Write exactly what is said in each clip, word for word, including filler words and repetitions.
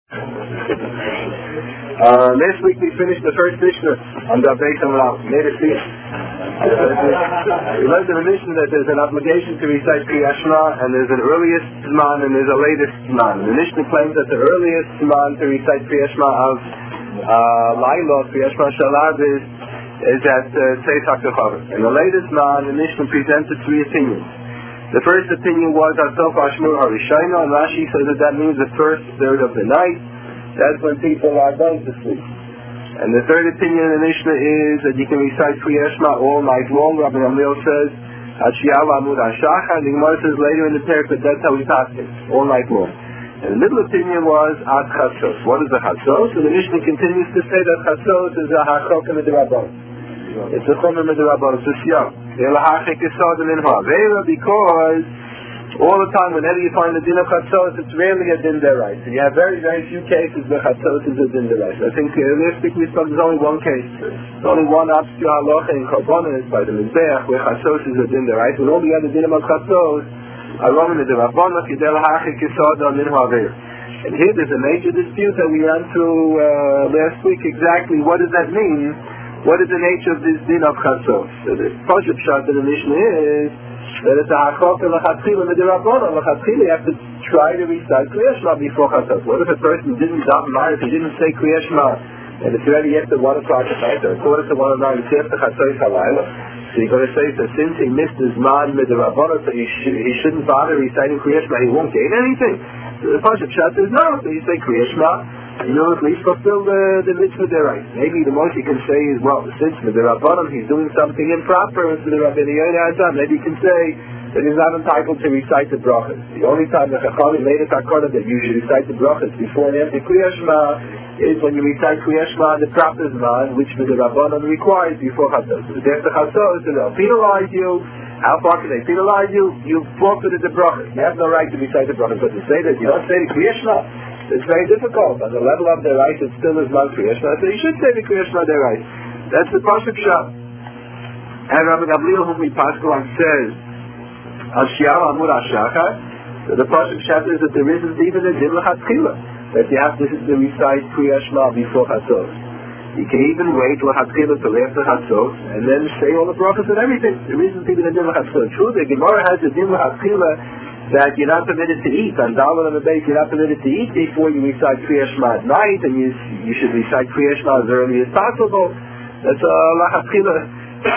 Uh, last week we finished the first Mishnah on the Beis Hamrav. Made a speech. We learned in the Mishnah that there's an obligation to recite Kriyat Shema, and there's an earliest Zman and there's a latest Zman. The Mishnah claims that the earliest Zman to recite Kriyat Shema of uh, Laila, Kriyat Shema Shalad, is, is at Tzeit HaKachav. And the latest Zman, the Mishnah presented three opinions. The first opinion was Asof Ashmur Harishayna, and Rashi says that that means the first third of the night. That's when people are going to sleep. And the third opinion in the Mishnah is that you can recite Kriyat Shema all night long. Rabbi Gamliel says Hashiyav Amud Hashachar, and the Gemara says later in the parak that that's how we pass it, all night long. And the middle opinion was Ad Chatzos. What is the Chatzos? So the Mishnah continues to say that Chatzos is a Hachok Midrabban. It's a Chomer Midrabban. It's a Siyam. Because all the time, whenever you find a din of chatzos, it's rarely a din deraisa. So you have very, very few cases where chatzos is a din deraisa. I think uh, realistically, there's only one case. There's only one obscure halacha in Korbanos by the Mizbeach where chatzos is a din deraisa. And all the other dinim of chatzos are Roman and Derabbanah, Kidel Hachik Yisod on Min Haver. And here there's a major dispute that we ran through uh, last week. Exactly what does that mean? What is the nature of this din of chatzos? So the Pashup Shat in the Mishnah is that it's a hachok and l'chatchila midirabbanan. L'chatchila you have to try to recite Kriyat Shema before chatzos. What if a person didn't daven ma'ariv, he didn't say Kriyat Shema, and it's already after one o'clock at night, or quarter to one at night, it's after chatzos halayla? So you're going to say that since he missed his man midirabbanan, so he, sh- he shouldn't bother reciting Kriyat Shema, he won't gain anything. So the Pashup Shat says no, so you say Kriyat Shema, you know, at least fulfill the, the mitzvah deraisa. Maybe the most you can say is, well, since midirabbanan he's doing something improper, so the Rabbi Yoina has done. Maybe you can say that he's not entitled to recite the brachas. The only time the Chachamim made it hakana that you should recite the brachas before and after Kriyat Shema is when you recite Kriyat Shema the proper zman, which midirabbanan requires before chatzos. But after chatzos, they'll penalize you. How far can they penalize you? You've forfeited the brachas. You have no right to recite the brachas. But to say that you don't say the Kriyat Shema, it's very difficult. On the level of their right, it's still is not Kriyat Shema. So you should say the Kriyat Shema their right. That's the Pashup Shat. And Rabbi Gamliel, whom we pass on, says, Hashiyav Amud Hashachar. So the Pashup Shat is that there isn't even a din l'chatchila, that you have to recite Kriyat Shema before chatzos. You can even wait l'chatchila till after chatzos, and then say all the brachos and everything. There isn't even a din l'chatchila. True, the Gemara has a din l'chatchila that you're not permitted to eat. On Daled on the base, you're not permitted to eat before you recite Kriyat Shema at night, and you you should recite Kriyat Shema as early as possible. That's a lachatchila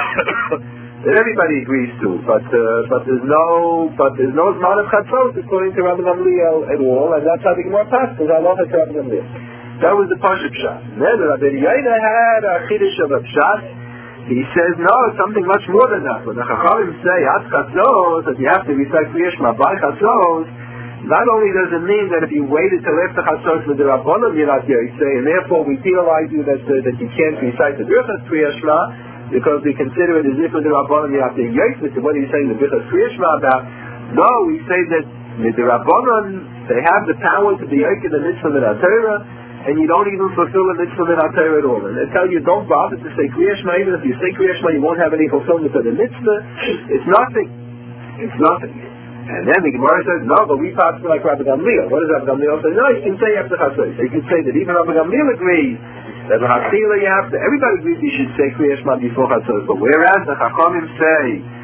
that everybody agrees to, but uh, but there's no but there's no zman of chatzos according to Rabbi Gamliel at all, and that's how the Gemara passed. Because I love it, Rabbi Gamliel. That was the Pashup Shat. Then Rabbi Yoina had a chiddush of a pshat. He says, no, it's something much more than that. When the Chachamim say, At Chatzos, that you have to recite Kriyat Shema by Chatzos, not only does it mean that if you waited till after Chatzos with the Rabbanon, you're not Yotzei, and therefore we penalize you that, uh, that you can't recite the Birchas Kriyat Shema, because we consider it as if with the Rabbanon you're not being Yotzei. So what are you saying the Birchas Kriyat Shema about? No, we say that with the Rabbanon, they have the power to be Yotzei the mitzvah in Torah, and you don't even fulfill the mitzvah in Torah at all. And they tell you, don't bother to say Kriyat Shema. Even if you say Kriyat Shema, you won't have any fulfillment of the mitzvah. It's nothing. It's nothing. And then the Gemara says, no, but we pass like Rabbi Gamliel. What does Rabbi Gamliel say? No, you can say after Chatzos. So you can say that even Rabbi Gamliel agrees that the Hatzila you have to, everybody agrees you should say Kriyat Shema before Chatzos. But whereas the Chachamim say,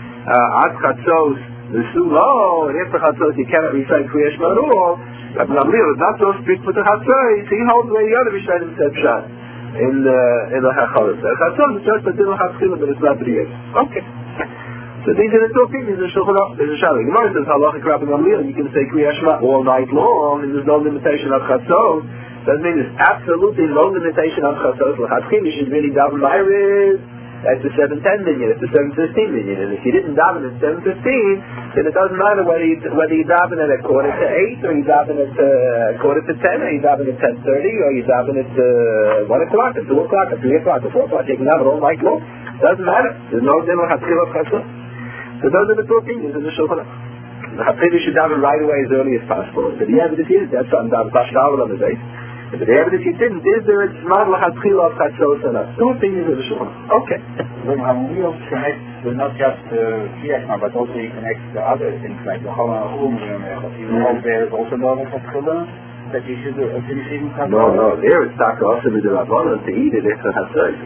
uh, Ad Chatzos, the Sulo, and after Chatzos you cannot recite Kriyat Shema at all, Rabbi Gamliel is not so strict with the Chatzos. He holds where the other Rishonim said Pshat in uh, in the Chatzos. The Chatzos is just a din of Chatzila, but it's not Riyas. Okay. So these are the two opinions in Shulchan Aruch. There's a Shabbos. The Gemara says halachic Rabbi Gamliel. You can say Kriyat Shema all night long, and there's no limitation of Chatzos. Doesn't mean there's absolutely no limitation of Chatzos. L'chatchila you should really daven ma'ariv. That's a seven ten minyan, it's a seven fifteen minyan. And if you didn't daven at seven fifteen, then it doesn't matter whether you, whether you daven at a quarter to eight, or you daven at uh, quarter to ten, or you daven at ten thirty, or you daven at uh, one o'clock, at two o'clock, at three o'clock, at four o'clock. You can daven all night long. Doesn't matter. There's no din of Hatzil of Chatzos. So those are the two opinions in the Shulchan Aruch. The Hatzil should daven right away as early as possible. But the evidence is that's on the Bashkal on the base. But the evidence you didn't, is there a Zman l'chatchila of Chatzos or not? Two opinions of the Shulchan. Okay. When Gamliel connects uh, not just Kriyat Shema, but also he connects the other things like the Chala Chum, even though there is also no Chatzila, that you should uh, finish eating kafel? No, no, there it's not also with the Rabbanon to eat it, it's a hatzos.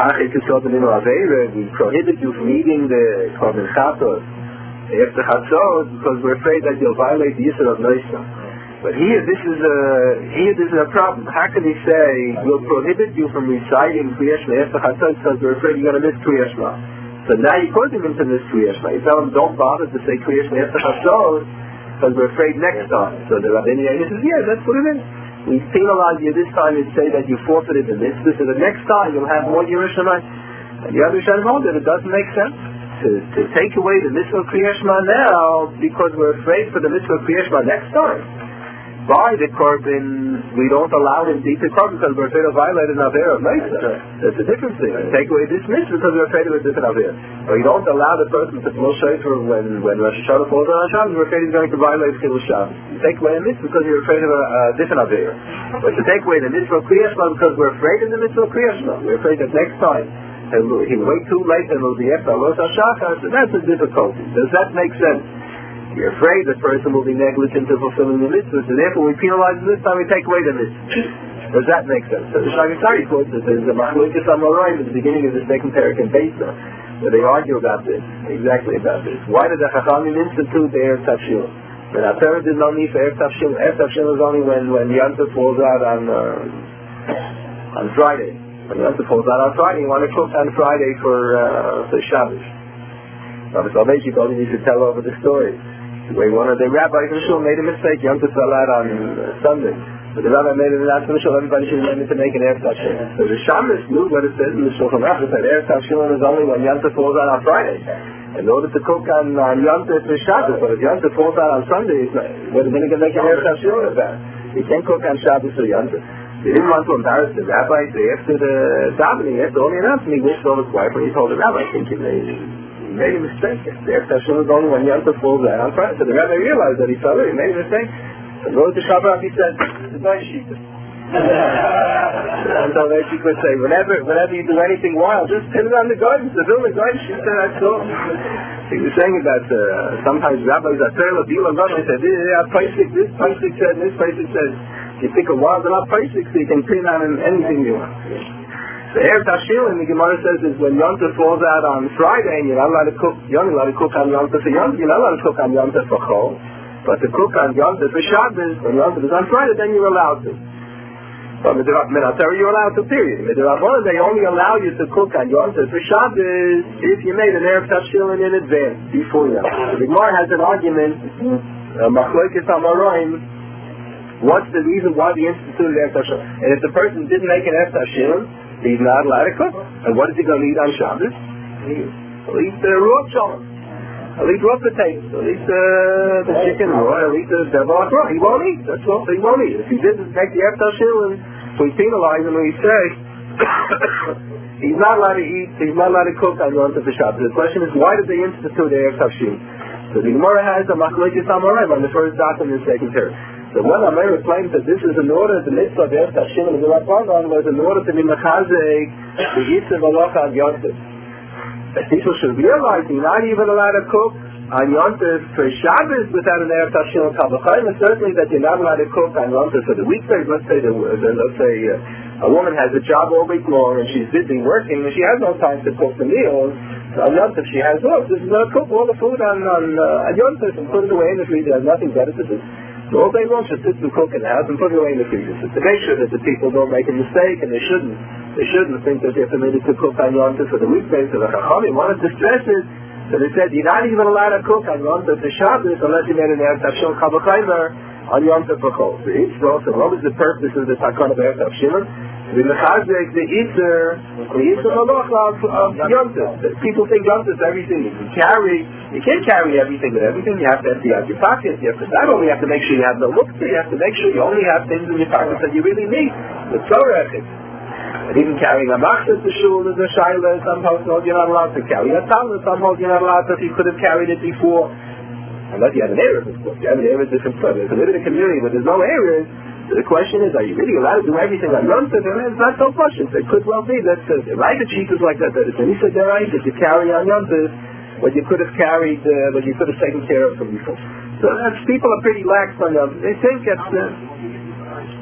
We prohibit you from eating the korban chatos after chatzos because we're afraid that you'll violate the Yisur of Noisa. But here, this is a here this is a problem. How can he say we'll prohibit you from reciting Kriya Shema after chatzos because we're afraid you're going to miss Kriya Shema? So now you're causing him to miss Kriya Shema. You tell him don't bother to say Kriya Shema after chatzos because we're afraid next time. So the Rabbeinu Yair says, yeah, that's what it is. We penalize you this time and say that you forfeited the mitzvah, so the next time you'll have more Yiras Shamayim. And the other Shem hold that it doesn't make sense to, to take away the mitzvah of Kriya Shema now because we're afraid for the mitzvah of Kriya Shema next time. By the korban, we don't allow him to eat the korban because we're afraid of violating an avera of Mesa. That's a different thing. And take away this mitzvah because we're afraid of a different avera. But we don't allow the person to blow shofar when when Rosh Hashanah falls on Shabbos. We're afraid he's going to violate Chilul Shabbos. You take away a mitzvah because you're afraid of a, a different avera. But to take away the mitzvah of Kriya Shema because we're afraid of the mitzvah of Kriya Shema. We're afraid that next time he'll, he'll wait too late and it'll be after Rosh Hashanah. So that's a difficulty. Does that make sense? You're afraid the person will be negligent in fulfilling the mitzvah, so therefore we penalize him this time, we take away the mitzvah. Does that make sense? So the Shagasari quotes that there's a Machlokes Amoraim at the beginning of the second parak in Beisa, where they argue about this, exactly about this. Why did the Chachamim institute the Erev Tavshil? When Atara did not need for Erev Tavshil, Erev Tavshil is only when, when Yom Tov falls out on, uh, on Friday. When Yom Tov falls out on Friday, you want to cook on Friday for, uh, for Shabbos. Rabbi Salvation told me you should tell over the story. The way one of the rabbis in the shul made a mistake, Yom Tov fell out on uh, Sunday. But the rabbi made an announcement in the shul, everybody should remember to make an Erev Tavshil. So the Shabbos knew what it says in the Shulchan Aruch. It said Erev Tavshil is only when Yom Tov falls out on Friday. In order to cook on, on Yom Tov for Shabbos, but if Yom Tov falls out on Sunday, what are they going to make an Erev Tavshil about? You can't cook on Shabbos or Yom Tov. They didn't want to embarrass the rabbi, so after the davening, after all the announcement, he wished all his wife, and he told the rabbi, I think he made made a mistake. The Erev Tavshil is only when Yom Tov falls out on Friday. So the rabbi realized that he fell in, he made a mistake. And wrote to Shabbat, he said, "The guy shita." And so she could say, whenever, whenever you do anything wild, just pin it on the garden. The film, the guy shita. That's all. He was saying that uh, sometimes rabbis are terrible. People are not. They said, "Yeah, Paisik, this Paisik said, this Paisik said." You pick a wild enough Paisik, so you can pin on anything you want. The Erev Tavshil in the Gemara says is when Yom Tov falls out on Friday and you're not allowed to cook, you're not allowed to cook on Yom Tov for Yom Tov, you're not allowed to cook on Yom Tov for Chol, but to cook on Yom Tov for Shabbos, when Yom Tov is on Friday, then you're allowed to. But Midrash, you're allowed to, period. Midrash, they only allow you to cook on Yom Tov for Shabbos if you made an Erev Tavshil in advance, before Yom Tov. The Gemara has an argument, uh, Machlokes Amoraim, what's the reason why we instituted Erev Tavshil? And if the person didn't make an Erev Tavshil, he's not allowed to cook. And what is he going to eat on Shabbos? He'll eat the raw challah. He'll eat raw potatoes. He'll eat uh, the chicken raw. He'll eat the devil raw. He won't eat. That's all. He won't eat. If he didn't make the Erev Tavshil, and so we penalize him and we say he's not allowed to eat. He's not allowed to cook on Yom Tov Shabbos. The question is, why did they institute the Erev Tavshil? So the Gemara has a Machlokes Amoraim on the first dot in the second parak. So one Amir claims that this is in order, the mitzvah of Erev Tavshil and the Rabbanon was in order to be mechazek the Yitziv Halacha on Yom Tov. That people should realize you're not even allowed to cook on Yom Tov for Shabbos without an Erev Tavshil and Kavachayim, and certainly that you're not allowed to cook on Yom Tov for the weekdays. Let's say, the, let's say uh, a woman has a job all week long and she's busy working and she has no time to cook the meals. So on Yom Tov she has off. This is going to cook all the food on, on, uh, on Yom Tov and put it away in the freezer. There's nothing better to do. So all day long should sit and cook in the house and put it away in the freezer. So to make sure that the people don't make a mistake, and they shouldn't, they shouldn't think that they're permitted to cook on Yom Tov for the weekdays. So the Chachamim wanted to stress it. So they said you're not even allowed to cook on Yom Tov for Shabbos unless you made an Erev Tavshil Kavachaymer on Yom Tov for Chol. So each so what was the purpose of the Takon of Erev Tavshil? The mechazek, the Yitzer, the Yitzer Halacha of Yom Tov. People think Yom Tov is everything you can carry. You can't carry everything with everything. You have to empty out your pockets. You have to not only have to make sure you have no muktzah, you have to make sure you only have things in your pockets that you really need. The Torah ethics. And even carrying a machzor to shul is a shaila. Some folks know you're not allowed to carry a talmud. Some folks you're not allowed to. If you could have carried it before, unless you have an error, of course. You have an error, different stuff. If you live in a community where there's no errors, so the question is, are you really allowed to do everything on Yom Tov? And it's not so much. It could well be that uh, the right cheap is like that. That it's an Isa Derai that you carry on Yom Tov what you could have carried, uh, what you could have taken care of from before. So that's, people are pretty lax on Yom Tov. They think it's... Uh,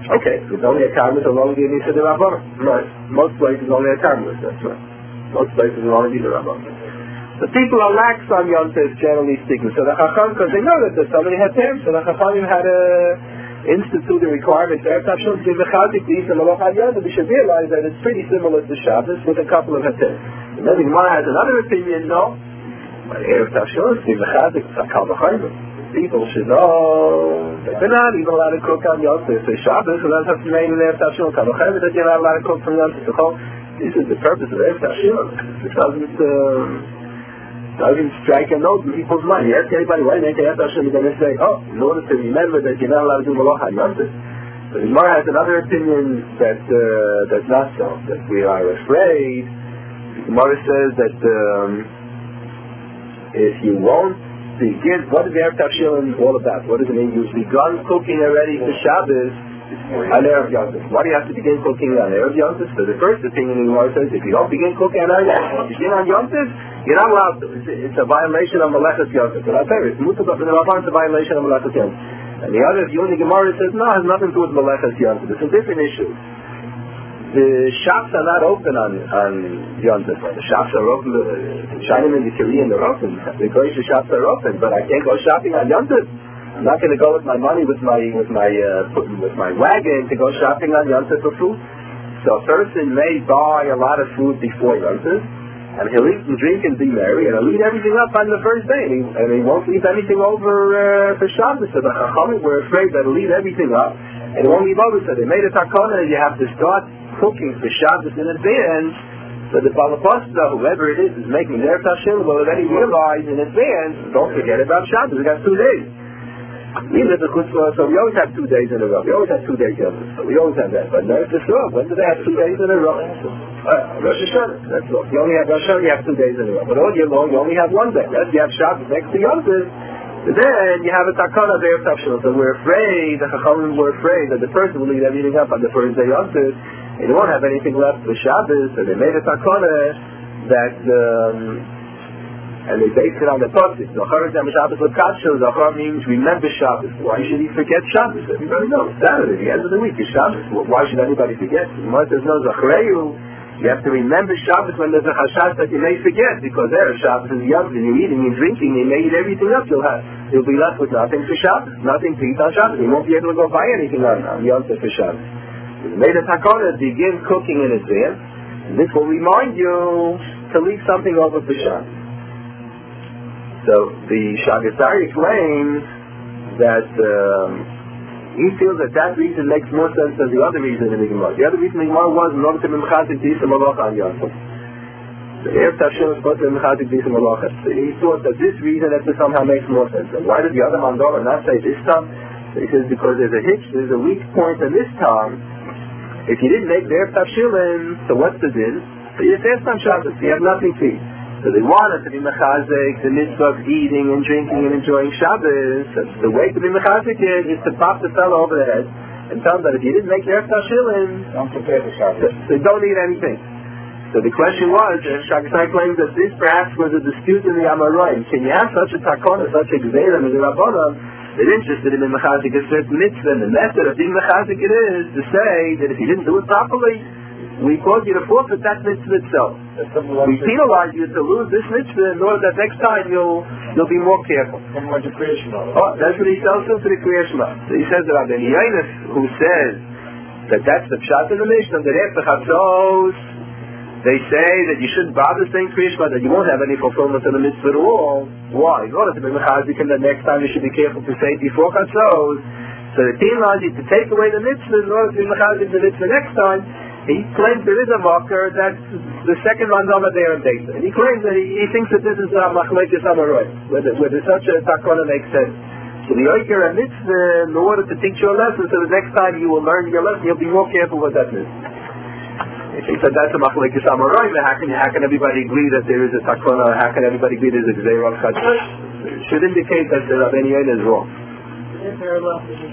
Okay, it's only a karmelis, it'll only be a nisa de rabbanon. Right. Most places only a karmelis, that's right. Most places will only be the rabbanon. The people are lax on Yom Tov, generally speaking. So the Chacham, because they know that there's so many heterim, so the Chachamim had to institute a requirement for Erev Tavshilin to be mechazik the Yisrael Malach HaYom. We should realize that it's pretty similar to Shabbos with a couple of heterim. And then the Gemara has another opinion, no. But Erev Tavshilin to be mechazik, it's a kal v'chayim. People should know that they're not even allowed to cook on Yom Tov. So Shabbos, so that's what's made in Erev Tavshilin. Kal v'chayim, that you're not allowed to cook from Yom Tov. This is the purpose of Erev Tavshilin. It doesn't, um, doesn't strike a note in people's mind. You ask anybody, why didn't they have Hashem? They're going to say, oh, in order to remember that you're not allowed to do Malach HaYom Tov. But the Gemara has another opinion that uh, that's not so, that we are afraid. The Gemara says that um, if you won't begin, what is Erev Tavshilin all about? What does it mean? You've begun cooking already for Shabbos on Erev Yom Tov. Why do you have to begin cooking on Erev Yom Tov? So the first opinion in the Gemara says, if you don't begin cooking on Erev Yom Tov, begin on Yom Tov, you're not allowed to. It's, it's a violation of Melechas Yom Tov. But I tell you, it's mutabah in the Rabban, it's a violation of Melechas Yom Tov. And the other view in the Gemara says, no, it has nothing to do with Melechas Yom Tov. It's a different issue. The shops are not open on, on Yom Tov. The shops are open, the Shinim and the Korean are open. The Goyish shops are open, but I can't go shopping on Yom Tov. I'm not going to go with my money, with my with my uh, with my wagon to go shopping on Yom Tov for food. So a person may buy a lot of food before Yom Tov, and he'll eat and drink and be merry, and he'll eat everything up on the first day, and he, and he won't leave anything over uh, for Shabbos. So the Chachamim were afraid that he'll leave everything up, and he won't leave over. So they made a takana that you have to start cooking for Shabbos in advance. So the Balapasta, whoever it is, is making their Tavshilin, will already realize in advance, don't forget about Shabbos, we got two days. We live in Chutzpah, so we always have two days in a row. We always have two days in a row. So we always have that. But there's this row. When do they have two days in a row? Uh, Rosh Hashanah. That's all. You only have Rosh Hashanah, you have two days in a row. But all year long, you only have one day. Yes, you have Shabbos next to Yom Tov. But then you have a takana there of Tavshilin. So we're afraid, the Chachamim were afraid that the person will eat everything up on the first day Yom Tov, and they won't have anything left for Shabbos. So they made a takana that... Um, and they base it on the Tosif. Zachar Shabbos L'Kadsha, Zachar means remember Shabbos. Why should he forget Shabbos? Everybody knows. Saturday, the end of the week is Shabbos. Why should anybody forget? The Gemara says, no, Zachareyu, you have to remember Shabbos when there's a chashash that you may forget, because there Shabbos is Yom, and you're eating and drinking, you may eat everything up, you'll have, you'll be left with nothing for Shabbos, nothing to eat on Shabbos. You won't be able to go buy anything on, on Yom Tov for Shabbos. You made a takana, begin cooking in advance, and this will remind you to leave something over for Shabbos. So the Shagasari claims that um, he feels that that reason makes more sense than the other reason in the Gemara. The other reason in the Gemara was in order to be mechazik d'isa malacha on Yom Tov. The Erev Tavshilin was supposed to be mechazik d'isa malacha. So he thought that this reason that somehow makes more sense. And why did the other mandala not say this time? So he says because there's a hitch, there's a weak point in this time. If you didn't make the Erev Tavshilin, so what's the din? So you fast on Shabbos, you have nothing to eat. So they wanted to be mechazik, the mitzvah of eating and drinking and enjoying Shabbos. So the way to be mechazik is, is to pop the fellow over the head and tell him that if you didn't make your Erev Tavshilin, don't prepare the Shabbos. So don't eat anything. So the question was, Shagasai claims that this perhaps was a dispute in the Amoraim. Can you have such a takana, such a gzeira in the Rabbanan? They're interested in being mechazik a certain mitzvah, and the method of being mechazik it is to say that if you didn't do it properly, we cause you to forfeit that mitzvah itself. We penalize you to lose this mitzvah in order that next time you'll you'll be more careful. Oh, that's what he tells them to the Kriya Shema. So he says that Rabbi Yainus, who says that that's the pshat in the Mishnah, that after Chatzos, they say that you shouldn't bother saying Kriya Shema, that you won't have any fulfillment of the mitzvah at all. Why? In order to be mechazik, and the next time you should be careful to say it before Chatzos. So the penalize you to take away the mitzvah in order to be mechazik the mitzvah next time. He claims there is a marker that the second runs over there in data. And he claims that he, he thinks that this is a machlekes amaroi, whether, whether such a takana makes sense. So the oiker and mitzvah, in order to teach you a lesson, so the next time you will learn your lesson, you'll be more careful with that mitzvah. He thinks that that's a machlekes amaroi, how can, how can everybody agree that there is a takana, how can everybody agree there's a gzeira of chadshah? It should indicate that the Rabbi Yain is wrong. Is there a lot of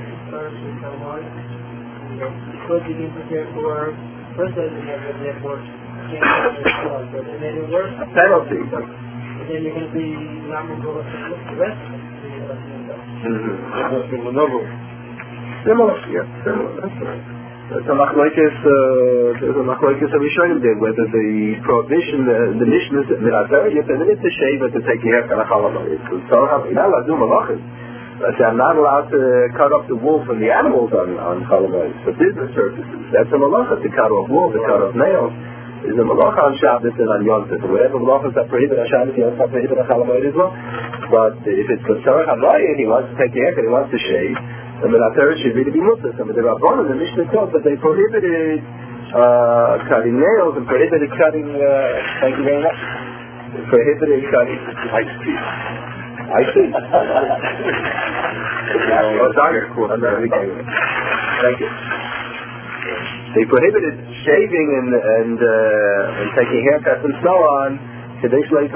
Could you be prepared for first day you have the network and then it works. A penalty. And then you're going to be not going to go to the rest. Mm-hmm. Similar, yeah, similar, that's right. It's a machlokes, uh, there's a machlokes of Rishonim there, whether the prohibition, the, the mission is that you have to limit the shaver to take your haircut on Chalamoid. So you're not allowed to do malachas. I say I'm not allowed to cut off the wool from the animals on, on Chalamoid for business purposes. That's a malacha, to cut off wool, to cut off nails. Is a malacha on Shabbos and on Yom Tov. Whatever malachas are prohibited on Shabbos, Yom Tov are prohibited on Chalamoid as well. But if it's a tzarech hamraya and he wants to take your haircut, he wants to shave, the Melateret should really be mutter. Some of the Rabbanon, the Mishnah taught that they prohibited uh, cutting nails and prohibited cutting, uh, thank you very much, they prohibited cutting ice cream. I see. Oh, sorry. Thank you. They prohibited shaving and, and, uh, and taking haircuts and so on. Right, so there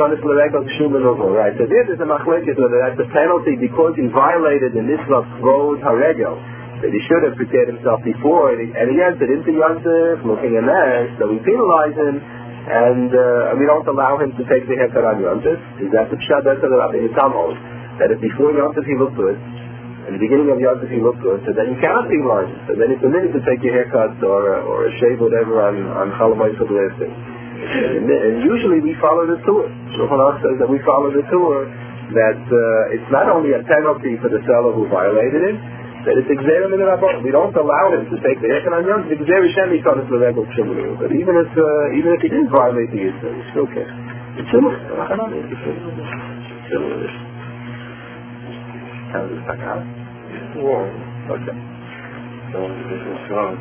is a machlekes whether that's a penalty because he violated the mitzvah of kvod haregel, that he should have prepared himself before, and he, and he entered into Yom Tov looking a mess, so we penalize him, and uh, we don't allow him to take the haircut on Yom Tov. That's the pshat, that's the Rabbi Yitam holds, that if before Yom Tov he looked good, in the beginning of Yom Tov he looked good, so then you cannot penalize him. So then it's permitted to take your haircut or, or a shave, whatever, on, on Chalamoid for the last day. And, and usually we follow the Torah. Shulchan Aruch says that we follow the Torah, that uh, it's not only a penalty for the seller who violated it, that it's exer min rabbanon. We don't allow him to take the haircut on Yom Tov. Exer shem yikanos l'regel shemur. But even if uh, even if he didn't violate the Yisrael, it's still okay. It's similar. It's similar. How does it back out? Okay. So this is strong.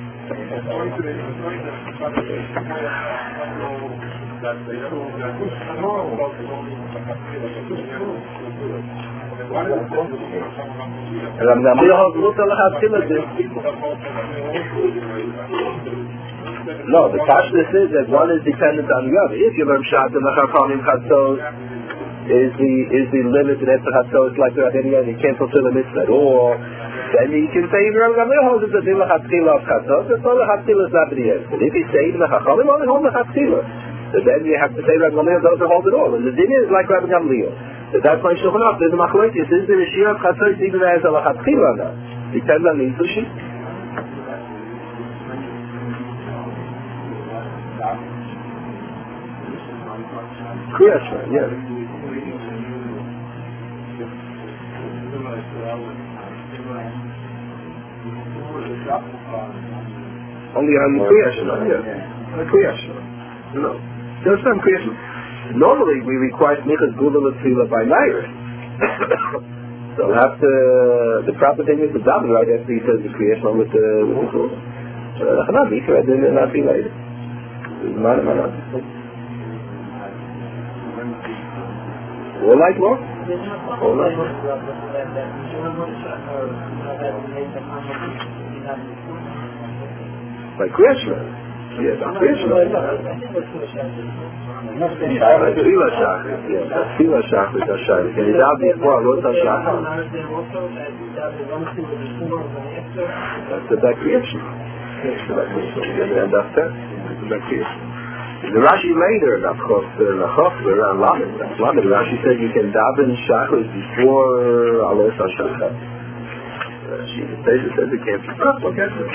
No, the kashness is that one is dependent on the other. If you learn Shabbat and Chachanim Chatzos is the is the limit to Etzer Chatzos like that any other, you can't fulfill a mitzvah at all. Then you can say even Rabbi Gamliel holds it the din l'chatchila of Chatzos, it's not l'chatchila is not the end. But if you say even the Chachamim only hold l'chatchila, so then you have to say Rabbi Gamliel doesn't hold it all. And the din is like Rabbi Gamliel. So that's why Shulchan Aruch, there's a machlokes, is the Rishia of Chatzos even as a l'chatchila or not? Depends on the Intushi. Kriyashma, yes. Only on Kriyashma, yeah. Kriyashma. No. There's some Kriyashma. Normally we require Smichas Gula L'Tfila by Nair. So we'll have to, the proper thing is to daven right after he says the Kriyashma with the with the Gula. Chanah, he said it will not be later. Man, man, man. All night long? All night long. By Krishna? Yes, by Krishna. That's Tefillah Shachrit. Yes, that's Tefillah Shachrit. That's Shachrit. Can you daven before Alot HaShachar? That's the by Krishna. That's the by Krishna. And that's that. That's the by Krishna. The Rashi later, of course, the Nachofler on Lamed, that's Lamed. Rashi said you can daven Shachris before Alot HaShachar. Rashi says it can't be stopped.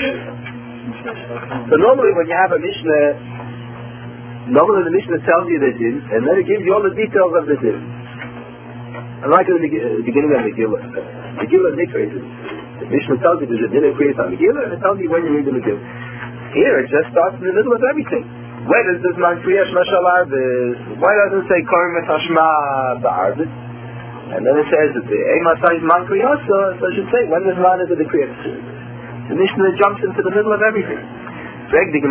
So normally when you have a Mishnah, normally the Mishnah tells you the din, and then it gives you all the details of the din. Unlike in the beginning of Megillah. Megillah Nikra, the Mishnah tells you there's a din that creates on Megillah, and it tells you when you read the Megillah. Here it just starts in the middle of everything. Where does this man Kriyash Mashal Arvis? Why doesn't it say Korim et Hashma Ba'arvis? And then it says that the Eimasai is man Kriyash, so it should say when this man is at the Kriyash. The Mishnah jumps into the middle of everything. What is the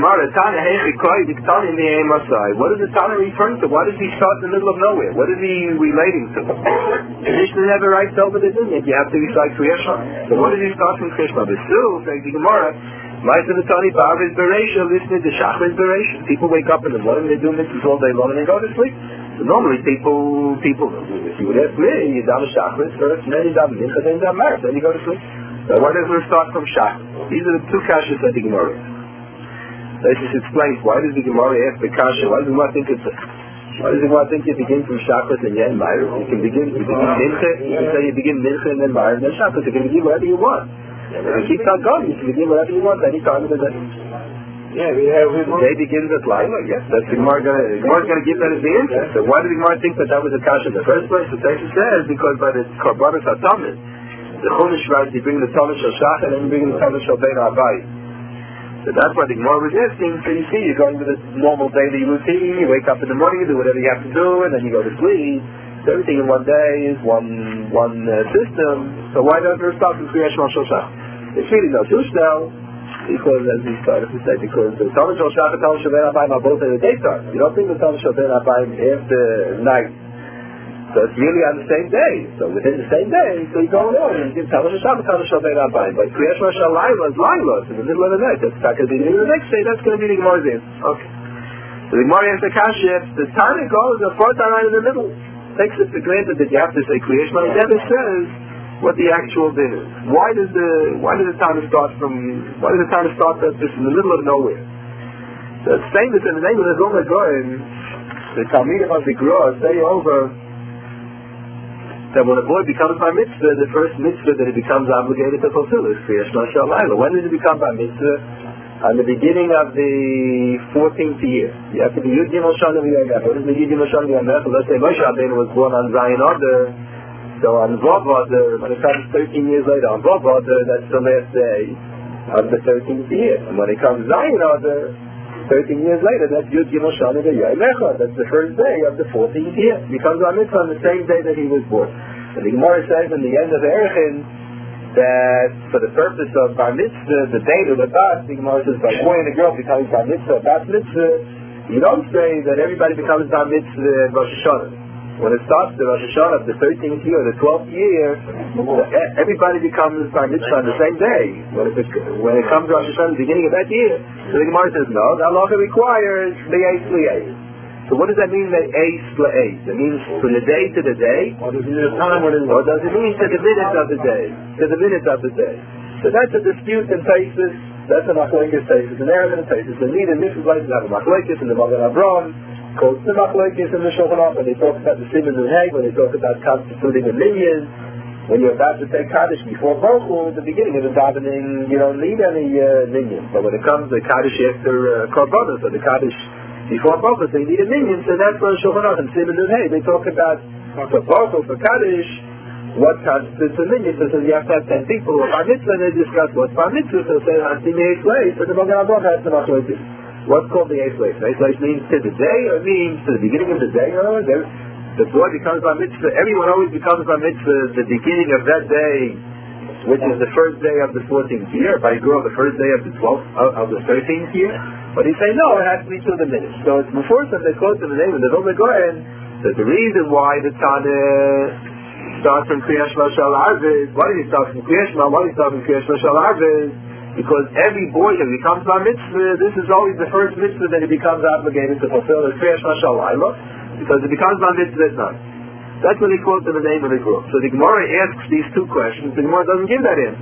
Tana referring to? Why does he start in the middle of nowhere? What is he relating to? The Mishnah never writes over the din, you have to recite Kriyash. So what does he start from Kriyash? But still, like the Gemara, Ma'aseh Tani Ba'av is Bereisha, listening to Shachar is Bereisha. People wake up in the morning, they do mitzvahs all day long, and they go to sleep. So normally people, people, if you would ask me, you daven Shachar first, and then you daven Mincha, then you daven Maariv, then you go to sleep. So why doesn't it start from Shachar? These are the two kashas that the Gemara. So it just explains, why does the Gemara ask the kasha? Why does the Gemara think it's a, why does the Gemara think you begin from Shachar and then Maariv? You can begin, you begin Mincha, you can say you begin Mincha and then Maariv, and then Shachar. You can begin whatever you want. Yeah, but it keeps on going. You can begin whatever you want any time of the day. Yeah, we have. We The day begins at Laila. Yes, that's the Gemara going to. Gemara's going to give that as the answer. So why did the Gemara think that that was a kasha in the first place? The text says because by the karbanos hatamid, the chumash writes you bring the talmud shel shach and then you bring the talmud shel bein habayit. So that's why the Gemara was asking. So you see, you're going with a normal daily routine. You wake up in the morning, you do whatever you have to do, and then you go to sleep. So everything in one day is one one uh, system. So why don't you start with Kriyash Shema Shel Shach? It's really no tush now. Because, as we started to say, because the Talmud Shel Shach and Talmud Shel Bein Habayim are both at the daytime. You don't think the Talmud Shel Bein Habayim after night. So it's really on the same day. So within the same day, so you go on and give Talmud Shel Shach and Talmud Shel Bein Habayim. But Kriyash Shel Laila is Laila. It's in the middle of the night. That's not going to be the middle of the next day. That's going to be the Gemara's answer. Okay. So the Gemara answers the kasha. The Tana goes the fourth line in the middle. Takes it for granted that you have to say Kriyash Shel. It never says what the actual din is. Why does the why does the time start from why does the time start just in the middle of nowhere? So it's famous in the name of the Zohar Goyim, the Talmidim of the Gra say over that when a boy becomes bar mitzvah, the first mitzvah that he becomes obligated to fulfill is Kriyash Shema Laila. When does he become bar mitzvah? On the beginning of the fourteenth year. You have to be Yud Gimel Shana V'Yamech. What is the Yud Gimel Shana V'Yamech? Let's say Moshe Rabbeinu was born on Zion Adar. So on Vav Adar, when it comes thirteen years later, on Vav Adar, that's the last day of the thirteenth year. And when it comes Zion Adar, thirteen years later, that's Yud Gimel Shana V'Yamech. That's the first day of the fourteenth year. He becomes bar mitzvah on the same day that he was born. And the Gemara says in the end of Erechin that for the purpose of bar mitzvah, the date of the bat, the Gemara says by boy and a girl becoming bar mitzvah, bat mitzvah, you don't say that everybody becomes bar mitzvah Rosh Hashanah. When it starts the Rosh Hashanah of the thirteenth year, the twelfth year, everybody becomes bar mitzvah on the same day. When it, when it comes to Rosh Hashanah, the beginning of that year, so the Gemara says, no, the halacha requires li'eis li'eis. So what does that mean, li'eis li'eis? It means from the day to the day? Or does it mean the time when it is? Or does it mean to the minute of the day? To the minute of the day. So that's a dispute in Taisus. That's a machlokes Taisus. An Arab and a Taisus. The need in different places have a machlokes in the Magen Avraham. Quotes the machlokes in the Shulchan Aruch when they talk about the Siman and Heg, when they talk about constituting a minion, when you're about to take Kaddish before Bochum, at the beginning of the davening, you don't need any uh, minion. But when it comes to Kaddish after uh, Korbanos, or the Kaddish before Bochum, they need a minion. So that's where Shulchan Aruch and Siman and Heg, they talk about for Bochum, for Kaddish, what constitutes a minion. So you have to have ten people who are bar mitzvah, and they discuss what's bar mitzvah. So say, I'm seeing the eighth place, but the Magen Avraham has the machlokes. What's called the eighth place? The eighth place means to the day, or means to the beginning of the day. Or the boy becomes bar mitzvah. Everyone always becomes bar mitzvah the beginning of that day, which is the first day of the fourteenth year. If I grew up the first day of the twelfth of, of the thirteenth year, but he say no, it has to be to the minute. So it's before something close to the name of the Vilna Gaon that the reason why the Tana starts from Kriyash Shema Shel Arviz. Why did he start from Kriyash Shema? Why did he start from Kriyash Shema Shel Arviz? Because every boy that becomes bar mitzvah, this is always the first mitzvah that he becomes obligated to fulfill, is Kriyash Shema Shel Laila, because it becomes bar mitzvah at night. That's when he quotes in the name of the group. So the Gemara asks these two questions, the Gemara doesn't give that answer.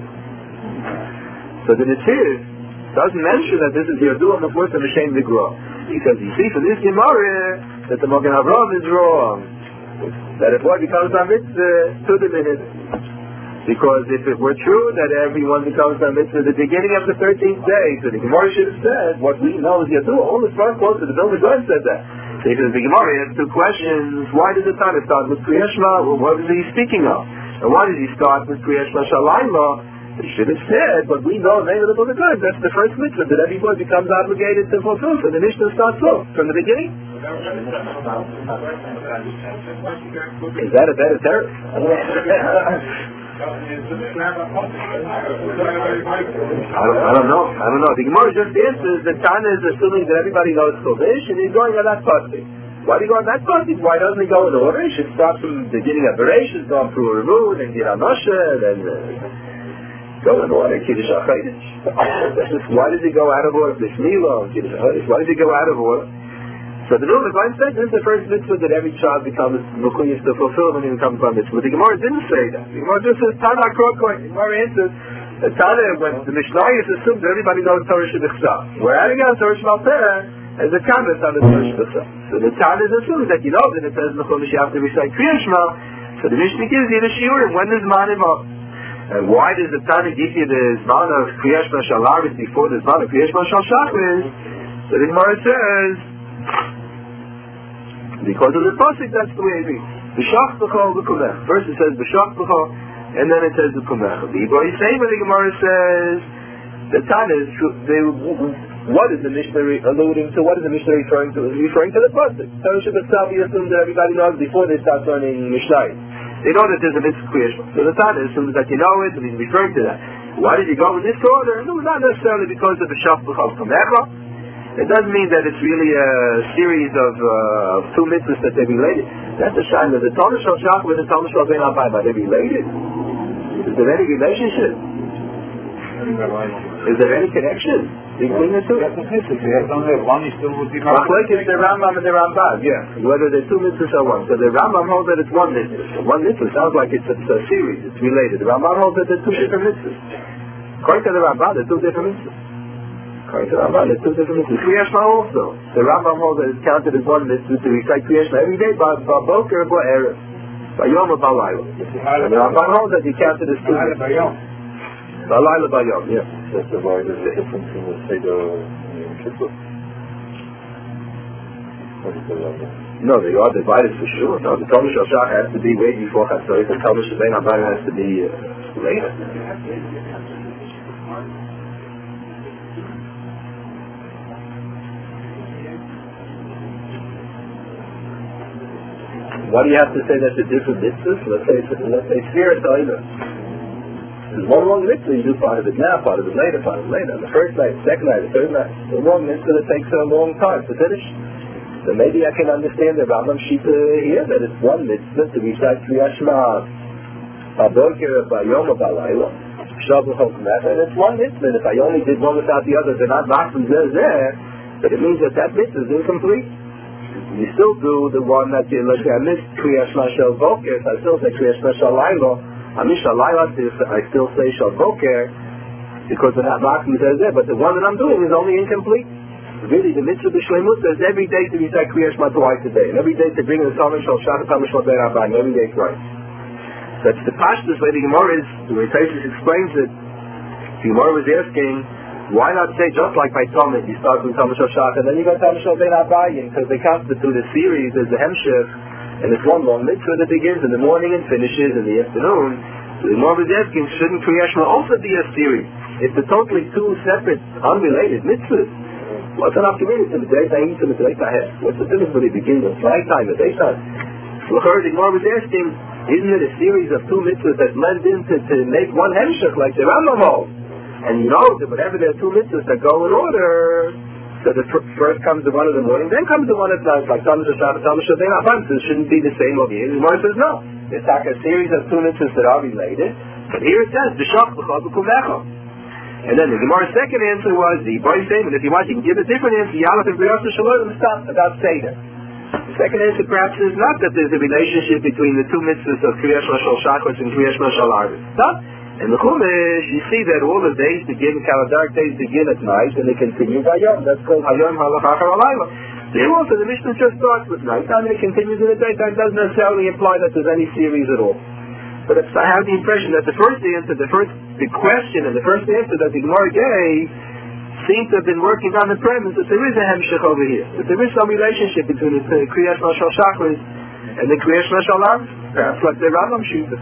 So the Netiv doesn't mention that this is Yerdua Mefurta M'Shem the Group, because you see from this Gemara that the Magen Avraham is wrong, that if boy becomes bar mitzvah to the minute. Because if it were true that everyone becomes bar mitzvah at the beginning of the thirteenth day, so the Gemara should have said, what we know is Yadu, all the front quotes of the Vilna Gaon said that. So because the Gemara has two questions, why did the Tana start with Kriyash Shema? Well, what is he speaking of? And why did he start with Kriyash Shema Shel Laila? He should have said, but we know the name of the Vilna Gaon, that's the first mitzvah that every boy becomes obligated to fulfill. So the Mishnah starts off from the beginning. Is that a better term? I don't, I don't know. I don't know. The Gemara just answers that Tana is assuming that everybody knows Kodesh, and he's going on that party. Why do you go on that party? Why doesn't he go in order? He should start from the beginning of Bereshit, go on through Remu, then get on Moshe, then uh, go in order, Kiddush HaChodesh. Why did he go out of order? Bishmila, Kiddush HaChodesh. Why did he go out of order? So the Vilna Gaon said this is the first mitzvah that every child becomes mechuyos to fulfill when he becomes bar mitzvah. But the Gemara didn't say that. The Gemara just says Tana Krokoi. The Gemara answers that Tana, when the Mishnayos assumes that everybody knows Torah Shebechsav. We're adding on Torah Shebal Peh as a comment on the Torah Shebechsav. So the Tana assumes that you know that it says Mechuyos you have to recite Kriyash Shema. So the Mishnah gives you the shiur and when does Manim up. And why does the Tana give you the Zman of Kriyash Mashal Laris before the Zman of Kriyash Mashal Shachris? So the Gemara says, because of the pasuk, that's the way it reads. B'shach b'chol b'kumech. First it says b'shach b'chol, and then it says b'kumech. The Ibra Yisrael, the Gemara says, the Tana is, they, what is the Mishnah alluding to? What is the Mishnah referring to? It's referring to the pasuk. Tana Shabbat we assume that everybody knows before they start learning Mishnah. They know that there's a mitzvah creation. So the Tana assumes that you know it, and he's referring to that. Why did you go in this order? No, not necessarily because of the Shach B'chol Kamecha. It doesn't mean that it's really a series of, uh, of two mitzvahs that they're related. That's a shine that the Talmud Shal Shach with the Talmud Shal Ben Abai, are they related? Is there any relationship? Is there any connection between the two? That's a mitzvah. You have only one is still with the Like it's the Rambam and the Rambam, yeah. Whether they're two mitzvahs or one. So the Rambam holds that it's one mitzvah. One mitzvah sounds like it's a, it's a series, it's related. The Rambam holds that they're two different mitzvahs. According to the Rambam, they're two different mitzvahs. According to the Rambam, they're two different mitzvahs. Kriyash Ma also. The Rambam holds that it's counted as one mitzvah to recite Kriyash Ma every day by Boker or by Erev. By Yom or by Laila. And the Rambam holds that you count it as two mitzvahs. By Yom. By Laila by Yom, yeah. That's the why there's a difference in the Seder Kippur. What is the Rambam? No, they are divided for sure. No, the Talmud Shal Shach has to be way before Chatzos, the Talmud Shal Ben Abai has to be uh, later. Why do you have to say that the different mitzvahs? Let's say, let's say, Sfira Toiva. There's one long mitzvah, you do part of it now, part of it later, part of it later. On the first night, second night, the third night. The long mitzvah that takes a long time to finish. So maybe I can understand the Rambam Shita here, that it's one mitzvah to recite Kriyash Ma, Baboker, Bayom, Balayla, Shabbat Chokumech, and it's one mitzvah. If I only did one without the other, they're not Machim Zeh Zeh, but it means that that mitzvah is incomplete. You still do the one that you, let's say, I missed Kriyash Ma Shel Boker, so I still say Kriyash Ma Shel Laila, I miss Shel Laila, I still say Shel Boker, because they're not Machim Zeh Zeh, but the one that I'm doing is only incomplete. Really, the mitzvah b'shleimut says every day to recite Kriyash Ma twice a day, and every day to bring the Talmud Shal Shach Talmud Shal Ben Abai, every day twice. That's the pashtus way the Gemara is. The way Taisus explains it, the Gemara was asking, why not say just like by Talmud, you start with Talmud Shal Shach, and then you go Talmud Shal Ben Abai, because they constitute a series as the Hemshech, and it's one long mitzvah that begins in the morning and finishes in the afternoon. So the Gemara was asking, shouldn't Kriyash Ma also be a series? It's a totally two separate, unrelated mitzvahs. What's an opportunity to the daytime, to the daytime? What's the difference when it begins at nighttime, at daytime? So the Gemara was asking, isn't it a series of two mitzvahs that blend into to make one hemshech like the Rambam holds? And you know that whenever there are two mitzvahs that go in order, so the pr- first comes the one in the morning, then comes the one at night, like Talmud Shabbat, Talmud Shabbat, Talmud Shabbat. It shouldn't be the same over here. The Gemara says no. It's like a series of two mitzvahs that are related. But here it says, B'shach b'chol b'kumecha. And then the Gemara's second answer was the boy statement. If you want, you can give a different answer. Yalef and B'yosef Shalom stop about Seder. The second answer perhaps is not that there's a relationship between the two mitzvahs of Kriyash Ma Shal Shachos and Kriyash Ma Shal Arvis. No. In the Chumash, you see that all the days begin, calendar days begin at night, and they continue by Yom. That's called Hayom Halachachar Alayla. There also, the Mishnah just starts with night, and it continues in the daytime. Doesn't necessarily imply that there's any series at all. But I have the impression that the first answer, the first the question and the first answer that the Gemara gave seems to have been working on the premise that there is a hemshech over here, that there is some relationship between the Kriyash Ma Shal Shachris and the Kriyash Ma Shal Arvis, perhaps like the Rambam Shita.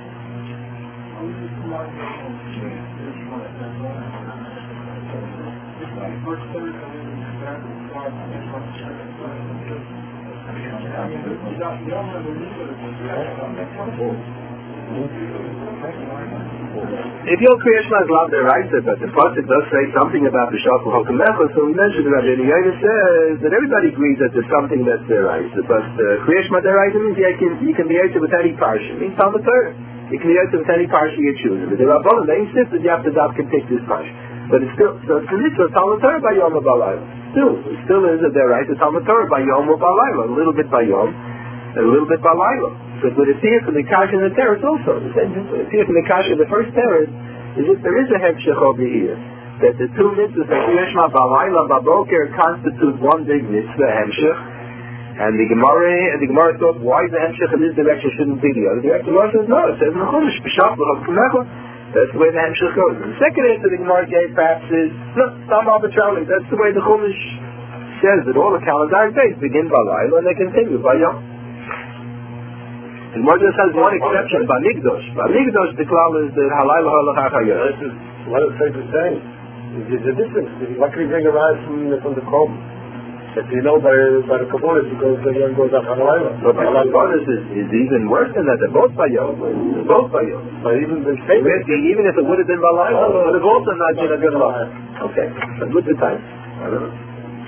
If your Kriyash Ma is lav deraisa, but the pasuk does say something about the Shach B'Chokumecha, so we mentioned that Rabbi Yoina says that everybody agrees that there's something that's deraisa, but uh, Kriyash Ma deraisa means you can, you can be able with any parsha. It means Talmud Torah. You can be able with any parsha you choose. But the Rabbanan, they insist that you have to adopt and pick this parsha. But it's still, so it's a mitzvah Talmud Torah by Yom Balayla. Still, it still is a deraisa Talmud Torah by Yom Balayla, a little bit by Yom, and a little bit by Laila. But what it appears from the Kasha and the Teretz also. It appears from the Kasha, the first Teretz, is if there is a hemshech over here, that the two mitzvahs, the Kriyash Ma Balayla, Baboker, constitute one big mitzvah, hemshech, and the Gemara, and the Gemara thought, why the hemshech in this direction shouldn't be the other direction? The Gemara says, no, it says in the Chumash, B'shach b'chol kumecha, That's the way the Hamshach goes. The second answer the Gemara gave perhaps is, no, not arbitrarily. That's the way the Chumash says that all the calendar days begin by Laila and they continue by Yom. The Gemara just has one exception, by Migdosh. By Migdosh, the klal is that Halayla Halachach Hayom. This is what the Sefer is saying. There's a difference. What can we bring around from, from the Kom? If you know by, by the Kabbalah, because the Yom goes up Halayla. But the Kabbalah is, is even worse than that. They're both by Yom. They're both by Yom. But even the same. Even if it would have been by Laila, it would have also not been a good law. Okay. So good the time. I don't know.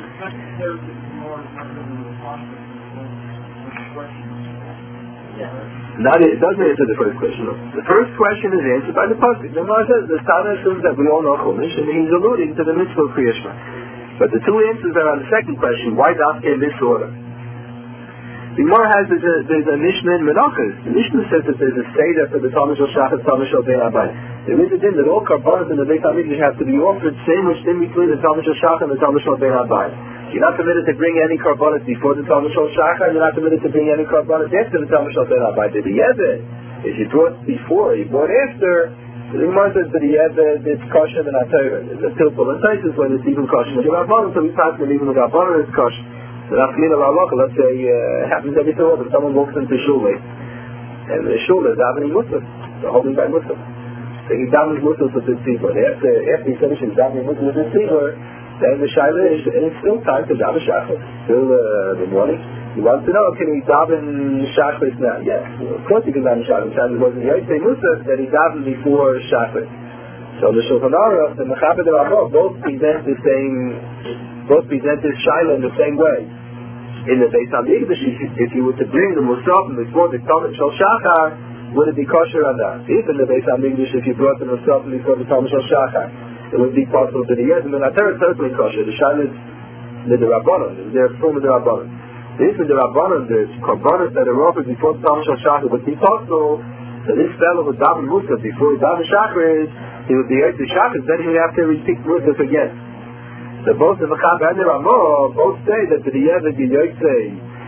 Not, it doesn't answer the first question. The first question is answered by the pasuk. The Gemara says the Tana assumes that we all know Chumash, and he's alluding to the mitzvah of Kriya Shema. But the two answers are on the second question: why Dafka in this order? The Gemara has there's a, there's a Mishnah in Menachos. The Mishnah says that there's a seder for the Talmud Shel Shachar, Talmud Shel Bein Abai. There is a din that all karbanos in the Beit Hamikdash have to be offered sandwiched in between the Talmud Shel Shachar and the Talmud Shel Bein Abai. You're not permitted to bring any karbanos before the Talmud Shel Shachar, and you're not permitted to bring any karbanos after the Talmud Shel Bein Abai. Did the Yeved, if you brought before, you brought after, the Gemara says that the Yeved, it's kosher and atayra. It's a tilpul and taisus when it's even kosher. But the Rabbanon, so we pass it even the Rabbanon is kosher. So that's mean Allah, let's say, uh, happens every so often. Someone walks into shul, and the shul is davening Muslim. They're holding by Muslim. So he davens Muslim with his people. After, after he finishes davening Muslim with his people, then the Shaila is, and it's still time to daven Shachar. Still uh, the morning. He wants to know, can he daven Shachar now? Yes, of course he can daven Shachar. Shachar wasn't the Yosef Muslim that he davened before Shachar. So the Shulchan Aruch, the Mechaber the Rambam, both present the same, both present this Shaila in the same way. In the Beit HaMikdash, if you were to bring the Musaf before the Talmud Shel Shachar, would it be kosher or not? If in the Beit HaMikdash, if you brought the Musaf before the Talmud Shel Shachar, it would be possible to the Yedim, and Atara is certainly kosher. The Shaila is the Rabbanon, they're from the Rabbanon. If in the Rabbanon, there's Karbanos that are offered before the Talmud Shel Shachar, would be possible. So this fellow would daven Musaf before he daven Shachar, he would be able to Shachar, then he would have to repeat Musaf again. So both the Mechaber and the Ramah both say that the Yevid Yotzei,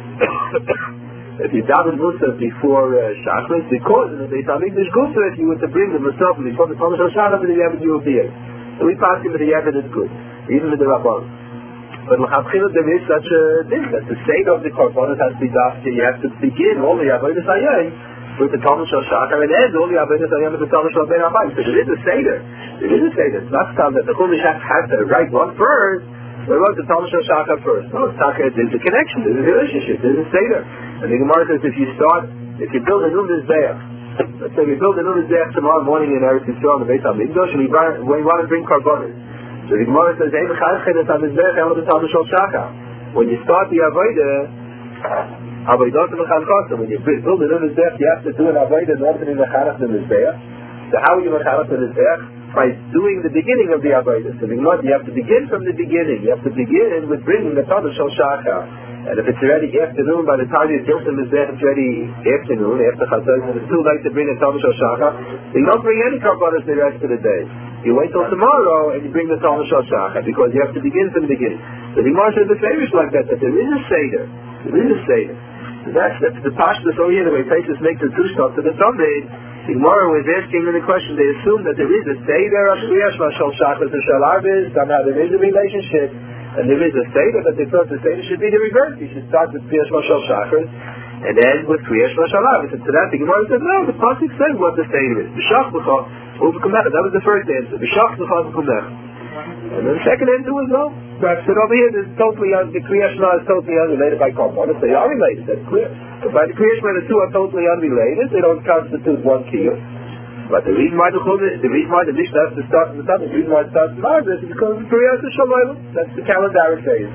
if you daven Musaf before uh, Shachar, because in the Beit HaMikdash Gufa, if you were to bring the Musaf before the Talmud Shel Shachar, the Yevid you will be it. So we pass him that the Yevid is good, even with the Ramah. But L'chatchila there is such a thing that the state of the Korbanos has to be dafka. You have to begin all the Avodas Hayom with the Talmud Shel Shachar and end all the Avodas Hayom with the Talmud Shel Bein Abai. So there is a seder. There is a seder. It's not time that the Chumash has to write one first. We wrote the Talmud Shel Shachar first. No, it's not. There's a connection. There's a relationship. There's a seder. And the Gemara says if you start, if you build a new mizbeach, let's say we build a new mizbeach tomorrow morning in Eretz Yisrael in the Beit HaMikdash, and we, we want to bring karbanos. So the Gemara says, "Ein mechanchedes hamizbeach elo b'Talmud Shel Shachar." When you start the avodah, avodah to mechanchos. When you build a new mizbeach, you have to do an avodah in order to be mechanach the mizbeach. So how are you mechanach the mizbeach? By doing the beginning of the avodah. So the Gemara, you have to begin from the beginning. You have to begin with bringing the Talmud Shel Shachar. And if it's already afternoon, by the time you built the mizbeach, it's already afternoon after Chazon, and it's too late to bring the Talmud Shel Shachar. You don't bring any karbanos the rest of the day. You wait till tomorrow and you bring the Talmud Shel Shachar because you have to begin from the beginning. The Gemara says the famous like that, that there is a seder. There is a seder. So that's, that's the pashtus over here, the way Taisus makes the two stuff to the Talmud. The Gemara was asking in the question, they assume that there is a seder of Kriya Shema Shel Shachar to Shel Arbiz, somehow there is a relationship, and there is a seder, but they thought the seder should be the reverse. You should start with Kriya Shema Shel Shachar and end with Kriya Shema Shel Arbiz. And to that the Gemara said, no, the pasuk says what the seder is. B'shach b'cha u'v'kumecha. That was the first answer. B'shach b'cha u'v'kumecha. And then the second answer was no. That's it over here. There's totally un- the Kriya Shema is totally unrelated by Karbanos. They are related. That's clear. But by the Kriya Shema, the two are totally unrelated. They don't constitute one kiyum. But the reason why the Chumash, the reason why the Mishnah has to start from the top, the reason why it starts from Arbiz is because the Kriya Shema. That's the calendaric phase.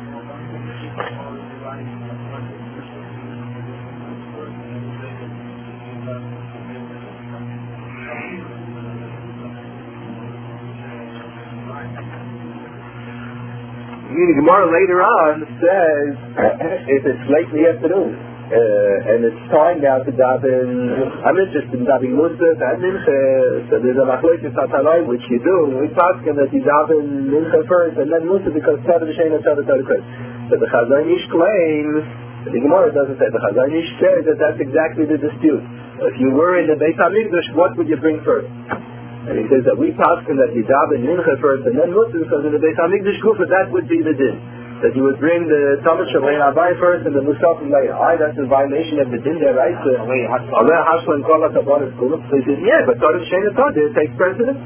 The Gemara later on says if it's late in the afternoon uh, and it's time now to daven, I'm interested in davening Musaf and Mincha, so there's a machlokes hatalai which you do. We ask him that you daven Mincha first and then Musaf because Tzad V'Shein and Tzad V'Tzad. But the Chazon Ish claims, the Gemara doesn't say, the Chazon Ish says that that's exactly the dispute. If you were in the Beit HaMikdash, what would you bring first? And he says that we paskin that you daven mincha first and then mutzah, because in the Beis Hamikdash kufa that would be the din. That you would bring the Talmud Shalei Abai first and the Musaf and later. Aye, that's a violation of the din there, right? So, Aleh Hashla and Kol HaKabanas Kulub. So he says, yeah, but Torah Shein Torah takes precedence.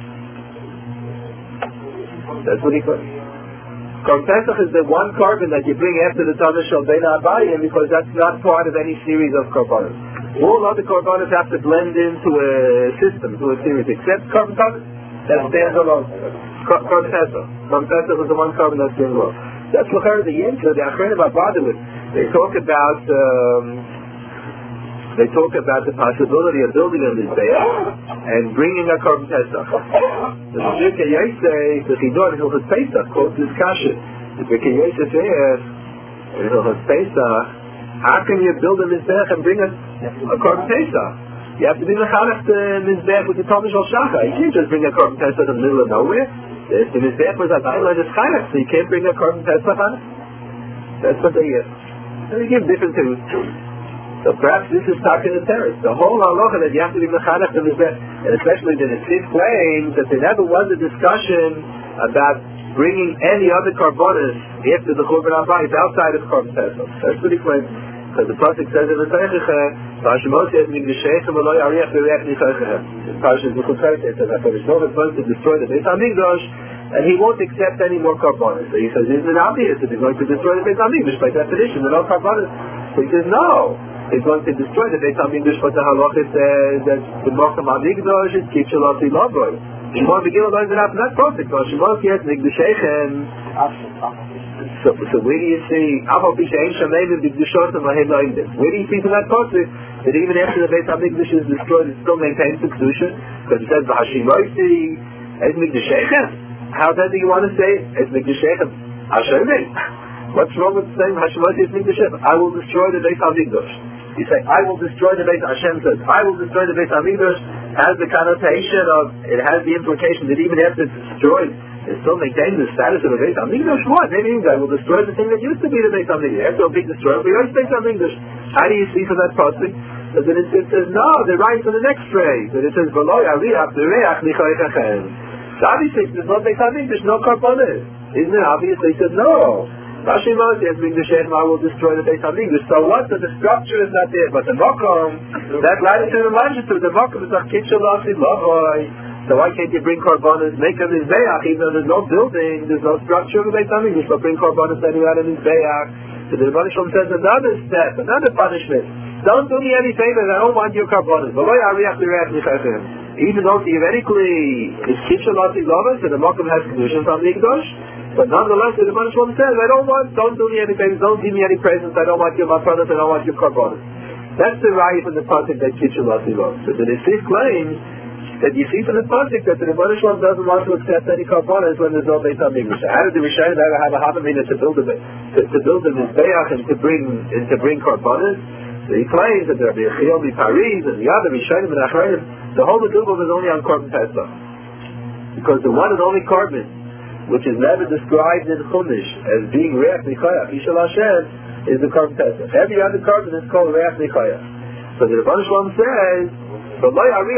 That's what he calls. Korban Pesach is the one carbon that you bring after the Talmud Shalei Abai, because that's not part of any series of korbanos. All other korbanos have to blend into a system, to a series, except Korban Pesach. That stands alone. Korban Pesach. Korban Pesach is the one carbon that stands alone. That's what the Yinka, the Achrenim bother with. They talk about um, they talk about the possibility of building a mizbeach and bringing a Korban Pesach. The Birkei Yosef, the Chidon in Hilchos Pesach, quotes this kasha. The Birkei Yosef asks in Hilchos Pesach, how can you build a mizbeach and bring a, a Korban Pesach? You have to be mechanech the mizbeach with the Talmud Shel Shachar. You can't just bring a Korban Pesach in the middle of nowhere. The mizbeach was a daila just chayach, so you can't bring a Korban Pesach on it. That's what they give. So they give different things. So perhaps this is talking the terrorists. The whole halacha that you have to be mechanech the mizbeach, and especially the Nesif claims that there never was a discussion about bringing any other karbonos after the Churban Abayis outside of Korban Pesach. That's what he claims. Because the Pasuk says in the Teichecha, Vashmos yet migdashechem v'lo yariach v'reach nichaychem. The Pasuk is the Chutzayt, it says that there is no supposed to destroy the Beis Hamikdash, and he won't accept any more karbonos. So he says, isn't it obvious that he's going to destroy the Beis Hamikdash by definition? There are no karbonos. So he says, no. He's going to destroy the Beis Hamikdash, but the halacha says that the Mocham Hamikdash is kitchalati lavoy. Shimon Begillah learns it out from that Pasuk. Vashmos yet migdashechem. So, so where do you see? Where do you see from that pasuk that even after the Beit Hamikdash is destroyed, it still maintains the kedusha? Because it says v'hashimoisi es mikdashechem. How then do you want to say es mikdashechem? Hashem. What's wrong with saying v'hashimoisi es mikdashechem? I will destroy the Beit Hamikdash. You say I will destroy the Beit. Hashem says I will destroy the Beit Hamikdash. Has the connotation of it has the implication that even after it's destroyed, it still maintains the status of a Beit Hamikdash. What? Maybe I will destroy the thing that used to be the Beit Hamikdash. After a big destroyer, we always Beit Hamikdash. How do you see from that pasuk that it, it says no? They're right from the next phrase that it says V'lo yariach v'reach nichaychem. So obviously there's no Beit Hamikdash, no karbonos. Isn't it obvious? They said no. Rashi Moshe has mikdashechem. I will destroy the Beit Hamikdash. So what? So the structure is not there, but the makom, that latitude and longitude, the makom is a kitchalasi lavoy. So why can't you bring karbonos, make them in Mizbeach, even though there's no building, there's no structure of the Beit Hamikdash, but bring karbonos anyway out of Mizbeach. So the Rebbe Shalom says another step, another punishment. Don't do me any favors, I don't want your karbonos. Even though theoretically it's kitchalati lavoy, so the makom has kedusha from Mikdash, but nonetheless, the Rebbe Shalom says, I don't want, don't do me any favors, don't give me any presents, I don't want your matzanos, I don't want your karbonos. That's the raya from the pasuk that kitchalati lavoy. So the Nesif claims that you see from the pasuk that the Rebbe Shalom doesn't want to accept any karbonos when there's no Beit Hamikdash. How did the Rishonim ever have a havamina to build a to, to build a mizbeach and to bring and to bring karbonos? So he claims that there will be a Chiyom Paris and the other Rishonim and Achronim. The whole Medubah was only on Korban Pesach, because the one and only carbon which is never described in Chumash as being Reach Nichayach, Yishal Hashem, is the Korban Pesach. Every other carbon is called Reach Nichayach. So the Rebbe Shalom says, don't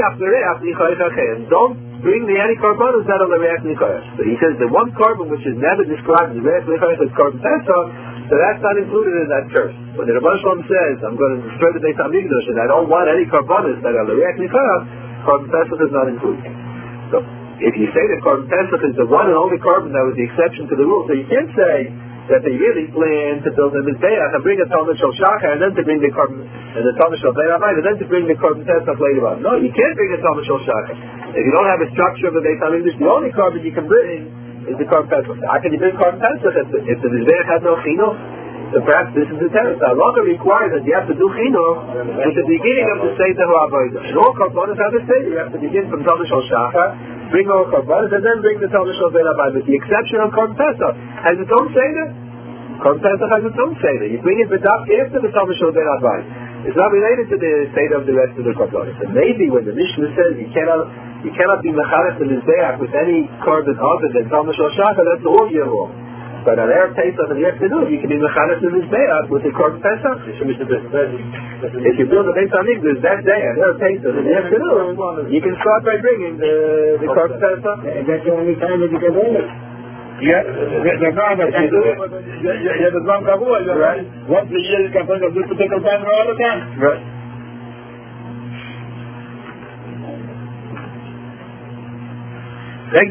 bring me any karbonos that are the Reach Nichayach. So he says the one carbon which is never described as Reach Nichayach is Korban Pesach, so that's not included in that curse. When the Rebbe Shalom says, I'm going to destroy the Beit Hamikdash and I don't want any karbonos that are the Reach Nichayach, Korban Pesach is not included. So if you say that Korban Pesach is the one and only carbon that was the exception to the rule, so you can't say that they really plan to build a Mizbeach and bring a Talmud Shel Shachar and then to bring the Korban and the Talmud Shel Beit Hamikdash and then to bring the Korban Pesach later on. No, you can't bring a Talmud Shel Shachar. If you don't have a structure of a Beit Hamikdash, the only carbon you can bring is the Korban Pesach. How can you bring Korban Pesach if the, if the Mizbeach has no chinuch? So perhaps this is the terrace. The halacha requires that you have to do chinuch at the beginning of the Seder HaAvodah. And all karbonos have a Seder. You have to begin from Talmud Shel Shachar, bring all karbonos, and then bring the Talmud Shel Beit Hamikdash. The exception of Korban Pesach has its own Seder. Korban Pesach has its own Seder. You bring it b'daf after the Talmud Shel Beit Hamikdash. It's not related to the Seder of the rest of the karbonos. And maybe when the Mishnah says you cannot you cannot be mechanech the Mizbeach with any carbon other than Talmud Shel Shachar, that's all year long. But on Erev Pesach in the afternoon, you can be mechanes in this Mizbeach with the Korban Pesach. If you build a Beis HaMikdash that day on Erev Pesach in the afternoon, you can start by bringing the, the Korban Pesach. That's the only time that you can bring it. Yeah, the father can do it. Yeah, the Zman Kavua, right? Once a year you can bring a this particular time all the time. Right. If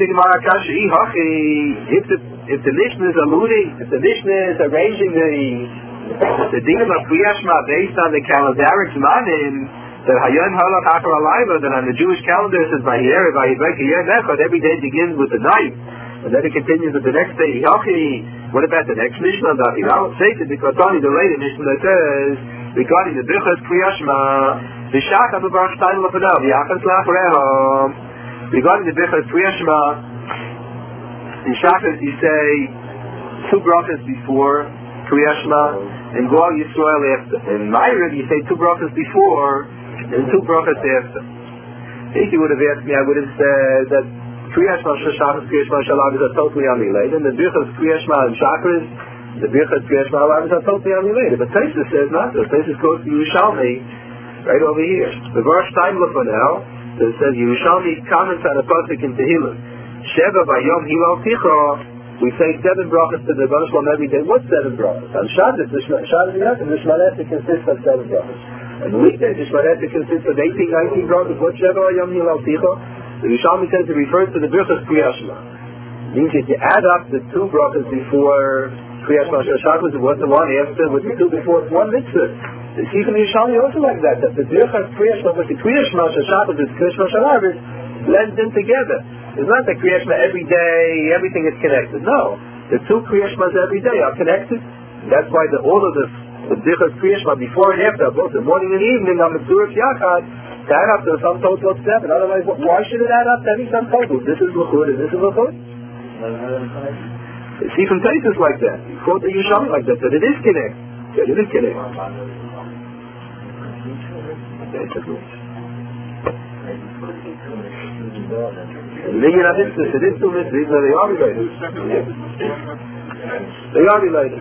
the if the Mishnah is alluding, if the Mishnah is arranging the the dinim of Kriyas Shema based on the calendaric zmanim, that Hayon Halach Achar Alayla, that on the Jewish calendar it says Vayir Vayivek Yer Nechad, every day begins with the night, and then it continues with the next day. What about the next Mishnah? I don't say it because only the later Mishnah that says regarding the Birchas Kriyas Shema, the Shach HaMevarach Shtayim L'Fanav Yachas L'Acharehom. Regarding the Birchas Kriyas Shema, in Shachas you say two brachas before Kriyas Shema and Goal Yisrael after. In Ma'ariv you say two brachas before and two brachas after. If you would have asked me, I would have said that Kriyas Shema, Shachas, Kriyas Shema, Shalavis are totally unrelated, and the Birchas Kriyas Shema and Shachas, the Birchas Kriyas Shema, Shalavis are totally unrelated. But Tosfos says not so. Tosfos goes to Yerushalmi right over here. The verse time L'Fanel, so it says Yerushalmi comments on a pasuk in Tehillim. Sheva Vayom Hilal Ticha. We say seven brachas to the Rebbeinu Shalom every day. What seven brachas? On Shabbos, the Shabbos the Shmoneh consists of seven brachas. And the weekday, the Shmoneh consists of eighteen, nineteen brachas. What Sheva Vayom Hilal Ticha? The Yerushalmi says it refers to the Birchas Kriyas Shema. Means if you add up the two brachas before Kriyas Shema Shabbos, it was the one after, with the two before, it's one mitzvah. The Sif and Yerushalmi also like that, that the Birchas Kriyas Shema, with the Kriyas Shema Shabbos, the Kriyas Shema Shabbos, blends in together. It's not the Kriyas Shema every day, everything is connected. No. The two Kriyas Shemas every day are connected. That's why the, all of the the Birchas Kriyas Shema before and after, both the morning and evening, on the Tzuras Yachad, to add up to some total of seven. Otherwise, why should it add up to any sum total? This is L'chud and this is L'chud. See from places like that. You quote the Yerushalmi like that, that it is connected. That it is connected. And then you have this, it is two mitzvahs, but they are related. They are related.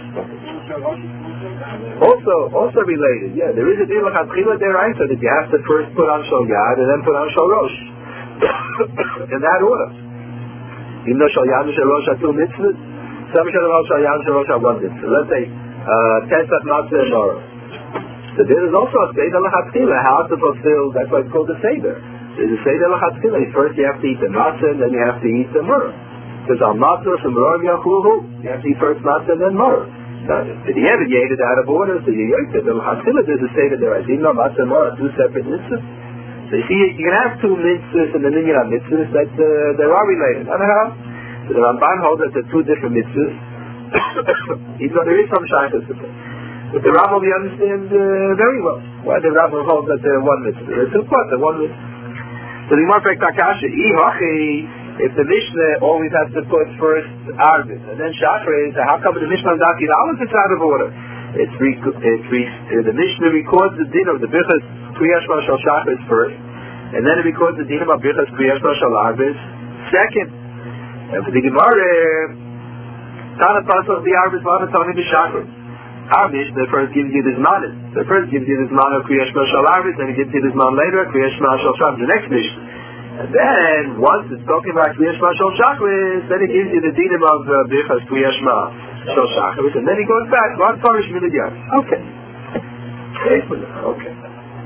Also, also related, yeah, there is a deal like Atchila Deraisa that you have to first put on Shal Yad and then put on Shal Rosh. In that order. Even though Shal Yad and Shal Rosh are two mitzvahs, some Shal Rosh, Shal Yad and Shal Rosh are one mitzvah. Let's say, uh, Pesach, Matzah, and Morah. So there is also a Seder L'Chatchila, how to fulfill, that's why it's called the Seder. There's a Seder L'Chatchila. First you have to eat the Matzah, and then you have to eat the Morah. Because on Matzah, from Morah, Yachuhu, you have to eat first Matzah, and then Morah. Now, did he ever eat it out of order? So you eat it. The L'Chatchila, there's a Seder there. Even though Matzah and Morah are two separate mitzvahs. So you see, you can have two mitzvahs, and then you have mitzvahs that uh, they are related. I don't know how. So the Ramban holds that they're two different mitzvahs. Even though there is some shaykhs to it. But the Rambam we understand uh, very well why the Rambam holds that they're one mitzvah. They're two parts, they're one mitzvah. So the Gemara Pek Takasha, if the Mishnah always has to put first Arvis and then Shachris, how come the Mishnah Daki Aleph is out of order? It's, re- it's re- uh, the Mishnah records the din of the Birchas Kriyas Shema Shal Shachris first, and then it records the din of Birchas Kriyas Shema Shal Arvis second. And for the Gemara, Tana Pasach the Arvis Vana Tani B'Shachris. Our Mishnah first gives you this man. The first gives you this man of Kriyas Shema Shal Arvis, then it gives you this man later, Kriyas Shema Shal Shachris, the next Mishnah. And then, once it's talking about Kriyas Shema Shal Shachris, then it gives you the dinim of uh, Birchas Kriyas Shema Shal Shachris, and then he goes back, one Parish Miligyan. Okay. Okay.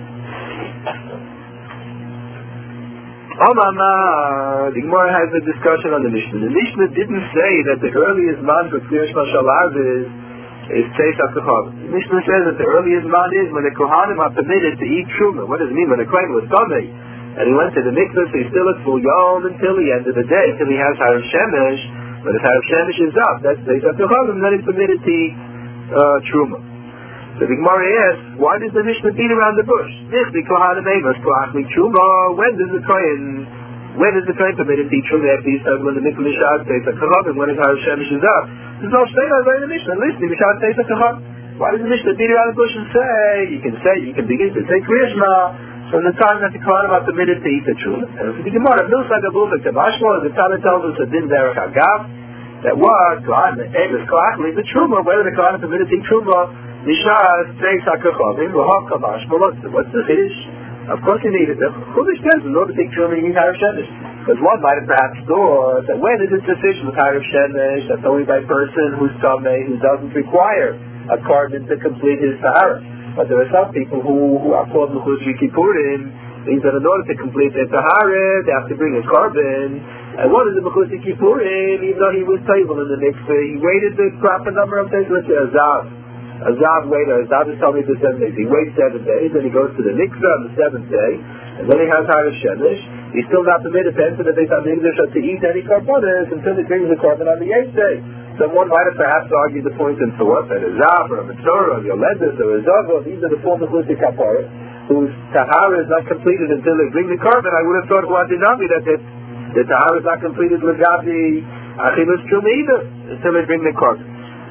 Amama, the Gemara has a discussion on the Mishnah. The Mishnah didn't say that the earliest man for Kriyas Shema Shal Arvis is Tzeis HaKohanim. The Mishnah says that the earliest man is when the Kohanim are permitted to eat Truma. What does it mean? When the Kohen was Tomei and he went to the mikvah, so he's still at full yom until the end of the day, until he has Harav Shemesh. When his Harav Shemesh is up, that's Tzeis HaKohanim, then he's permitted to eat uh, Truma. So the Gemara asks, why does the Mishnah beat around the bush? Nichli Kohanim Eivas Koachli Truma. When does the Kohen When is the Kohen permitted to eat Truma after he says when the mikvah is shad Tzeis HaKohanim, when his Harav Shemesh is up? There's no statement in the Mishnah. Listen, we shall say why does the Mishnah beat around the bush and say, you can say, you can begin to say Kriyas Shema from the time that the Kohanim are permitted to eat the Truma. And for the Gemara, Milsa Gabufik, the Mashma, the Tana tells us a din derech agav, that what Kohen Emes Kohen leave the truma, whether the Kohen is permitted to eat truma, Nishas Tzeis HaKachavim V'Hav Kamash Malotz. What's the fish? Of course you need it. The Chumash says in order to take truma you need Harav Shemesh. Because one might have perhaps thought that when is it sufficient with Harav Shemesh? That's only by a person who's Tamei, who doesn't require a carbon to complete his Tahara. But there are some people who, who are called Mechutz Kippurim, means that in order to complete their Tahara, they have to bring a carbon. And what is the Mechutz Kippurim? Even though he was table in the mikveh, he waited the proper number of days. Let's say a Zav. A Zav waited, a Zav is telling me for seven days. He waits seven days, then he goes to the mikveh on the seventh day, and then he has Harav Shemesh. He's still not permitted to enter the Beit HaMikdash or to eat any carbonas until he brings the carbon on the eighth day. Someone might have perhaps argued the point into what? That a Zav or a Mitzvah or a Yoledus or a Zav, these are the four Mechutz Kapara, whose Tahara is not completed until they bring the carbon. I would have thought, well, did not be that the, the Tahara is not completed with Gabi Achilus Truma either until they bring the carbon.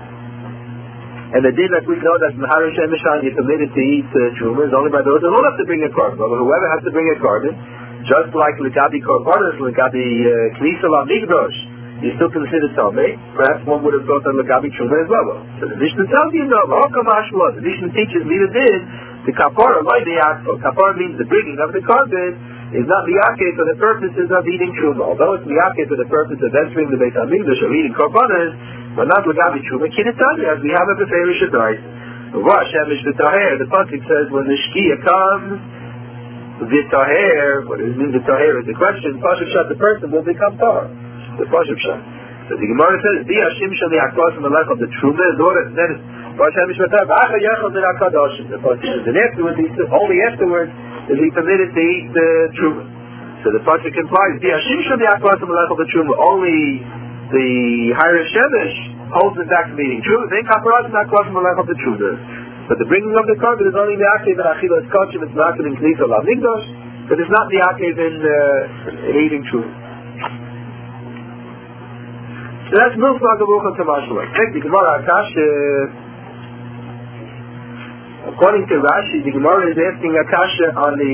And the din that we know that Harav Shemesh you're permitted to eat uh, Truma is only by those who don't have to bring a carbon. But whoever has to bring a carbon, just like L'Gabi Korbanos, L'Gabi Knisel HaMikdash, you still consider Tamei. Perhaps one would have thought that L'Gabi Truma as well. So the Mishnah tells you no. The Mishnah teaches me the din. The kapara, like the yakso. Kapara means the bringing of the carbon is not miyake for the purposes of eating truma. Although it's miyake for the purpose of entering the Beit HaMikdash or eating korbanos, but not L'Gabi Truma. Kinetanya, as we have a Beferish Adrais. Shemesh v'taher. The pasuk says when the shkia comes, v'taher. What does it mean v'taher? Is the question. Pasuk shot, the person will become tar. The pasuk shot. So the Gemara says, "Bi Hashim shel yakos melech of the truma." In order, then Shemesh v'taher. V'acha yachol min hakadoshim. The pasuk says, and afterwards, only afterwards is he permitted to eat the truma. So the pasuk implies, "Bi Hashim shel yakos melech of the truma." Only the Harav Shemesh holds it back to meaning true. Then kaparat is not close to the level of the true. But the bringing of the carbon is only the akev and achilas kachim. It's not in knisel hamikdash, but it's not the akev in, uh, in eating true. So that's milfag avucha tamashla. Next, the Gemara Akash. According to Rashi, the Gemara is asking Akasha on the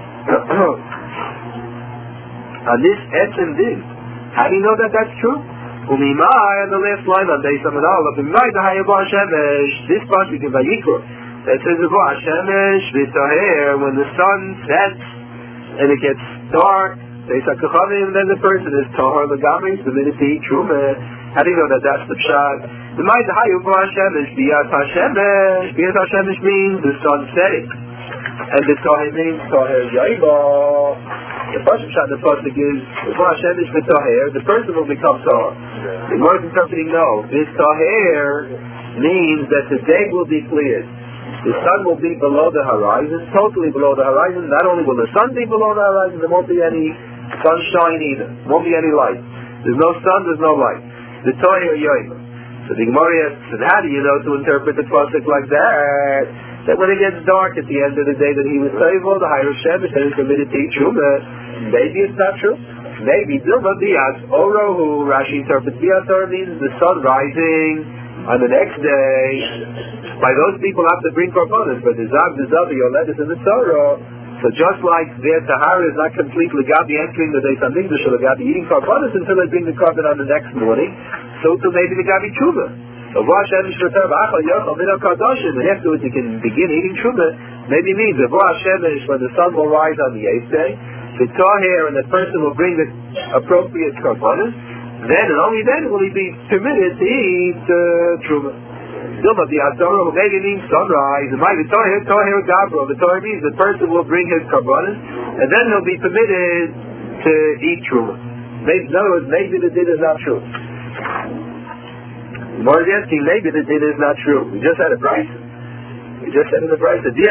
on this etzem din. How do you know that that's true? Umimai, and the last line on Beis Amadal, Umimai the Hayabah Shemesh, this pasuk in Vayikra, that says, Shemesh v'taher, when the sun sets and it gets dark, Beis HaKachavim, then the person is tahar l'gamri, submitted to eat truma. How do you know that that's the pshat? Umimai the Hayabah Shemesh, Biyat HaShemesh, Biyat HaShemesh means the sun setting, and the tahir means tahir yaibah. The first shot the pasuk is the person will become tahor. The word is interpreting no. This tahor means that the day will be cleared. The sun will be below the horizon, totally below the horizon. Not only will the sun be below the horizon, there won't be any sunshine either. There won't be any light. There's no sun, there's no light. The tahor yoyim. So the Gemara said, how do you know to interpret the pasuk like that? That when it gets dark at the end of the day that he was table, the Harav Shemesh that is committed to eat truma. Maybe it's not true. Maybe Dilma Bias Orohu, Rashi interprets Bias Orohu means the sun rising on the next day. By those people have to bring korbanos, but the Zav, the Zav, the Yoledus, and the Torah. So just like their Tahara is not completely Gabi entering the Beit HaMikdash or Gabi eating korbanos until they bring the carbon on the next morning, so too maybe the Gabi Truma. So and afterwards you can begin eating truma. Maybe means that when the sun will rise on the eighth day, the tahir and the person will bring the appropriate korbanos. Then and only then will he be permitted to eat uh, truma. Maybe means sunrise. It might be tahir, tahir gabro. The tahir means the person will bring his korbanos, and then he'll be permitted to eat truma. Maybe, in other words, maybe the din is not true. More than asking, maybe the din is not true. We just had a price. We just said in the price. So the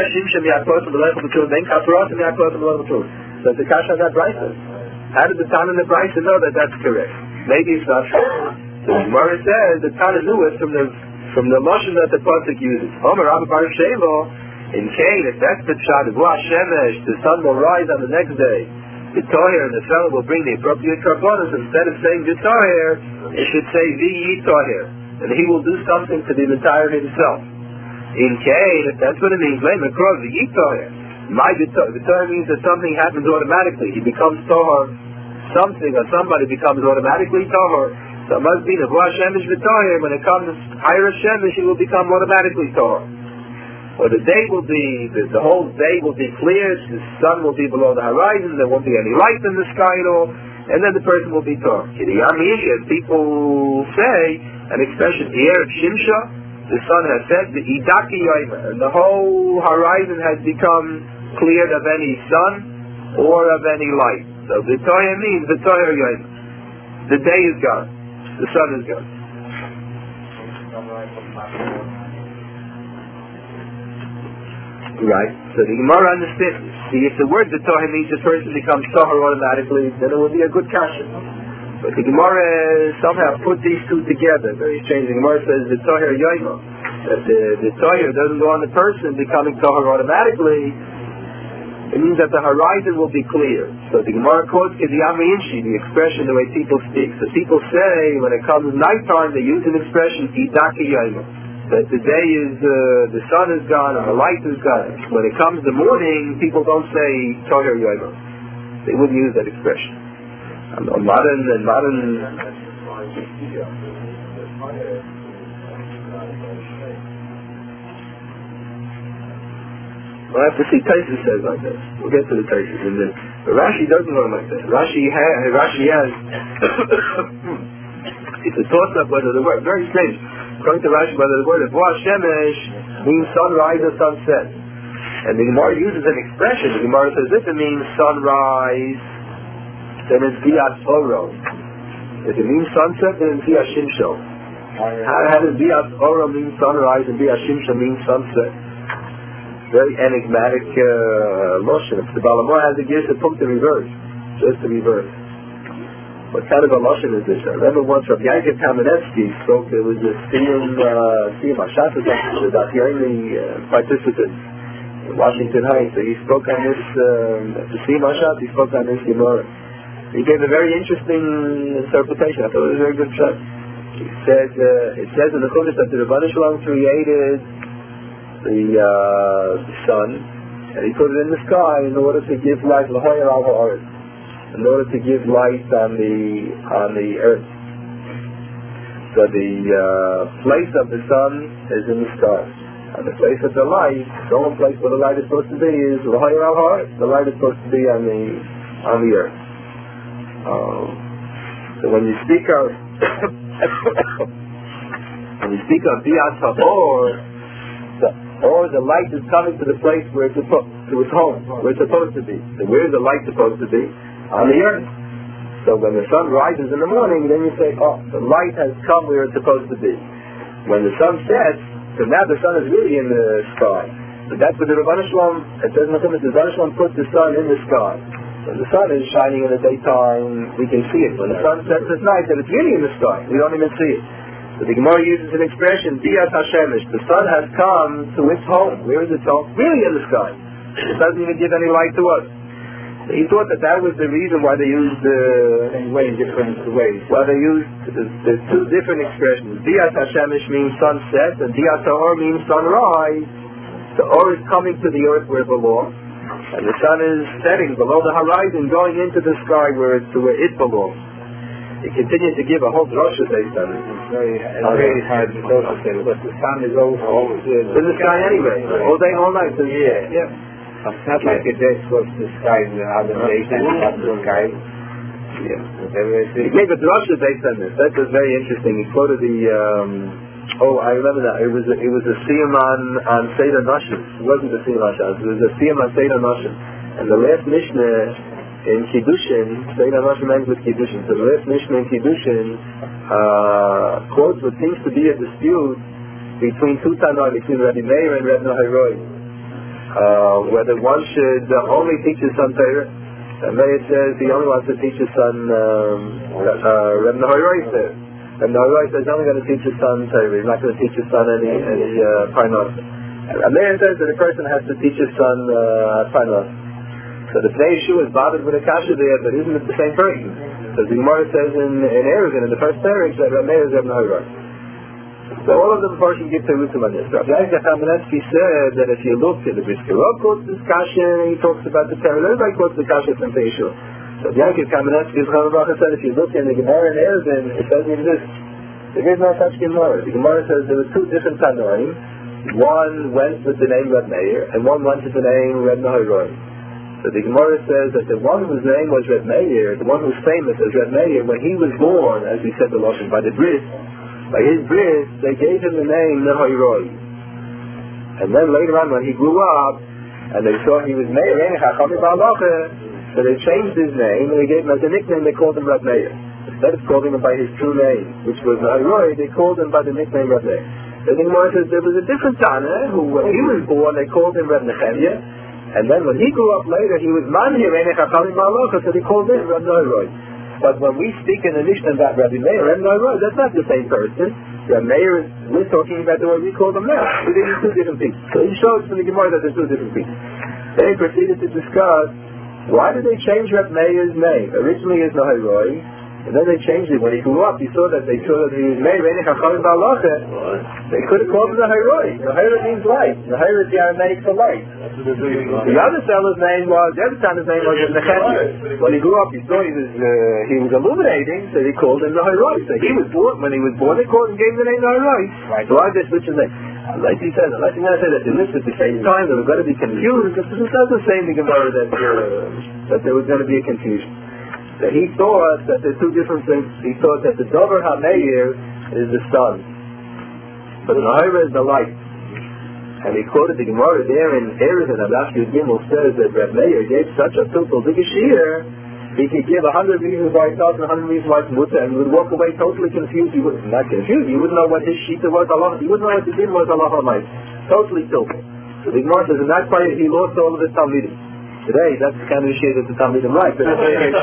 Kash on that price. How did the Tan in the price know that that's correct? Maybe it's not true. So Gemara says the Tan knew it from the from the motion that the pasuk uses. Omer Rabbi Bar Sheva in Cain, if that's the pshat, the sun will rise on the next day. The tahir and the fellow will bring the appropriate korbanos. Instead of saying the tahir, it should say the tahir. And he will do something to the entire himself. In Cain, if that's what it means, lay across the tahir. My the tahir means that something happens automatically. He becomes tahor, something or somebody becomes automatically tahor So it must be the Vua Shemesh V'Toher, when it comes higher Shemesh, it will become automatically Torah. Or the day will be, the, the whole day will be clear, the sun will be below the horizon, there won't be any light in the sky at all, and then the person will be Torah. As people say, an expression, the Erev Shimsha, the sun has said, the Idaki Yoima, and the whole horizon has become cleared of any sun or of any light. So V'Toher means V'Toher Yoima. The day is gone. The sun is gone. Right. So the Gemara understands. See, if the word V'Toher means the person becomes Tahor automatically, then it would be a good kasha. But the Gemara somehow put these two together. Very strange. The Gemara says V'Toher Yoima. That the, the Toher doesn't go on the person becoming Tahor automatically. It means that the horizon will be clear. So the Gemara quotes Kediyam Inshi, the expression, the way people speak. So people say, when it comes nighttime, they use an expression, Idaki Yoima. That the day is, uh, the sun is gone and the light is gone. When it comes the morning, people don't say Toher Yoima. They wouldn't use that expression. And on modern and modern... We'll have to see Taisus says like this. We'll get to the Taisus in this. But Rashi doesn't learn like this. Rashi has, Rashi has it's a toss-up whether the word, very strange. According to Rashi, whether the word of Vua Shemesh means sunrise or sunset. And the Gemara uses an expression. The Gemara says if it means sunrise, then it's Biat Oro. If it means sunset, then it's Biat Shimsho. How, how does Biat Oro mean sunrise and Biat Shimsho mean sunset? Very enigmatic uh, Lashon. If the Balamor has a gear to pump the reverse, just the reverse. What kind of a Lashon is this? I remember once Rabbi Yaakov Kamenetsky spoke, there was a Siyum Siyum Hashat, the only uh, participant in Washington Heights. So he spoke on this, um, the Siyum Hashat, he spoke on this Gemara. He gave a very interesting interpretation. I thought it was a very good shot. He said, uh, it says in the Chumash that the Rebbeinu Shalom created The, uh, the sun, and he put it in the sky in order to give light, in order to give light on the on the earth. So the uh, place of the sun is in the sky, and the place of the light, the only place where the light is supposed to be is the light is supposed to be on the on the earth. Um, so when you speak of when you speak of Biat Tabor, or the light is coming to the place where it's supposed to its home, where it's supposed to be. So where is the light supposed to be? On the earth. So when the sun rises in the morning, then you say, oh, the light has come where it's supposed to be. When the sun sets, so now the sun is really in the sky. But that's what the Rebbeinu Shalom, it says in the Chumash, the Rebbeinu Shalom put the sun in the sky. When the sun is shining in the daytime, we can see it. When the sun sets at night, then it's really in the sky. We don't even see it. So the Gemara uses an expression, Biat HaShemesh. The sun has come to its home. Where is its home? Really in the sky. It doesn't even give any light to us. So he thought that that was the reason why they used the... Uh, way different ways. Why they used the, the two different expressions. Biat HaShemesh means sunset, and Biat HaOr means sunrise. The Or is coming to the earth where it belongs, and the sun is setting below the horizon, going into the sky where, it's, where it belongs. He continued to give a whole drasha based on it. It's very, it's very hard to go to say, but the sun is over always in the sky anyway, all day, all night. So yeah, yeah. It's not like it just goes to the sky in the other days and not the sky. Yeah. He gave a drasha based on this. That was very interesting. He quoted the, um, oh, I remember that. It was a, it was a siyum on, on Seder Nashim. It wasn't a siyum on Shabbos. It was a siyum on Seder Nashim. And the last Mishnah in Kiddushin, Seder Nashim ends with Kiddushin. So the last Mishnah in Kiddushin uh, quotes what seems to be a dispute between two Tanai, between Rabbi Meir and Rabbi Nahiroi, uh, whether one should uh, only teach his son Torah. Rabbi Meir says he only wants to teach his son. Um, uh, Rabbi Nahiroi says, Rabbi Nahiroi says he's only going to teach his son Torah. He's not going to teach his son any any uh, Parnas. Rabbi Meir says that a person has to teach his son uh, Parnas. So the Pnei Yeshua is bothered with a kasha there, but isn't it the same person? So the Gemara says in, in Eruvin, in the first parak, that Rabbi Meir is Rabbi Nahiroi. So all of them portion give Terutim on this. Rabbi Yaakov Kamenetsky said that if you look at the Brisker Rav quotes this kasha, he talks about the Torah. Everybody quotes the kasha from Pnei Yeshua. So Yaakov Kamenetsky said, if you look in the Gemara in Eruvin, it doesn't exist. There is no such Gemara. The Gemara says there were two different Tanoim. One went with the name Reb Meir, and one went with the name Reb Nahiroi. So the Gemara says that the one whose name was Reb Meir, the one who was famous as Reb Meir, when he was born, as we said the Lashon, by the bris, by his bris, they gave him the name Nahiroi. And then later on, when he grew up, and they saw he was Meir, so they changed his name, and they gave him as a nickname, they called him Reb Meir. Instead of calling him by his true name, which was Nahiroi, they called him by the nickname Reb Meir. The Gemara says there was a different Tana, who when he was born, they called him Reb Nechemia, and then when he grew up later, he was Manhir, so they called him Reb Nahiroi. But when we speak in the Mishnah about Rabbi Meir, Reb Nahiroi, that's not the same person. Reb Meir, we're talking about the way we call them now. These are two different people. So he shows from the Gemara that they're two different people. They proceeded to discuss, why did they change Reb Meir's name? Originally it's Nahiroi, and then they changed it. When he grew up, he saw that they saw that he was Meir, they could have called him Nahiroi. Nahiroi means light. Nahiroi is the Aramaic for light. The other fellow's name was, the other time his name was Nechemia. When he grew up, he saw he was uh, he was illuminating, so they called him Nahiroi. So he was born, when he was born, they called him, gave him the name Nahiroi. Right. So I just switched his name. Like he said, like he said that they lived at the same time, they were going to be confused, because it doesn't say in the Gemara that, uh, that there was going to be a confusion. So he thought that there are two different things. He thought that the Dover HaMeir is the sun, but the Nahiroi is the light. And he quoted the Gemara there in Eruvin, Ablash Yud Gimel says that Reb Meir gave such a total big shear, he could give a hundred reasons why it's not and a hundred reasons why it's mutter, and he would walk away totally confused. He would not confused. He wouldn't know what his shita was. Allah. He wouldn't know what the din was. Allah Almighty. Totally tilted. So the Gemara says in that part he lost all of his talmidim. Today, that's the kind of shit that the Talmidim like. But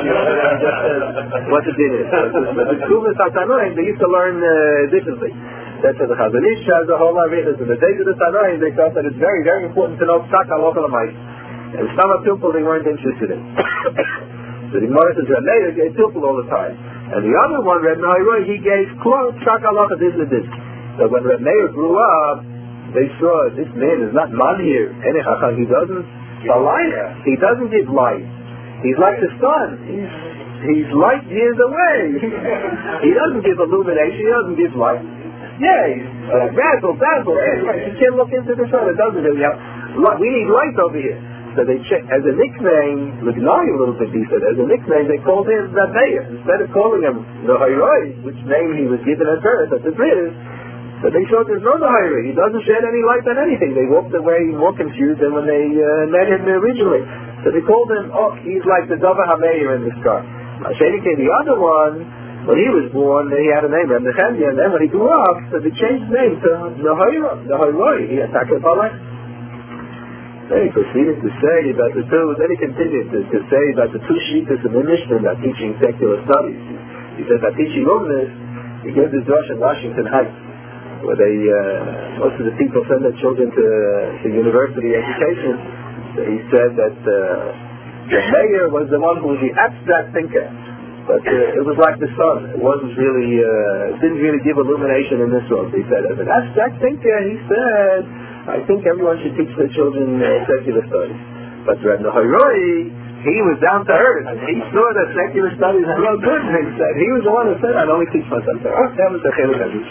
what the din is. But the Kumas HaTanoim, they used to learn uh, differently. That's what the Chazon Ish has a whole lot of it. In the days of the Tanoim, they thought that it's very, very important to know Psak HaLoch HaLamayis. And some of Tupel they weren't interested in. So the Gemara says Reb Meir gave Tupel all the time. And the other one, Reb Nahiroi, he gave Klor, Psak HaLoch this and this. So when Reb Meir grew up, they saw this man is not Manhir. He doesn't The light, he doesn't give light. He's like the sun. He's, he's light years away. He doesn't give illumination. He doesn't give light. Yeah, he's uh, dazzle, dazzle. You can't look into the sun. It doesn't really help. We need light over here. So they check, as a nickname, Lignari a little bit, he said, as a nickname, they called him Reb Meir. Instead of calling him Nahiroi, which name he was given at birth, at the bris, but they showed there's no Nahiroi. He doesn't shed any light on anything. They walked away more confused than when they uh, met him originally. So they called him, oh, he's like the Dover HaMeir in the sky. Shady came the other one, when he was born, he had a name, Reb Nechemia, and then when he grew up, so they changed his name to Nahiroi. Nahiroi. He attacked the Palek. Then he proceeded to say about the two, then he continued to, to say about the two shittas in the Mishnah about teaching secular studies. He said that teaching Luminous, he gave this drush in Washington Heights, where they, uh, most of the people send their children to, uh, to university education. So he said that uh, the Meir was the one who was the abstract thinker, but uh, it was like the sun. It wasn't really, uh, didn't really give illumination in this world. He said, as an abstract thinker, he said, I think everyone should teach their children uh, secular studies. But Reb Nahiroi, he was down to earth. He saw that secular studies are no good. And he said, he was the one who said, I'd only teach myself. So, oh, that was the Chiluk Hadith.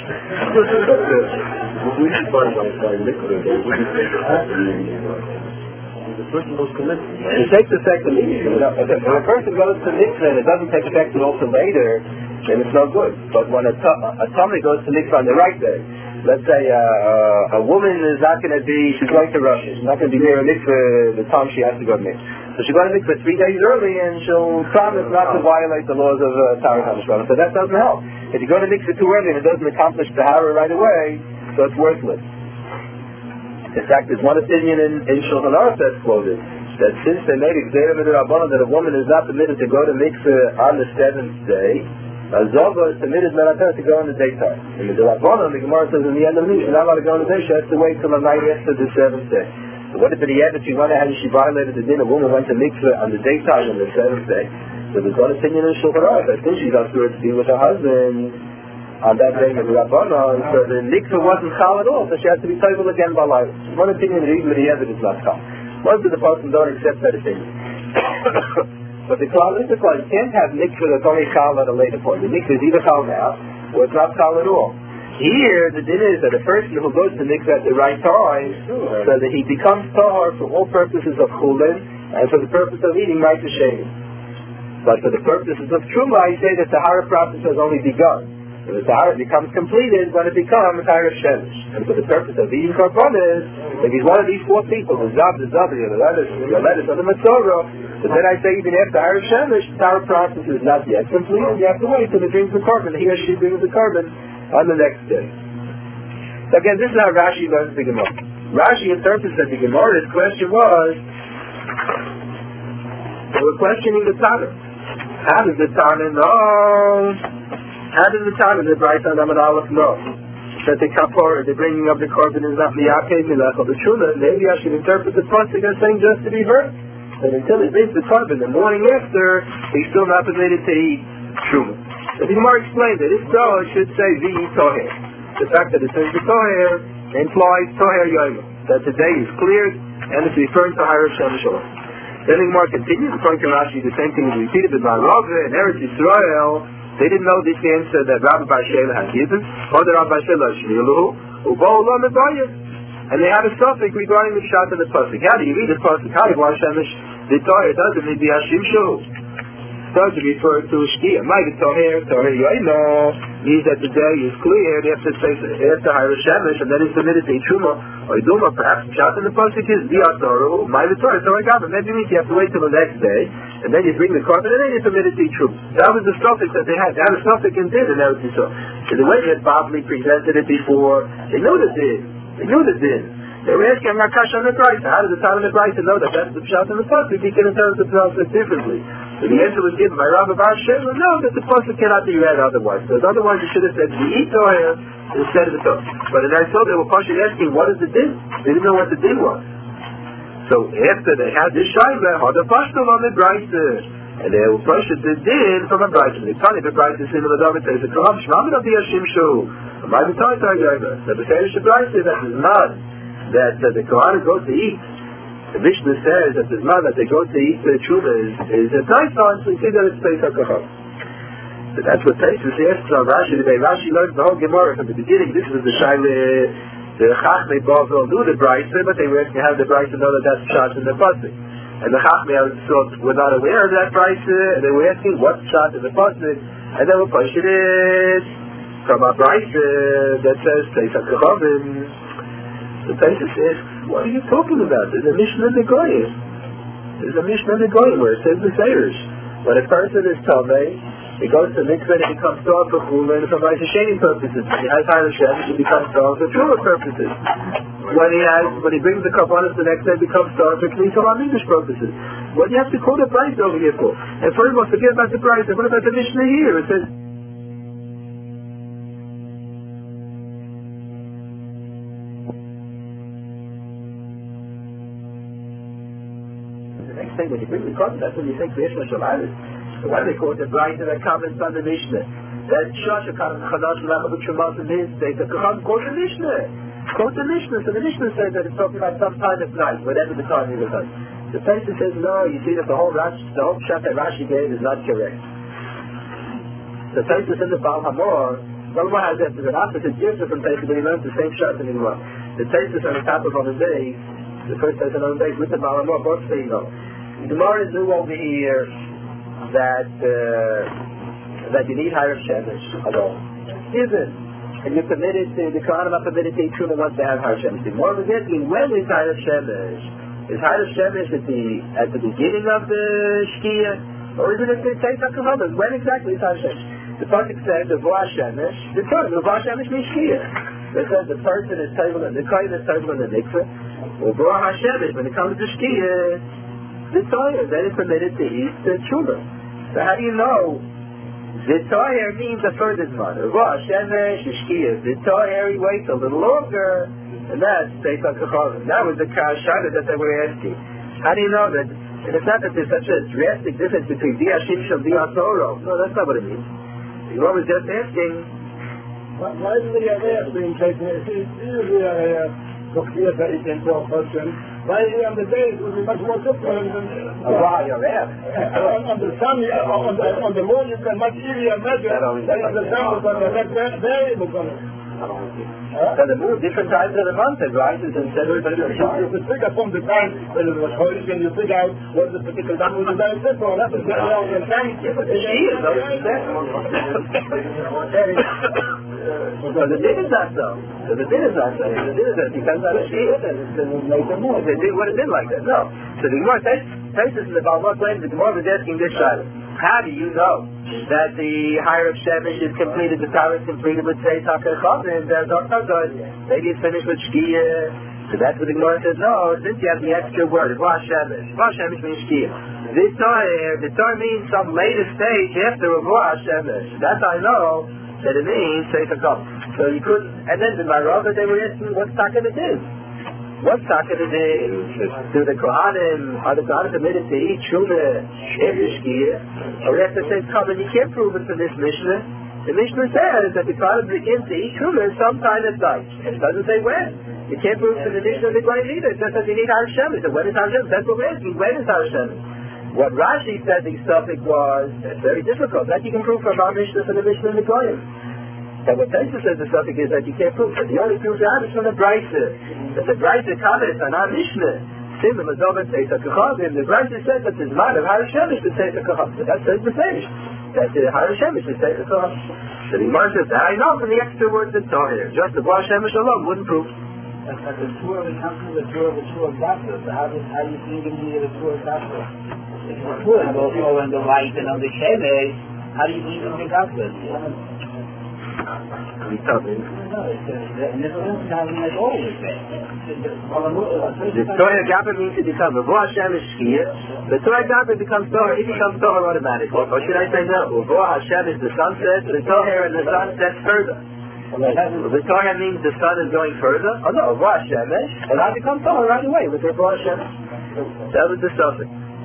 We should find out by liquid. The person was committed. It takes effect immediately. When a person goes to mikveh and it doesn't take effect until later, then it's no good. But when a, a tummy goes to mikveh on the right day, let's say uh, a woman is not going to be, she's going to Russia, she's not going to be near a mikveh the time she has to go to mikveh. So she's going to mikveh three days early and she'll promise not to violate the laws of uh, Taharat HaMishpatim. So that doesn't help. If you go to mikveh too early and it doesn't accomplish Tahara right away, so it's worthless. In fact, there's one opinion in, in Shulchan Aruch that's quoted, that since they made Gzeira Midrabanan that a woman is not permitted to go to mikveh on the seventh day, a Zova is permitted to go in the daytime. In the Midrabanan, the Gemara says in the end of the news, she's not allowed to go in the day, she has to wait till the night after the seventh day. So what if in the end that she went ahead and she violated the din, a woman went to mikveh on the daytime on the seventh day? So there's one opinion in Shulchan Aruch, I think she's up to her to be with her husband on that day of the Rabbanon, so the mikveh wasn't chal at all, so she has to be table again by life. One opinion that even the evidence is not chal. Most of the Poskim don't accept that opinion. But the klal is the klal. You can't have mikveh that's only chal at a later point. The mikveh is either chal now, or it's not chal at all. Here, the din is that a person who goes to mikveh at the right time, so that he becomes tahor for all purposes of chulin, and for the purpose of eating right to shame. But for the purposes of truma, I say that the tahara process has only begun. And the tahara becomes completed when it becomes tahara shemesh. And for the purpose of eating karbonis, if he's one of these four people, the zav, the zav, the lettuce, the lettuce, or the matzorah, but then I say even after tahara shemesh, the tahara process is not yet completed. You have to wait till he brings the carbon. He or she brings the carbon on the next day. So again, this is how Rashi learns the Gemara. Rashi interprets that the Gemara's question was, they were questioning the Tana. How does the Tana know? How does the Tana, the Bright on Amad Aleph, know that the kapor, the bringing of the carbon is not miyakeh milach of the truma? Maybe I should interpret the pasuk as saying just to be heard. That until he brings the carbon the morning after, he's still not permitted to eat truma. The Gemara explained that if so, it should say vi toher. The fact that it says the toher implies toher yoyim, that the day is cleared and it's referring to higher shemesh. Then the Gemara continues, according to Rashi, the same thing is repeated in Rava and Eretz Yisrael. They didn't know this answer that Rabbi Bar Shela had given, or that Rabbi Shela Shmielu, Ubo Ulam Ebayah. And they had a suffix regarding the shot of the pasuk. How do you read the pasuk? How do you wash shemesh? The toher doesn't mean the Hashim Shu. Does refer to Shkia. Might toher, toher yoino, means that the day is cleared after after higher shemesh, and then it's permitted to eat truma or iduma. Perhaps the shot in the pasuk is bi'atoru, might toher, toher gavah. Maybe means you have to wait till the next day, and then you bring the carbon, and then you're permitted to eat truma. That was the suffix that they had. They had a suffix and did in Eretz Yisrael. So the way that Bavli presented it before, they knew the din. They knew the din. They were asking Nakash on the Brisa. How does the time of the Brisa know that that's the shot in the pasuk? He can interpret the pasuk differently. So the answer was given by Rabbi Bar Shela, no, that the pasuk cannot be read otherwise. Because otherwise you should have said the eat toher instead of the toher. But in Eretz they were partially asking, what is the din? They didn't know what the din was. So after they had this shayla, how the pashto on the Brisa, and they were pushed the din from a Brisa. They tell you the Brisa is in the David says, "Come, shmamid of the Hashim Shu." My B'tay Targayva. So the Perish Brisa that is not that uh, the Kohanim go to eat. The Mishnah says that the man that they go to eat the truma is, is a nice time, so we see that it's Pesach Kohanim. So that's what Pesach asks on Rashi today. Rashi learned the whole Gemara from the beginning. This was the Shaila, the Chachmei Bavel knew the Brisa, but they were asking how the Brisa know that that's shot in the pasuk. And the Chachmei were not aware of that Brisa, and they were asking what's shot in the pasuk, and they were pushing it from a Brisa that says Pesach Kohanim. The Pesach says, what are you talking about? There's a Mishnah in the Goyim. There's a Mishnah in the Goyim where it says the Seirish. When a person is Tomei, he goes to mikveh and he becomes Torah for Chula and for Ma'aseh Shenim purposes. When he has Ha'ara Shemesh, he becomes Torah for Truma purposes. When he has, when he brings the Karbanos the next day, he becomes Torah for Kli Torah Midrash purposes. What do you have to call the price over here for? And furthermore, forget about the price. And what about the Mishnah here? It says, when you bring the cotton, that's when you think Vishma Shalaris. So why do they call it the Brisa that comments on the Mishnah? That Shasha Karan Chadash Lamabut Shumas in his day, the Kahan quote the Mishnah. Quote the Mishnah. So the Mishnah says that it's talking about some time at night, whatever the time is. The person says, no, you see that the whole Rashi, the whole Pshat that Rashi gave is not correct. The person in the Baal Hamor, Baal Hamor has that, there's an opposite difference from Pesach, but he learns the same Pshat in the Gemara. The Pesach on the top of on the day, the first Pesach on the day, with the Baal Hamor, both say no. The Gemara knew over here that uh, that you need higher shemesh at all. Isn't. And you're permitted to, the Kohanim are permitted to eat truma once they have higher shemesh. The Gemara was asking, when is higher shemesh? Is higher shemesh at the at the beginning of the Shkia? Or is it at the Pesach Kohanim? When exactly is higher shemesh? The pasuk says, the Voah shemesh, the term, the Voah shemesh means Shkia. It says the person is table and the kohen is table in the mikveh. Or Voah shemesh, when it comes to Shkia, the toyer, then is permitted to eat the truma. So how do you know? The toyer means a further mother. Well, shemesh, shkia. The toyer, he waits a little longer, and that's Pesach Kohanim. That was the kashana that they were asking. How do you know that? And it's not that there's such a drastic difference between Diashim Shal Diatoro. No, that's not what it means. You were just asking. Why isn't the Yadeh being taken? Usually, so clear that it can go a person. Right here on the day, it will be much more difficult than Wow, you're there. on, on the sun, on the, on the moon, you can much easier measure than on the sun, because that's variable. So the moon, different times of the month, it rises and sets at different times. You figure from the time when it was holy, and you figure out what the particular time was very simple. That's the time. Yeah, but the she is though, isn't it? So the din is not so. So the din is not so. The din is that because of the she is, and it's going to make them more. They did what it did like that. No. So the Gemara takes this is about what claims the Gemara was asking this child. How do you know that the higher of Shemesh is completed, the Torah is completed with Seis HaKachavim, there's no good. Maybe it's finished with Shkia. So that's what the Gemara says, no, since you have the extra word, Voah Shemesh. Voah Shemesh means Shkia. This Torah, the Torah means some later stage after Voah Shemesh. That's how I know that it means Seis HaKachavim. So you could, and then the Marava, they were asking, what's Taka it is? What's Taka it is? Do the Kohanim, are the Kohanim permitted to eat Truma after Shkia? Or after say coming, you can't prove it from this Mishnah. The Mishnah says that the Kohanim begin to eat Truma sometime at night. It doesn't say when. You can't prove from the Mishnah of the Goyim either. It just says you need Har Shemesh. So when is Har Shemesh? That's what we're asking. When is Har Shemesh? What Rashi said the suffix was, that's very difficult. That you can prove from our Mishnah from the Mishnah of the Goyim. And what Taisa says the suffix is that you can't prove it. The only proof you have is from the Brisa. That the Brisa comments on our Mishnah. Sim and Mazov and Seis HaKachavim. The Brisa says that there's not of Har Shemesh to Seis HaKachavim. That says the same. That the Har Shemesh is Seis HaKachavim. So the Gemara says, I know from the extra words that's on here. Just the Voah Shemesh alone wouldn't prove. But the tour of the country, the tour of the tour of Gaza, so how do how do you think of the tour of Gaza? If the tour goes over on the light and on the Shemesh, how do you think of the Gaza? We tell me. The Torah Gabba means to become a Voah Shemesh Shkia. The Torah Gabba becomes Torah, it becomes Torah automatically. Or should I say no? Voah Shemesh, the sun sets, the Torah and the sun sets further. The Torah means the sun is going further. Oh no, Voah Shemesh, and I become Torah right away with the Voah Shemesh. That was the suffix.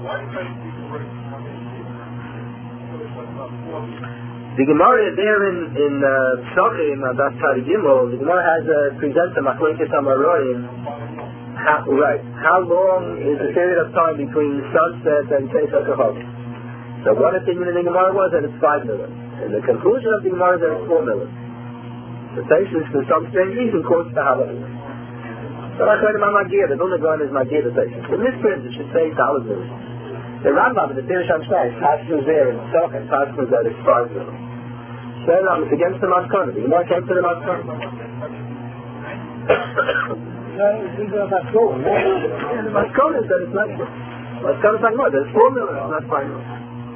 The Gemara there in in Psachim uh, Das Tari Gimel, the Gemara has uh, presents a Machlekes Amaroyim. How right? How long is the period of time between sunset and Seis HaKachavim? So one opinion in the Gemara was that it's five minutes, and the conclusion of the Gemara is that it's four minutes. The Taisus, for some strange reason, quotes the Halacha. So I heard about Magir. The Vilna is Magir the Taisus. In this print, it should say thousand minutes. The Rambam in the Pirush HaMishna passes there in Psachim, passes that it's five minutes. So it's against the Maskana. The Gemara came to the Maskana. No, these are not gold. The Maskana is that it's not good. Maskana is not good. There's four minutes, not five minutes.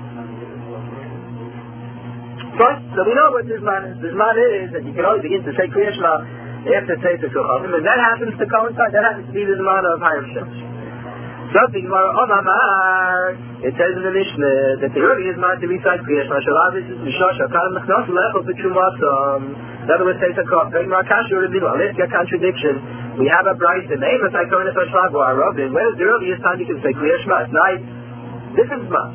Fine. So we know what this man is. This man is that you can only begin to say Kriya Shema after Seis HaKachavim, and that happens to coincide. That happens to be the man of Har Shemesh. So the Gemara on Amar, it says in the Mishnah that the earliest man to recite Kriya Shema Shalavis is Mishosh Akaram Mechnas Lechol B'Trumatam. In other words, Seis HaKachavim. Let's get contradiction. We have a bright the name of Taikonis HaShlav or Arabin. When is the earliest time you can say Kriya Shema? It's night. This is man.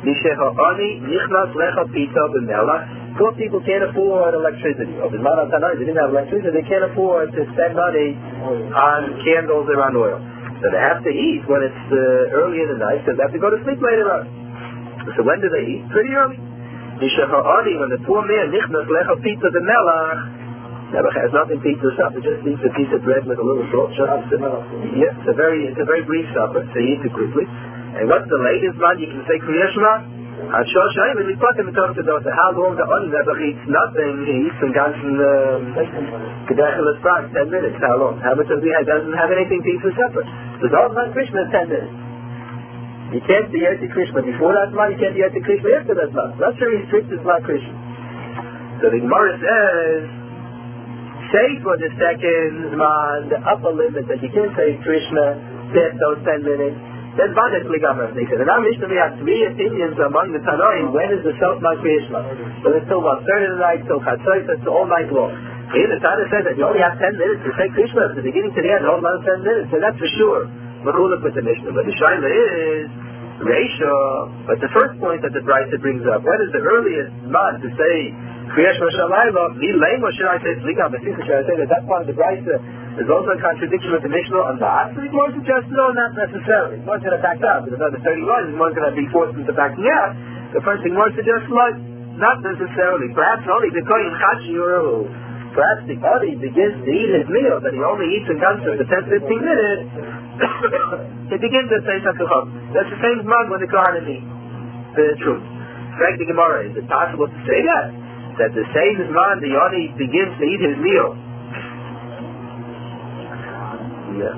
Poor people can't afford electricity. Or the man they didn't have electricity, they can't afford to spend money on candles or on oil. So they have to eat when it's uh, early in the night, because they have to go to sleep later on. So when do they eat? Pretty early. When the poor man nichnas lecha pizza the melach, melach has nothing to eat for supper, just eats a piece of bread with a little salt. Yeah, it's a very, it's a very brief supper, so you eat it quickly. And what's the latest man you can say Kriya Shema? Hashosh Shayim, and we put him in talk to those. How long the Nebuch eats nothing, he eats in ganzen Kedecheles Prague, ten minutes. How long? How much does he have? Doesn't have anything to eat for supper. So the whole man Krishna is ten minutes. You can't be Yeti Krishna before that man, you can't be Yeti Krishna after that man. That's very strict is not Krishna. So the Gemara says, say for the second man, the upper limit that you can't say Krishna past those ten minutes. Then Badet Ligamar, they said. And now Mishnah we have three opinions among the Tanoim. When is the Sot Night Kriya Shema? So it's till one third of the night, till Chatzos, it's all night long. Here the Tana says that you only have ten minutes to say Kriya Shema, from the beginning to the end, all about ten minutes. So that's for sure. Mechuluk with the Mishnah. But the Shaila is Reisha. But the first point that the Brisa brings up, when is the earliest man to say Kriya Shema Shalayla? Li Leimo, should I say Ligamar? Should I say that that part of the Brisa There's also a contradiction with the Mishnah on that. So the Gemara suggests, no, not necessarily. One's going to back out. There's another thirty lines, one's going to be forced into backing out. The first thing Gemara suggests, like, not necessarily. Perhaps only the Kohen Chachi Uru. Perhaps the Adi begins to eat his meal that he only eats in Gansu for ten to fifteen minutes. He begins to say Sakacham. That's the same mug when the Kohanim eat the truth. Correct the Gemara. Is it possible to say that? That the same man, the Adi begins to eat his meal. Yeah.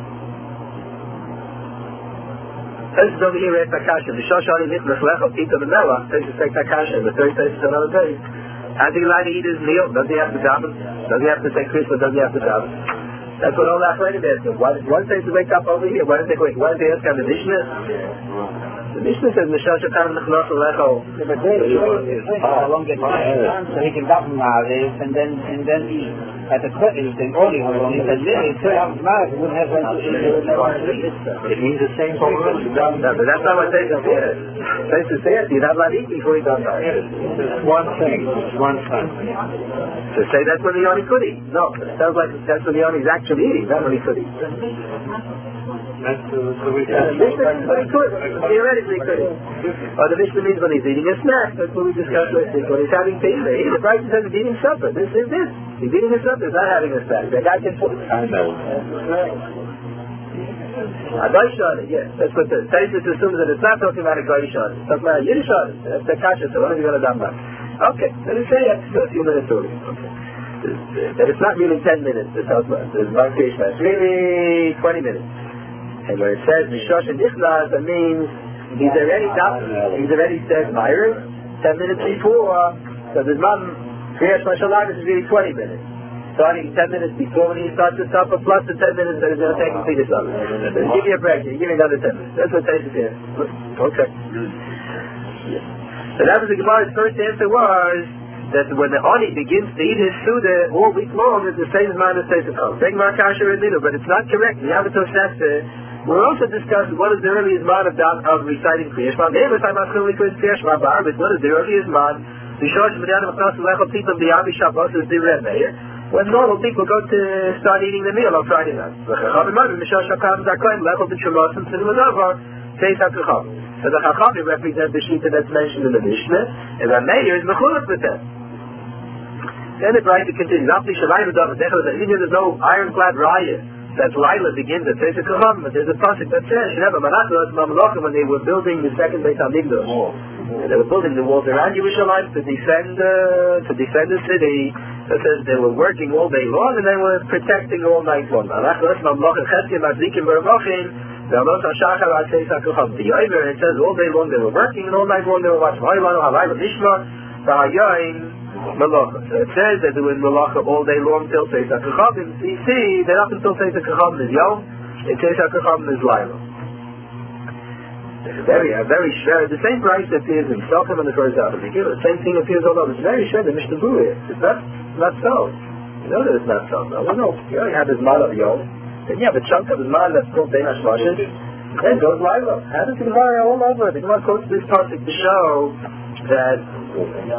This is over here at Takasha. The Shoshani Mitmach Lecho Pita the Melach. This is like Takasha. The third place is another day. Has he allowed to eat his meal? Does he have to daven? Does he have to say Christmas? Does he have to daven? That's what all that lady asked him. Why does he wake up over here? Why does he wait? Why does he ask on the Mishnah? The Mishnah says Mishasha Tam Nechnos Lecho. How long gets so he can daven Ma'ariv and then and then eat. At the Kodesh, then only how long he said, really, two hours Ma'ariv, he wouldn't have one to eat. It means the same thing. No, but that's not what Taisus says. Taisus says you're not allowed to eat before he does that. It's one thing. It's one thing. To say that's when the Yoni could eat. No, it sounds like that's when the Yoni is actually eating, not when he could eat. That's uh, so we yeah, the Mishnah means when he could. Theoretically he could eat. Or the Mishnah means when he's eating a snack. That's what we discussed last week. When he's having pizza. The Bryce says he's eating supper. This is this. He's eating his supper. He's not having a snack. That guy can put it. I know. A Goyshani, yes. That's what the Taisus assumes that it's not talking about a Goyshani. It's talking about a Yiddishani. That's the Kasha. So what are you going to do about it? Okay. Then it's say it's a few minutes early. Okay. That it's not really ten minutes. It's It's really twenty minutes. And when it says Mishosh and Nichlas, that means he's already done, he's already said Myron ten minutes before. So the man Kriyash Mashalag is really twenty minutes. Starting ten minutes before when he starts the supper, plus the ten minutes that he's going to take to feed the supper. So give me a break, give me another ten minutes. That's what Taisus is. Okay. So that was the Gemara's first answer was that when the Oni begins to eat his Suda all week long, it's the same amount of Taisus. Take Markasha and Nino, but it's not correct. We have a Toshasta. We're also discussing what is the earliest man of, of reciting Kriyash Ma. Maybe if I'm not really good Kriyash Ma, but what is the earliest man? The Shosh Mediana Maknas Lecho people the Abi Shabbos is the Red Meir. When normal people go to start eating the meal on Friday night. So the Chachamim represent the Shita that's mentioned in the Mishnah, and the Meir is Mechulach with them. Then the Brayta continues. There's no ironclad riot. That's Laila begins at Teisus Chacham, but there's a pasuk that says, when they were building the second Beit HaMikdash, they were building the walls around Yerushalayim to defend, uh, to defend the city. That says they were working all day long and they were protecting all night long. And it says all day long they were working and all night long they were watching. Malacha. So it says that they were in Malacha all day long till Teisus Chacham. So you see that up until Teisus Chacham is Yom, and Teisus Chacham is Laila. Very, uh, very sure. The same price appears in Shalchem and the first half of the year. The same thing appears all over. It's very sure the Mishnah Berurah. It's not, not so. You know that it's not so. No, well, no. You know you have his Mal of Yom, then you have a chunk of his Mal that's called Ben Hashmashim, then goes Laila. How does the Gemara all over? The Gemara quotes this pasuk to show that so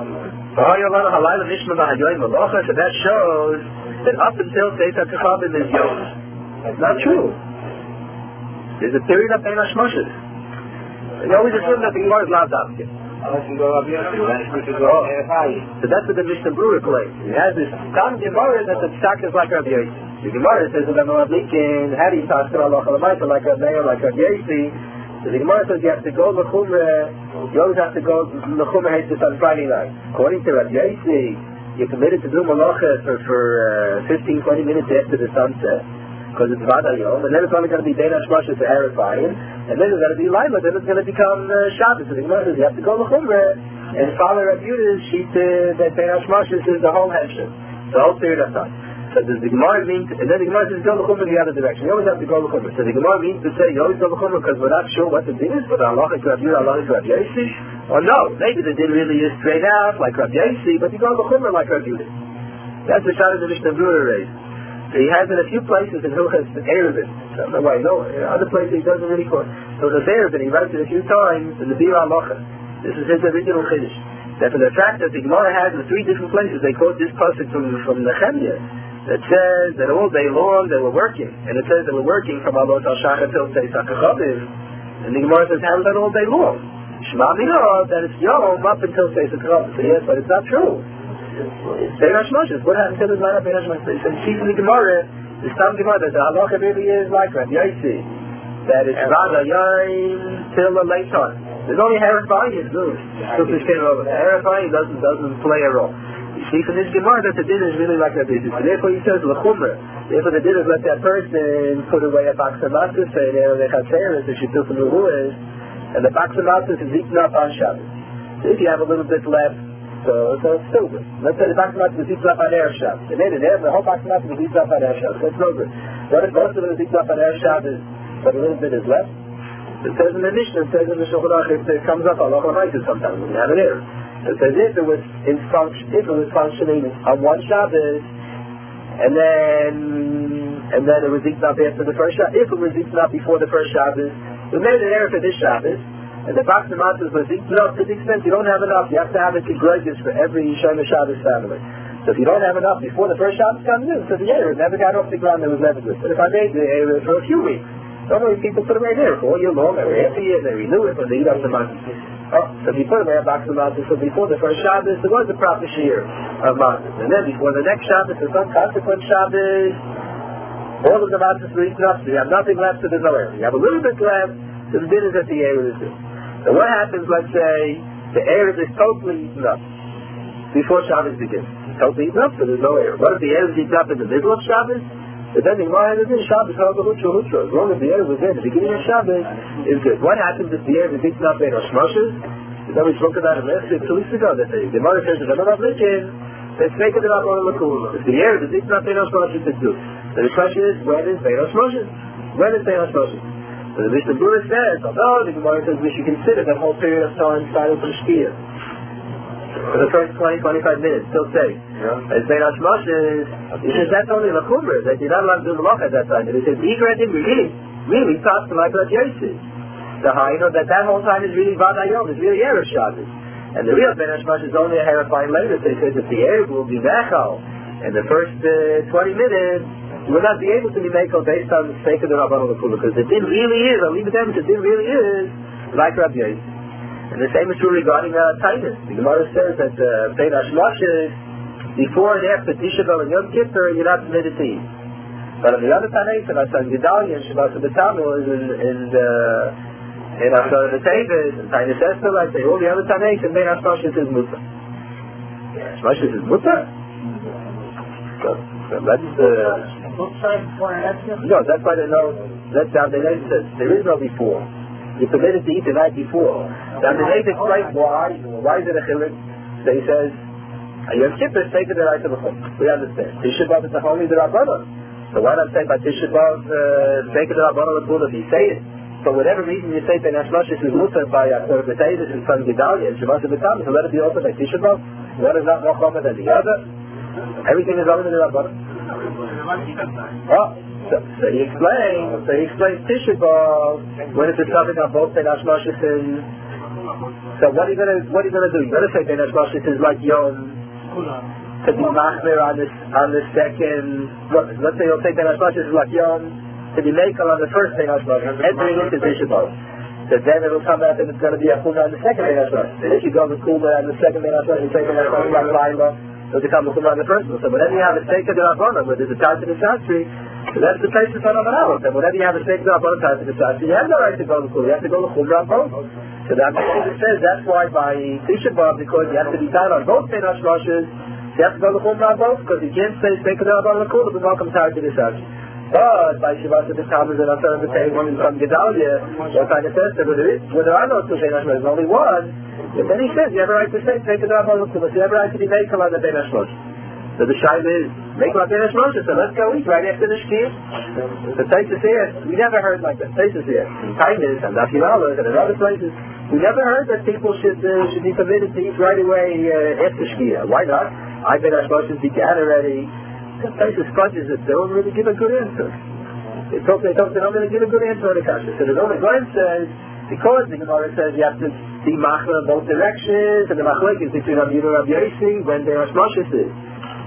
that shows that up until Teisus Chacham is Yom. That's not true. There's a period of Ben Hashmashim. You always assume that the Gemara is not Dafkin. So that's what the Mishnah Berurah claims. He has this Tam Gemara that the Psak is like Rabbi Yossi. The Gemara says that I'm Likin, how do you talk to Allah like Rabbi Meir, like Rabbi Yossi? So the Gemara says you have to go L'chumrah, you always have to go L'chumrah Heitzis on Friday night. According to Rabbi Yossi, you're committed to do Malacha for, for uh, fifteen to twenty minutes after the sunset, because it's Vada Yom, and then it's only going to be Ben Hashmashim to Erev Ayim, and then it's going to be Laila, then it's going to become uh, Shabbos. So the Gemara says you have to go L'chumrah, and follow Rabbi Yudah's sheet uh, that Ben Hashmashim is the whole Heshem, the whole period of time. So does the Gemara mean, to, and then the Gemara says go l'chumrah in the other direction. You always have to go l'chumrah. So the Gemara means to say you always go l'chumrah because we're not sure what the din is, but Allah is Rabbi Yehuda, Allah is Rabbi Yossi. Or no, maybe the din really is straight out like Rabbi Yossi, but you go l'chumrah like Rabbi Yehuda. That's the shot of the Mishnah Berurah raised. So he has in a few places in Hilchos Erevin. I don't know why, no, in other places he doesn't really quote. So the Erevin, he writes it a few times in the Bir HaLacha. This is his original Chiddush. That for the fact that the Gemara has in three different places, they quote this pasuk from, from Nehemiah. that says that all day long they were working, and it says they were working from Alot al Shachar till Pesach HaChavim, and the Gemara says, how is that all day long? Shema Minah, that it's Yom up until Pesach HaChavim. So yes, but it's not true. Bein HaShmoshes, what happened to the line of Bein HaShmoshes? They said, see from the Gemara, the Stam Gemara, that the halacha really is like Rabbi Yossi, that it's Rada Yain till a late time. There's only Harafayim, good. So this came over. Harafayim doesn't doesn't play a role. You see from this Gemara that the din is really like Rabbi Yossi. So therefore he says L'chumra. Therefore the din is let that person put away a box of matzahs, say there the Chatzeres, the Shituf and the Ruiz, and the box of matzahs is eaten up on Shabbos. So if you have a little bit left, so, so it's still good. Let's say the box of matzahs is eaten up on Erev Shabbos. And then the whole box of matzahs is eaten up on Erev Shabbos. So it's no good. What if most of it is eaten up on Erev Shabbos, but a little bit is left? It says in the Mishnah, it says in the Shulchan Aruch, it comes up Allah Almighty sometimes when you have it here. It says if it was in function, if it was functioning on one Shabbos, and then and then it was eaten up after the first Shabbos. If it was eaten up before the first Shabbos, we made it there for this Shabbos, and the box of matzahs was eaten up to the extent you don't have enough. You have to have it to gregus for every Shema Shabbos family. So if you don't have enough before the first Shabbos comes in, so the Erev never got off the ground, it was never good. But if I made the Erev for a few weeks, normally people put them right there for all year long, every half a year, they renew it when they eat up the matzahs. Oh, so if you put them there, a box of matzahs, so before the first Shabbos, there was a proper shear of matzahs. And then before the next Shabbos, the subsequent Shabbos, all of the matzahs were eaten up, so you have nothing left, so there's no Erev. You have a little bit left, so the din is that the Erev is in. So what happens, let's say, the Erev is totally eaten up before Shabbos begins. It's totally eaten up, so there's no Erev. What if the Erev is eaten up in the middle of Shabbos? But then the Gemara is in Shabbos, how the Hutra Hutra. As long as the Erev was in the beginning of Shabbos, is good. What happens if the Erev is eaten up in Hashmoshes? Then we spoke about it last week, two weeks ago, that the Gemara says if I'm not looking, let's make it up on the Lakula. If the Erev is eaten up in Hashmoshes, it's good. So the question is, when is Bein Hashmoshes? When is Bein Hashmoshes? So the Mishnah Berurah says, although the Gemara says we should consider that whole period of time starting from Shkia. For the first twenty to twenty-five minutes, still safe. Yeah. As Bein Hashmoshes, he says that's only the Chumrah, that you're not allowed to do the Malach at that time. And he says, Igra didn't really, really talks to like Rabbi Yossi. The high, you know, that that whole time is really Vadayom, is really Erev Shabbos. And the real Bein Hashmoshes is only a Harafayim later, so he says that the Erev will be Mechal. And the first uh, twenty minutes, you will not be able to be Mechal based on the sake of the Rabban L'Kula, because the din really is, I'll leave it down, the din really is like Rabbi Yossi. And the same is true regarding uh, Tainus. The Gemara says that uh, Bein Hashmoshes, before and after Tisha B'Av and Yom Kippur, you're not permitted to eat. But on the other Tanais, and Asan Gedalia, and Shabbat B'Tammuz, and and uh, and Asan B'Teves, and Tainus Esther, like say, all the other Tanais, and Bein Hashmoshes is Mutter. Hashmoshes is Mutter? So, so that's uh, no, that's why they know. That's how they says there is no before. You're permitted to eat the night before. Now the Nate explains why. Why is it a chiluk? So he says, Yom Kippur is taken the right of the chum. We understand. Tisha B'Av is only the Rabbanon. So why not say by Tisha B'Av taken the Rabbanon L'Kula if you say it? For whatever reason you say Bein Hashmoshes is mutter by Akor B'Tevis and Son Gedalia and Shabbat B'Tammuz, so let it be open by Tisha B'Av. One is not more common than the other. Everything is only the Rabbanon. Oh. So, so he explains, so he explains Tisha B'Av when it's talking about both Bein Hashmoshes and. So what are you gonna, what are you gonna do? You're gonna say Bein Hashmoshes is like Yom to be machmir on this on the second. What, let's say you'll say Bein Hashmoshes is like Yom to be makel on the first Bein Hashmoshes, entering into Tisha B'Av. So then it'll come out and it's gonna be a Chumrah on the second Bein Hashmoshes. And if you go to Chumrah on the second Bein Hashmoshes, you take Bein Hashmoshes like Laila, it'll become a Chumrah on the first one. So whenever you have a stake of the Rabbanon, where there's a time to the Shastri, so that's the place to turn on an hour. And whenever you have a stake of the Rabbanon time to the Shastri, you have no right to go to Chumrah. You have to go to Chumrah on both. So that's what it says. That's why by Tisha B'Av, because you have to be down on both Bein Hashmoshes, you have to go to Chumrah on both, because you can't say stake of the Rabbanon L'Kula, but welcome tired to the Shastri. But by Shabbat B'Tammuz and Asan B'Tevis and Son Gedalia, what kind of test there is, when there are no two Bein Hashmoshes, only one, but then he says you have a right to say stake of the Rabbanon L'Kula, so you have a right to be makel on the Bein Hashmoshes. So the shaila is, make like Bein Hashmoshes, so let's go eat right after the Shkia. The Taisus here, we never heard like that. Taisus here, in Tainus and Afilalos and in other places, we never heard that people should uh, should be permitted to eat right away uh, after Shkia. Why not? I Bein Hashmoshes began already. The Taisus sponges it, they don't really give a good answer. They talk, they talk, they don't really give a good answer on the kasha. So the Rambam Goyen says, because the Gemara says you have to be machmir in both directions, and the machlek is between Rabbi Yehuda and Rabbi Yossi when Bein Hashmoshes is.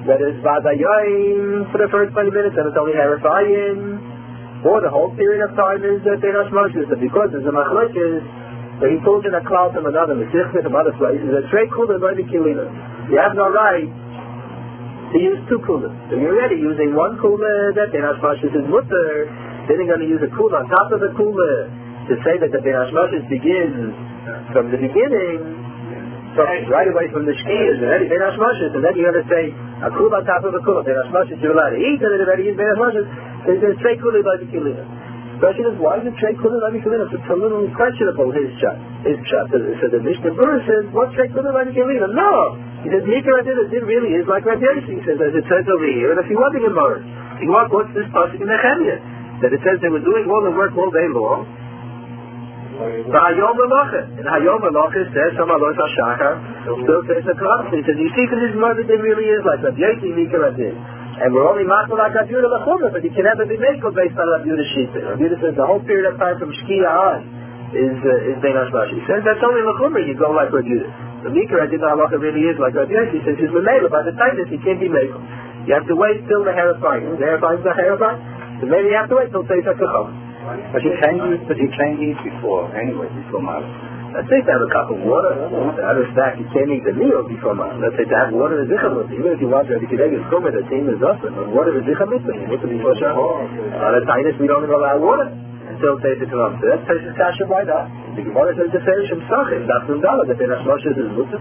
whether it's Vadayoim for the first twenty minutes and it's only Harifayim, or the whole period of time is uh, Beinash Moshes, but because there's a Machlokes, but he pulls in a cloud from another Mesichta from other places, a Trey Kula by the Kilina. You have no right to use two Kulas. So you're already using one Kula that Beinash Moshes is Mutter, then you're going to use a Kula on top of the Kula to say that the Beinash Moshes begins from the beginning, from, right away from the Shkiyas, and then Beinash Moshes, and then you're going to say a Kula on top of a Kula. Beinash Moshes you're allowed to eat, and then already use Beinash Moshes. There's a Trey Kula by the Kilina. The question is, why is it Trey Kula by the Kilina? It's a little questionable, his shot. His shot. So, so the Mishnah Berurah says, what's Trey Kula by the Kilina? No! He says, Mikra did it, it really is like Rabbi Yossi. He says, as it says over here, and if you want to get more, you want what's this pasuk in Nehemiah? That it says they were doing all the work all day long. The Hayom Melacha. And Hayom Melacha says, Samalos HaShachar, still says the Quran. He says, you see, because his mother it really is like Rabbi Yossi, Mikra did. And we're only matzah like Rabbi Yehuda L'chumra, but you can never be makel based on Rabbi Yehuda Shita. Rabbi Yehuda says the whole period of time from Shkia on is uh, is Beinash Moshes. He says that's only L'chumra, you go like Rabbi Yehuda. The Mikra did not halacha really is like Rabbi Yehuda. He says he's L'meila, by the time that he can't be makel. You have to wait till the Harifayim. The Harifayim is the Harifayim. So maybe you have to wait till Teisach Kacham. But you can't eat, but you can't eat before, anyway, before Matzah. Let's say to have a cup of water. Out of fact, you can't eat the meal before Matzah. Let's say to have water is Zichamut. Even if you want to have the Kedeg is Kumet, the team is awesome. And water is Zichamut. You need to be before Shabbos. On a Tainus, we don't even allow water until Teisach Kacham. So that's Teisach Kasha by that. The Gemara says the Ferish Sachim. That's the Dala. The Beinash Moshes is Mutter.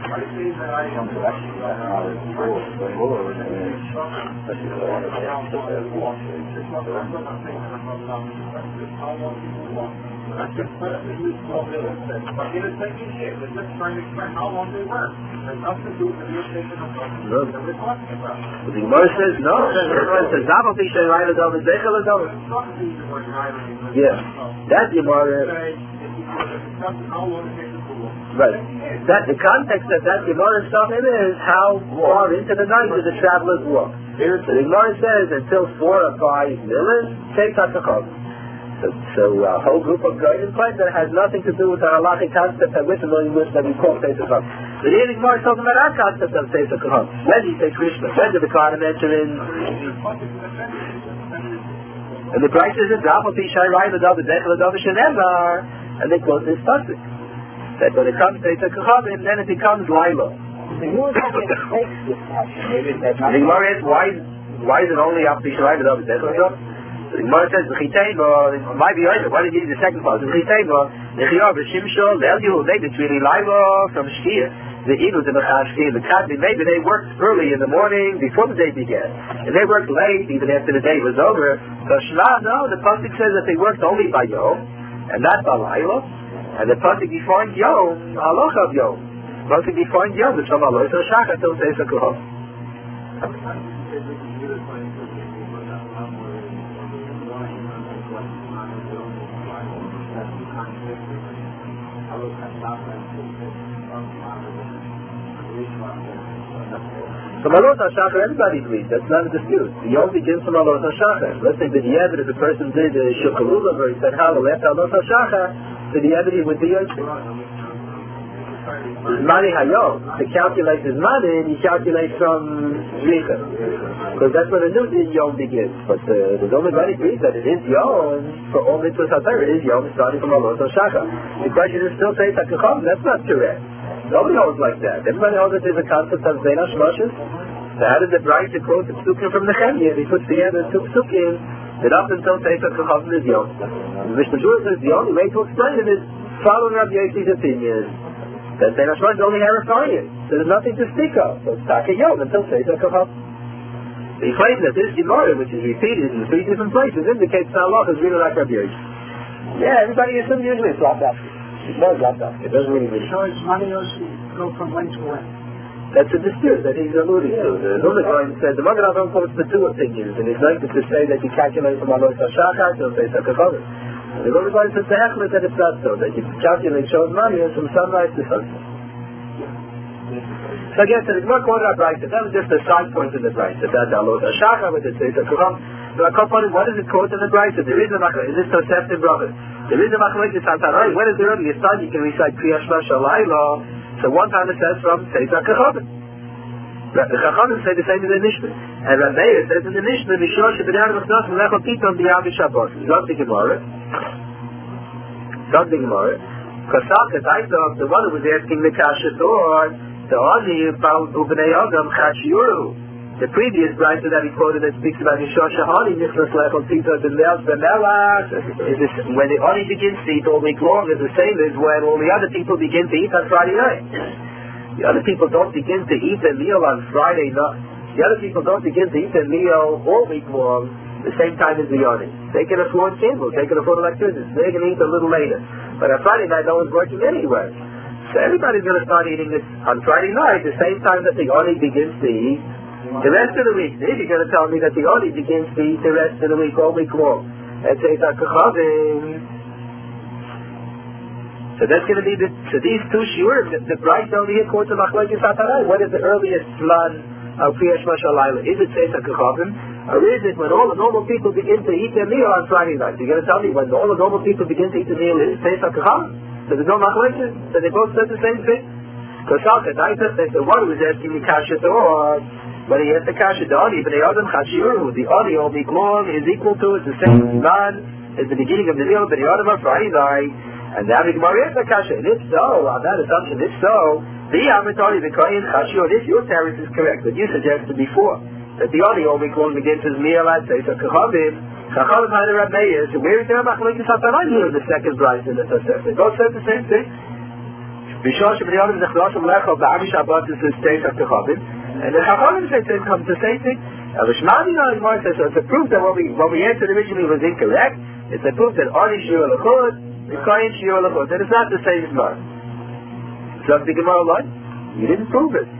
But in a second year, we're just trying to explain how long they work. It has nothing to do with the mutation of what we're talking about. But the Gemara says no. It says Zaval Tisha Rayla David Zechel David. Yeah, that Gemara. Right. That the context of that Gemara stuff in is how far into the night do the travelers walk. So the Gemara says until four or five millas, take Tatzachov. So, so a whole group of guidance claims that has nothing to do with the halachic concept of which English that we call Tatzachov. The Yiddish Gemara is talking about our concept of Tatzachov. When do you say Krishna? When do the Kohanim enter in? And the price is in Zaval Tisha Rayla David Zechel David Shenemar, and they quote this pasuk. That when it comes to Tatzachov, then it becomes Laila. The Gemara is why why is it only up Tisha Rayla David Zechel David? The Gemara says, "V'chitayma." Might be right. Why did you use the second part? V'chitayma. Nechiyah v'shimshol. They'll do. Maybe it's really live from Shkia. The Eagles in the Shkia. The Kadmi. Maybe they worked early in the morning before the day began, and they worked late even after the day was over. So Shema, no. The pasuk says that they worked only by Yom, and not by Laila. And the pasuk defines Yom, halacha of Yom. The pasuk defines Yom. The Shema Lo Yisrael Shachar till Teisach Kacham. So Malot HaShachar, everybody agrees. That's not a dispute. The Yom begins from Malot HaShachar. Let's say the Yeved, if a person did a Shukalula, where he said Halal after Malot HaShachar, the Yeved he would be Yoshim. Mani Hayom, to calculate his money, he calculates from Zricha. Because that's when the new Yom begins. But uh, there's only one agrees that it is Yom, for all mitzvahs HaTorah, it is Yom starting from Malot HaShachar. The question is still saying Takachom, that's not correct. Nobody holds like that. Everybody holds that there's a concept of Beinash Moshes. So how did the Bright quote the Psukim from Nehemiah? He puts together two Psukim that up until Teisach Kacham is Yom. The Mishnah Berurah says the only way to explain it is following Rabbi Yossi's opinion that Beinash Moshes only Harifayim. So there's nothing to speak of. So it's Taka Yom until Teisach Kacham. He claims that this Gemara, which is repeated in three different places, indicates that Allah is really like Rabbi Yossi. Yeah, everybody assumes usually it's dropped out. It does drop out. It doesn't really mean. So it's money go from when to when? That's a dispute that he's alluding to. The Lunagoin says the Magen Avraham quotes the two opinions, and he's like to say that you calculate from Malot HaShachar to Teisach Kacham. And the Lunagoin says the Hechlet that it's not so, that you calculate shows money from sunrise to sunset. So again, so the Gemara quoted our Brayta. That was just a side point in the Brayta. That Malot HaShachar with the Teisach Kacham. So I can't find what is it quoted in the Brayta? There is a Machlokes. Is this Toseftim brother? There is a Machlokes Tantanai. When is the earliest time you can recite Kriyas Shema Shalayla? So one time it says from Teisach Kacham. The Chachamim say the same in the Mishnah. And Rabbeir says in the Mishnah, Mishor Shebedar Masnas Melechot Piton B'Yam B'Shabbos. Zog the Gemara. Zog the Gemara. Kasaka Taita, the one who was asking the Kasha Tor, the Oni found Ubnei Adam Chachiyuru. The previous writer that he quoted that speaks about Mishor Shahani, Nichlas Lechot Piton B'Melach B'Melach, when the Oni begins to eat all week long, is the same as when all the other people begin to eat on Friday night. The other people don't begin to eat their meal on Friday night. The other people don't begin to eat their meal all week long the same time as the Yoni. They can afford candles, they can afford electricity, they can eat a little later. But on Friday night, no one's working anyway. So everybody's going to start eating it on Friday night, the same time that the Yoni begins to eat the rest of the week. If you're going to tell me that the Yoni begins to eat the rest of the week all week long, and say that Kachavim. So that's going to be the, so these two shiurim, the, the bright over here quotes of Machlokes Hatarai. What is the earliest plan of Kriyash Mashalayla? Is it Seis HaKachavim? Or is it when all the normal people begin to eat their meal on Friday night? You're going to tell me when all the normal people begin to eat their meal, is it Seis HaKachavim? So there's no Machlokes? So they both said the same thing? Because Salkadaita says the one who was asking the Kasha Torah, when he asked the Kasha, the Oni, but the Adam Chashiyuru, the Oni all week long is equal to, it's the same man as the beginning of the meal, but the Adam on Friday night. And now the Gemara answers the Kasha. And if so, on that assumption, if so, the Amitari, the Kohen Chashiyur, if your teretz is correct, but you suggested before that the Oni all week long begins his meal at Seis HaKachavim, Chachamim had a Rabbeir, so where is there a Machlokes Hatarai here in the second bride in the Tosefta? They both said the same thing. Bishor Sheb'Yonim Nechdoshim Lecho B'Avi Shabbat is the Seis HaKachavim, and the Chachamim say it comes the same thing. Now the Shmadi now Gemara says, so it's a proof that what we what we answered originally was incorrect. It's a proof that Oni Shir Lechud, the Kohen Shir Lechud, and it's not the same as Mar. So the Gemara what? You didn't prove it.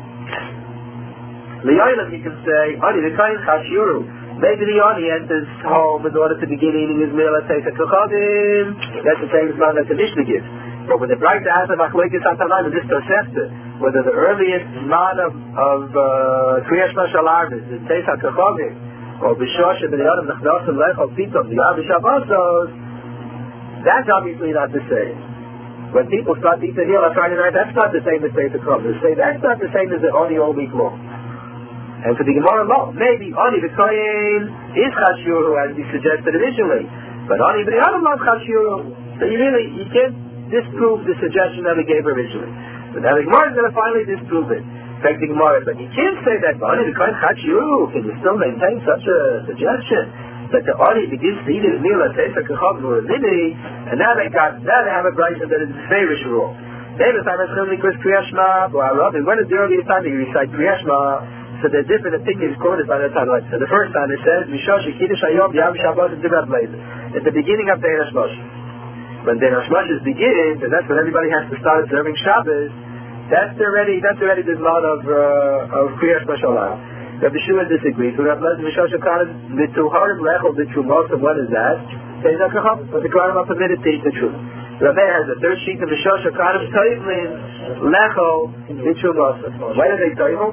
Li'olam you can say, Oni the Kohen Chashiyuru. Maybe the Oni enters home in order to begin eating his meal at Seis HaKachavim. That's the same as Mar that the Mishnah gives. But when the bright has a Machlokes Hatarai with this Tosefta, whether the earliest man of of Kriyash Mashalayla is Seis HaKachavim, or Bishor Sheb'Yonim Nechdoshim Lecho Piton B'Yam B'Shabbosos, that's obviously not the same. When people start eating meal on Friday night, that's not the same as Seis HaKachavim. They say that's not the same as the Oni all week long. And for the Gemara, no, maybe Oni the Kohen is Chashiyuru as we suggested originally, but Oni the Adam not Chashiyuru. So you really you can't disprove the suggestion that we gave originally. But now the Gemara is going to finally disprove it. In fact, the Gemara, but you can't say that Oni the Kohen Chashiyuru. Can you still maintain such a suggestion? That the Oni begins to eat his meal at Seis HaKachavim or a mini, and now they got, now they have a brayso that is Feirish rule. They have a time that's going to be Kriyash Ma, or Rabbi, when is the earliest time that you recite Kriyash Ma? So there are different opinions quoted by the time. So the first time it says, Mishosh Kiddush Hayom B'Yam Shabbos and Dibrat Leizer. At the beginning of Bein HaShmoshes. When Bein HaShmoshes begins, and that's when everybody has to start observing Shabbos, that's already, that's already the lot of, uh, of Kriyash Mashalayla. Rabbi Shua disagrees with Rabbi Lezer Mishosh Kanim Mituharim Lechol the Trumos, and what is that? Seis HaKachavim, but the Kohanim are permitted to eat the Trumos. Rabbi has a third sheet of Mishosh Kanim Toivlin Lechol the Trumos. Why do they Toivl?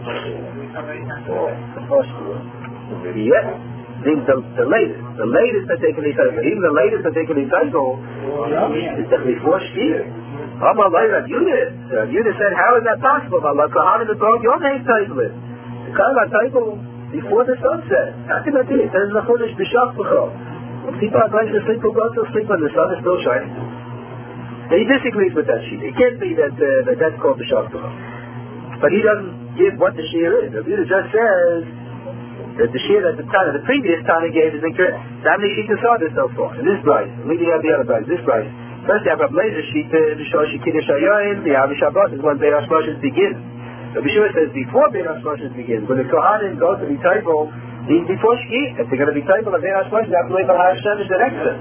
Yes. The, the, the latest, the latest that they can eat Toivl, even the latest that they can eat Toivl is that before Shkir. Amar Lai Rav Yehuda. Rav Yehuda said, how is that possible? Allah Kohanim is brought your name Toivlin. Before the sunset. How can that be? It says in the Chodesh B'Shach B'Chol. When people are going to sleep, will go to sleep when the sun is still shining. And he disagrees with that sheet. It can't be that, uh, that that's called B'Shach B'Chol. But he doesn't give what the shear is. The Yehuda just says that the shear that the Tana, the previous Tana gave is incorrect. How many sheets saw this so far? In this price, leaving out the other price, this price. First you have a blazer sheet, B'Shosh Kiddush Hayoim, the Avi Shabbat is when Bein HaShmoshes begins. Rabbi Shua says before Bein HaShmoshes begins, when the Kohanim go to be Toivl, means before Shki, if they're going to be Toivl of Bein HaShmoshes, they have to wait for Hashem is the next one.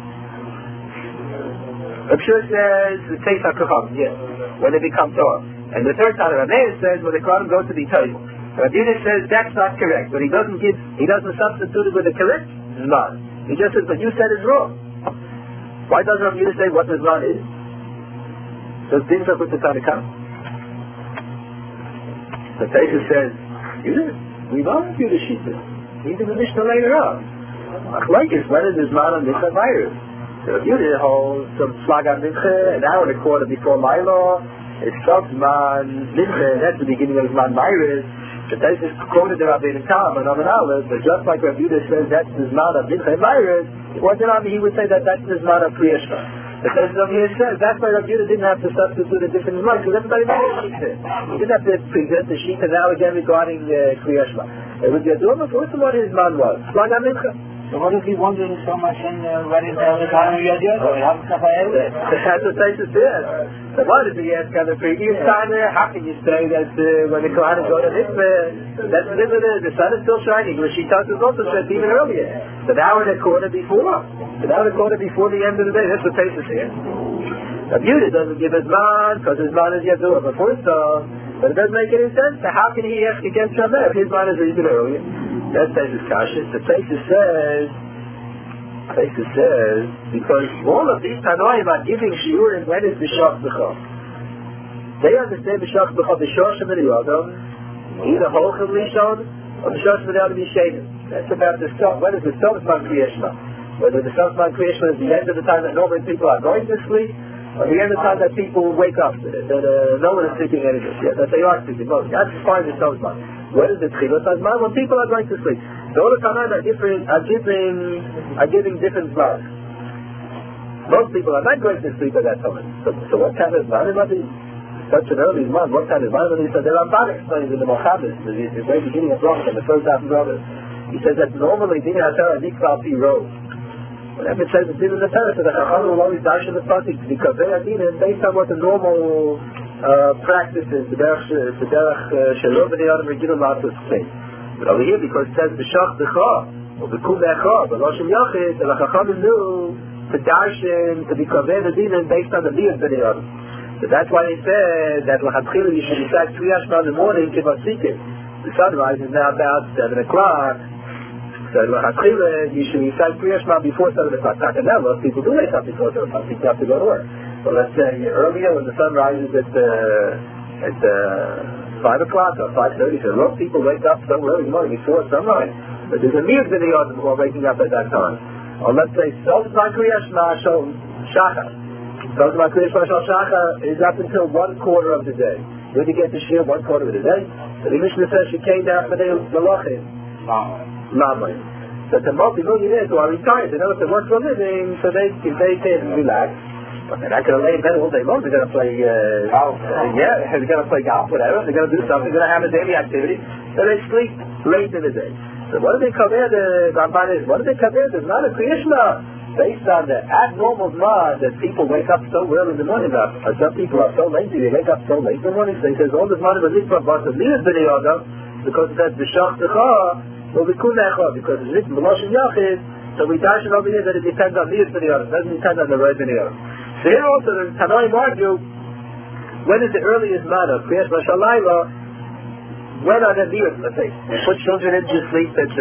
Rabbi Shua says the Seis HaKachavim, yes, when they become Torah. And the third time, Rabbi Meir says when the Kohanim go to be Toivl. Rabbi Yehuda says that's not correct, but he doesn't give, he doesn't substitute it with the correct Zman. He just says what you said is wrong. Why doesn't Rabbi Yehuda say what the Zman is? Does things are put to Tanakh? The Taisa says, we've argued the Shita. Even the Mishnah later on. Machlokes, when is this man on Mincha virus? So if you did hold some slag on Mincha, an hour and a quarter before Milo, it's Shabbat Mincha, that's the beginning of Zman virus. The Taisus quoted the Rabbeinu Tam and Amin Aleph, but just like Rabbi Yehuda says that's the Zman of Mincha Meiris, or then he would say that that's the Zman of Kriyashma. The Taisus over here says that's why Rabbi Yehuda didn't have to substitute a different Zman, because everybody knows what he said. He didn't have to present the sheet now again regarding uh, Kriyashma. It was Yadua before what his Zman was. Zman of Mincha. So what is he wondering so much in uh, what is the time of Yadua? That's what Taisus says. So why did he ask on the previous time there? How can you say that uh, when the Kohanim go to Mikveh, that's limited, the sun is still shining, which she talked was also said even earlier. So now we're in a quarter before. So now we're a quarter before the end of the day. That's what Taisus here. Now Yehuda doesn't give his man, because his man is Yadua before so, but it doesn't make any sense. So how can he ask against Shabbat if his man is even earlier? That's Taisus Kasha. So Taisus says, Taisus says, because all of these Tanoim are giving shiurim when is B'shach B'chah. They understand B'shach B'chah, B'shach B'chah, either Holchem Lishon or B'shach B'chah B'shedim. That's about the stuff. When is the stuff man Kriyashma? Whether the stuff man Kriyashma is the end of the time that normally people are going to sleep, or the end of the time that people wake up, that uh, no one is sleeping anymore. Yeah, that they are sleeping. Well, that's fine the stuff man. When is the Tchilas Hazman? When people are going to sleep. So all the Tanaim are different, are giving, are giving different zman. Most people are not going to sleep at that time. So, so what kind of zman is such an early zman? What kind of zman? He said, the Ramban explains in the Mochamis, the, the very beginning of Rambam, in the first half of Rambam. He says that normally Din HaTorah Nikval Pi Rov. Whenever it says the Din HaTorah, so the Chacham will always dash in the pasuk because they are Din based on what the normal uh, practice is, the derech Shalom B'nei Adam Regilim Latus Tzei. But over here, because it says B'shach B'cha, or B'kum B'cha, B'loshim Yachid, the Chachamim knew to darshan, to be kaveh the din based on the B'nei B'nei Adam. So that's why they said that L'chatchila you should recite Kriyas Shema in the morning, Kivasikim. The sunrise is now about seven o'clock. So L'chatchila you should recite Kriyas Shema before seven o'clock. Not now, most people do wake up before seven o'clock. People have to go to work. So let's say earlier when the sun rises at uh, at uh, five o'clock or five thirty. So most people wake up so early in the morning before sunrise. But there's a meal in the autumn who are waking up at that time. Or let's say Sos Ma Kriyas Shema Shal Shachar. Sos Ma Kriyas Shema Shal Shachar is up until one quarter of the day. When you get to Shir, one quarter of the day. So the Mishnah says she came down for the Malachim. Lamai. So the multi-millionaires who are retired, they don't have to work for a living, so they they can relax. But they're not going to lay in bed all day long. They're going to play uh, golf. Uh, yeah, they're going to play golf, whatever. They're going to do something. They're going to have a daily activity. So they sleep late in the day. So what do they cover? The Ramban is, what do they cover? There's not a Kriyashma based on the abnormal zman that people wake up so early in the morning. Now, some people are so lazy, they wake up so late in the morning. So he says, all the zman of a mikvah but the lias b'nei adam, because it says b'shach techa, or b'kun echa, because it's written b'loshim yachid. So we dash it over here that it depends on lias b'nei adam. It doesn't depend on the roy b'nei adam. So here also the Tanoim argue, when is the earliest zman of Kriyas Mashalayla? When are the viewers, let's say, put children into sleep at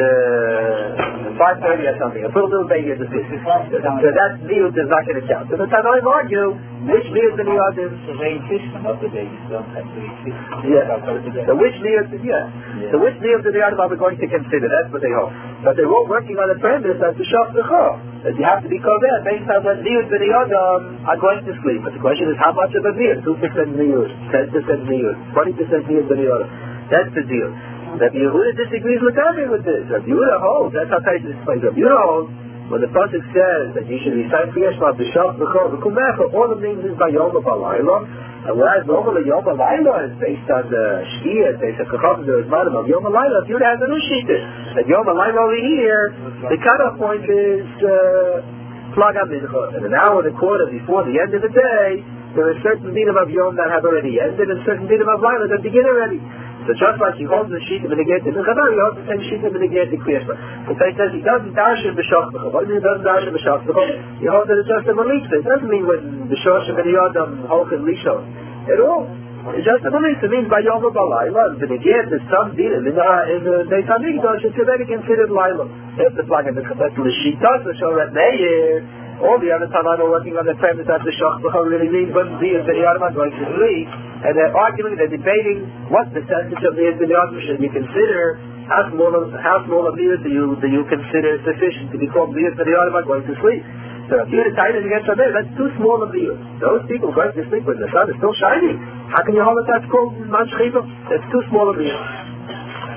uh, five thirty or something, or put a little baby into sleep. So that meal is not going to count. So the Tanoim argue, which meals in the audience? So they insist on the babies don't have to exist. Yeah. So which meals, yeah. So which meals in the audience are we going to consider? That's what they hold. But they're all working on the premise that the Shach B'cha, that you have to be covered based on what meals in the audience are going to sleep. But the question is how much of a meal? two percent meals, ten percent meals, twenty percent meals in the audience. That's the deal. Rabbi Yehuda disagrees with Rabbi with this. Rabbi Yehuda holds, that's how Taisus explains. Rabbi Yehuda holds, when the pasuk says that you should recite Kriyas Shema b'shach b'chol b'kum mecha, all the means is by Yom B'alayla, and whereas normally Yom B'alayla is based on the Shkia, based on Kacham, the Zmanim of Yom B'alayla, Rabbi Yehuda has a new Shita. That Yom B'alayla over here, the cutoff point is uh, Plag HaMincha, and an hour and a quarter before the end of the day, there are certain dinim of Yom that have already ended, and certain dinim of Layla that begin already. So just like he holds the sheet of the negate in the Chavar, he holds the same sheet of the negate in Kriyas Shema. So he says he doesn't darshan b'shach b'cha. What does he doesn't darshan b'shach b'cha? He holds that it's just a malitza. It doesn't mean when the shosh of the yodam holchem lishon at all. It's just a malitza. It means by Yom B'alayla. The negate is some dinim in the Beit HaMikdash. It's already considered Layla. That's the plug in the Chavar. The sheet does the show that Meir. All the other Tanaim are working on the premise that the Shach B'cha really means when the Yadam are going to sleep, and they're arguing, they're debating what percentage of the Yadam should you consider, how small of, how small of meals do you, do you consider sufficient to be called the Yadam are going to sleep. So if you're tired against Shabbat, that's too small of meals. Those people going to sleep when the sun is still shining. How can you hold it that's called Man Shchiva? That's too small of meals.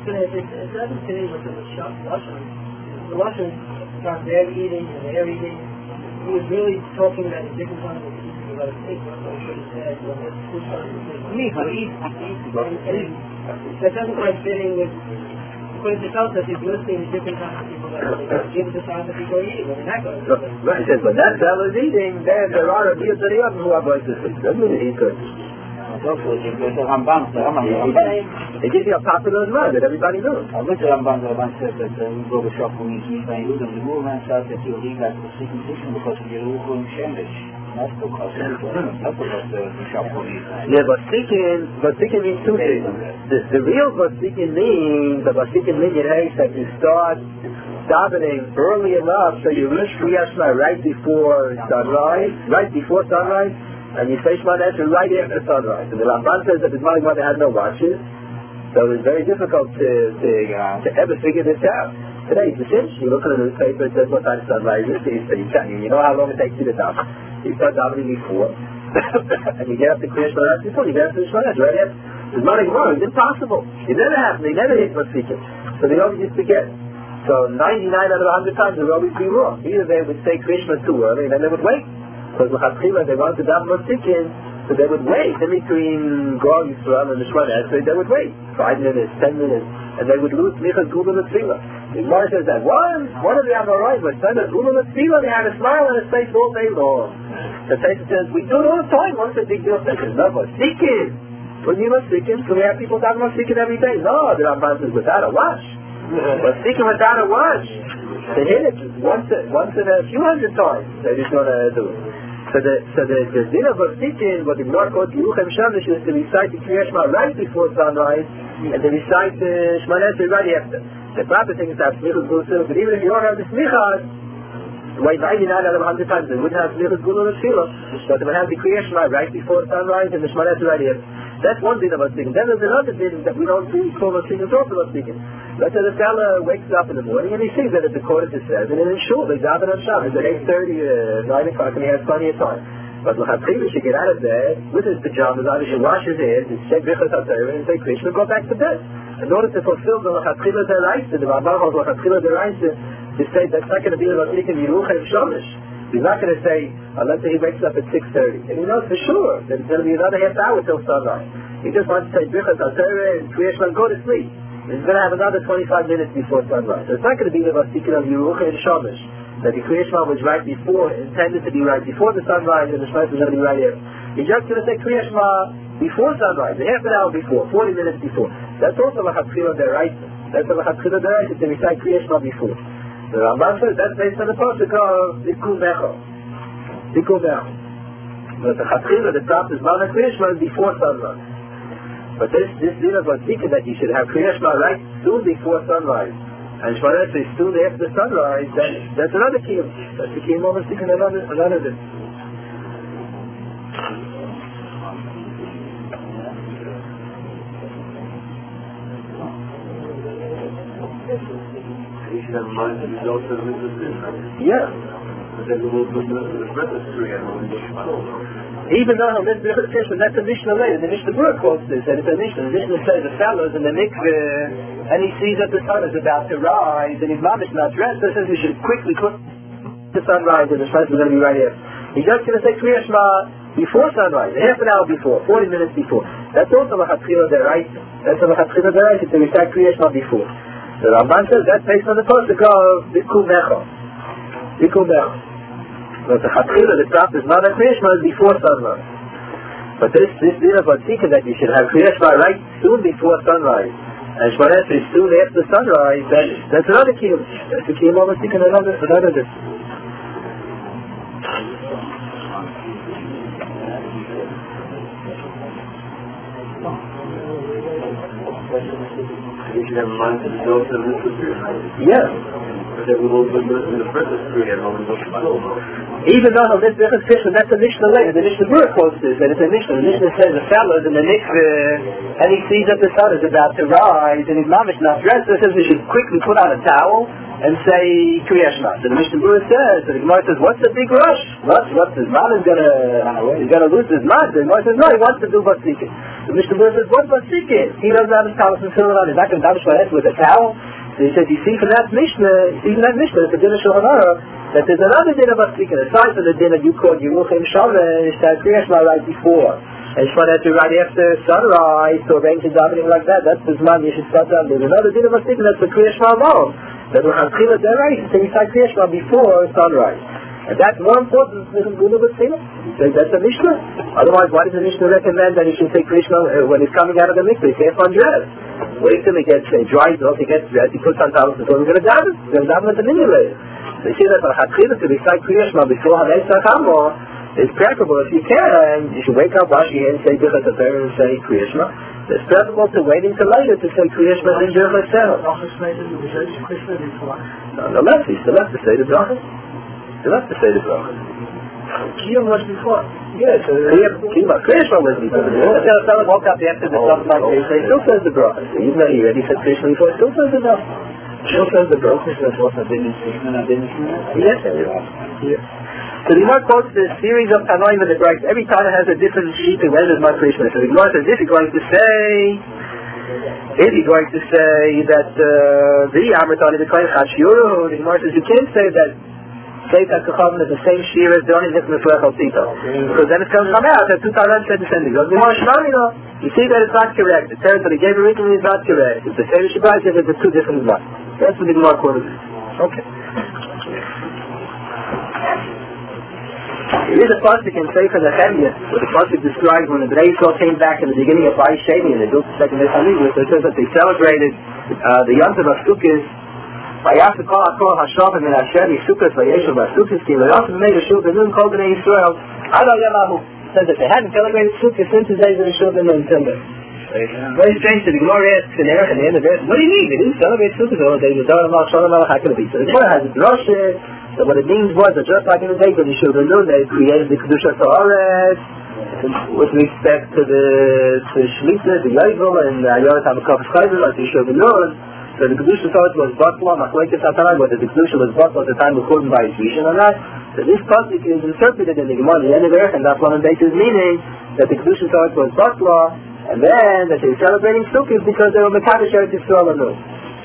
it, it, it doesn't say what the Russian. The Russians got their eating and their eating. He was really talking about a different kind of eating about a steak. That's what he said. When there's two kinds of things. That doesn't quite fit in with. According to Tosfos, he's listing the different kinds of people that are given the sign that people are eating. I mean, that goes. Right, he says, when that fellow is eating, then there are a few to the other who are going to sleep. Doesn't mean he's good. the Ramban, the Ramban, the Ramban. It gives you a popular word that everybody knows. I went to Ramban, the Ramban said that uh, we go to shop for me, me, by you, and the woman said that you leave that the second position because of your Ugo and Shemesh. Not because not because the shop for me. Yeah, but seeking, but seeking means two things. The, the real but seeking means, the but seeking means that you start davening early enough so you reach Kriyat Shema right before sunrise, right before sunrise, and you say Shema Esrei right after sunrise. And the Ramban says that the Mali Mother had no watches, so it was very difficult to to, uh, to ever figure this out. Today, it's a cinch. You look at the newspaper, it says what time sunrise is, so you, you, you know how long it takes you to daven. You start davening before, and you get up to Kriyat Shema right before, you get up to Shema Esrei right after. The Mali Mother, it's impossible. It never happened. They never hit Masikim. So they always used to get. So ninety-nine out of one hundred times they would always be wrong. Either they would say Krishna too early and then they would wait. Because L'chatchila they wanted to daven Masikim, so they would wait in between Gol Yisrael and the Shema Esrei. They would wait five minutes, ten minutes, and they would lose Michas Gula L'Tfila. The Gemara says that one, one of the Amorais was said that Gula L'Tfila, they had a smile on his face all day long. The Pesach says we do it all the time. What's the big deal? They says no, Masikim. When you Masikim, so we have people daven Masikim every day. No, the Ramban says without a wash. But speaking without a watch, they hit it once, once in a few hundred times. They just want to do it. So the so the the din of Vasikin, what the Gemara calls Yeruchem Shamish, is to recite the Kriyat Shema right before sunrise, and to recite the Shema Esrei right after. The proper thing is to have Smichas Gula, but even if you don't have the Smichas, wait ninety-nine out of one hundred times, they wouldn't have Smichas Gula and Tefillah, but they would have the Kriyat Shema right before sunrise and the Shema Esrei right after. That's one thing about speaking. Then there's another thing that we don't see called speaking, it's also about speaking. Let's say the fella wakes up in the morning and he sees that it's a quarter to seven and in shul they daven on Shabbos at eight thirty, uh, nine o'clock, and he has plenty of time. But L'chatchila should get out of bed with his pajamas on, he should wash his hands, he should say Birchas HaTorah and say Krishna and go back to bed. In order to fulfill the L'chatchila Deraisa, the Ramban calls L'chatchila Deraisa, to say that's not going to be the Vasikim Yeruchem Shamish. He's not going to say, unless he wakes up at six thirty. And he knows for sure that it's going to be another half hour till sunrise. He just wants to say Birchas HaTorah and Kriyat Shema and go to sleep. He's going to have another twenty-five minutes before sunrise. So it's not going to be the Vasikim of Yeruchem Shamish. That the Kriyat Shema was right before, intended to be right before the sunrise, and the Shema was going to be right after. He's just going to say Kriyat Shema before sunrise, a half an hour before, forty minutes before. That's also L'chatchila Deraisa. That's a L'chatchila Deraisa to recite Kriyat Shema before. The Ramban says that's based on the pasuk of Bikul Mecho. Bikul Mecho. But the L'chatchila, the top is Mana Kriyat Shema before sunrise. But this this din of Vasikim that you should have Kriyat Shema right soon before sunrise, and Shema Esrei soon after sunrise, that, that's another kiyum. That's the kiyum of Vasikim, another another din. Yeah. Even though he'll miss the Krishna, that's a Mishnah later. The Mishnah Berurah quotes this, and it's a Mishnah. The Mishnah says the fellow's in the mikveh, and he sees that the sun is about to rise, and he's mamish not dressed, so he says he should quickly cook the sunrise, and the sun is going to be right here. He's just going to say Kriyat Shema before sunrise, half an hour before, forty minutes before. That's also L'chatchila Deraisa. That's a L'chatchila Deraisa to recite Kriyat Shema before. The Ramban says that's based on the pasuk of Bikul Mecho. Bikul Mecho. But the L'chatchila, the top is not a Kriyat Shema before sunrise. But this this din of Vasikim that you should have Kriyat Shema right soon before sunrise, and Shema Esrei soon after sunrise, that, that's another kiyum. That's the kiyum of Vasikim, another another din. You should have in mind that the also of this is Yeah. Even though on this different fish, that's a Mishnah later. The Mishnah Berurah quotes this, and it's a Mishnah. The Mishnah says a fellow is in the mikveh, and he sees that the sun is about to rise, and he's mamish not dressed. So he says we should quickly put on a towel and say Kriya Shema. So the Mishnah Berurah says, so the Gemara says, what's the big rush? What's what's his man is gonna he's gonna lose his mind? The Gemara says, no, he wants to do Basikin. The Mishnah Berurah says, what's Basikin? He doesn't have his towel and fill it on. He's not gonna dash my head with a towel. So he said, you see from that Mishnah, you see from that Mishnah, it's a din of Shulchan Aruch, that there's another din of Basikin, aside from the din of you called Yeruchim Shomesh, that Kriya Shema right before. And Shema that right after sunrise, to arrange the davening like that, that's the Zman you should start down. There's another din of Basikin, that's the Kriya Shema alone. That we're on Tchilas Derais, so we recite Kriya Shema before sunrise. And that's more important than Gula Basikin. That's a Mishnah. Otherwise, why does the Mishnah recommend that he should say Kriya Shema when he's coming out of the mikveh? He can't undress. Wait till he gets uh, dries off, he gets dressed, he puts on towels, so we're going to daven. We're going to daven at the minyan later. So you see that for Hatchilas to recite Kriya Shema before Hanei Sachamo is preferable. If you can, you should wake up, wash your hands, say Birchas HaTorah, and say Kriya Shema. It's preferable to waiting till later to say Kriya Shema in Birchas HaTorah. No, the left, he still has to say the Brachas. Still has to say the Brachas. Kiyum was before. Yes, Kriya Shema was before. The fellow woke up after the stuff like this, he still says the Brachas. Even though he already said Kriya Shema before, he still says the Brachas. Still says the Brachas. Yes, yes. So the Gemara quotes this series of Tanoim in the Brax. Every Tana has a different sheet of when is my Krishna. So the Gemara says, if you're going to say, if you're going to say that the Amritani the Kohen Chashiyuru, the Gemara says you can't say that Seit HaKachavim is the same shear as the only Nichnas Lech Al Tito. Because then it's going to come out that two Tanan said descending. The Gemara Shemamino, you see that it's not correct. The term that he gave originally is not correct. It's the same Shabbat, it's the two different Zman. That's what the Gemara quoted. Okay. There is a pasuk in Sefer Nehemiah where the pasuk describes when the Bnei Yisrael came back in the beginning of Bais Sheni and they built the second Beit Hamikdash. So it says that they celebrated uh, the Yom Tov of Sukkot. Vayaseh kol hakol hashavim min Hashem Sukkot vayeshev v'Sukkot ki v'yaseh made a shul b'nun kol Bnei Yisrael ad al yamahu. It says that they hadn't celebrated Sukkot since the days of the shul b'nun Sunday. Very strange that the Gemara asks in Erech and the end of the verse, what do you mean? They didn't celebrate Sukkot all the days of Zohar Malach Shalom Malach HaKadosh. So the Gemara has a drasha. So what it means was that just like in the days of the Shul B'nun, they created the Kedusha Haaretz with respect to the to Shlita, the Yovel, and the Ayot HaMakaf Chayvim, like the Shul B'nun. So the Kedusha Haaretz was Batla, Machlekes HaTanai, whether the Kedusha was Batla at the time according by its vision or not. So this pasuk is interpreted in the Gemara, the end of Erech, and that's one of the bases meaning that the Kedusha Haaretz was Batla, and then that they were celebrating Sukkot because they were Mekadosh Eretz Yisrael Anu.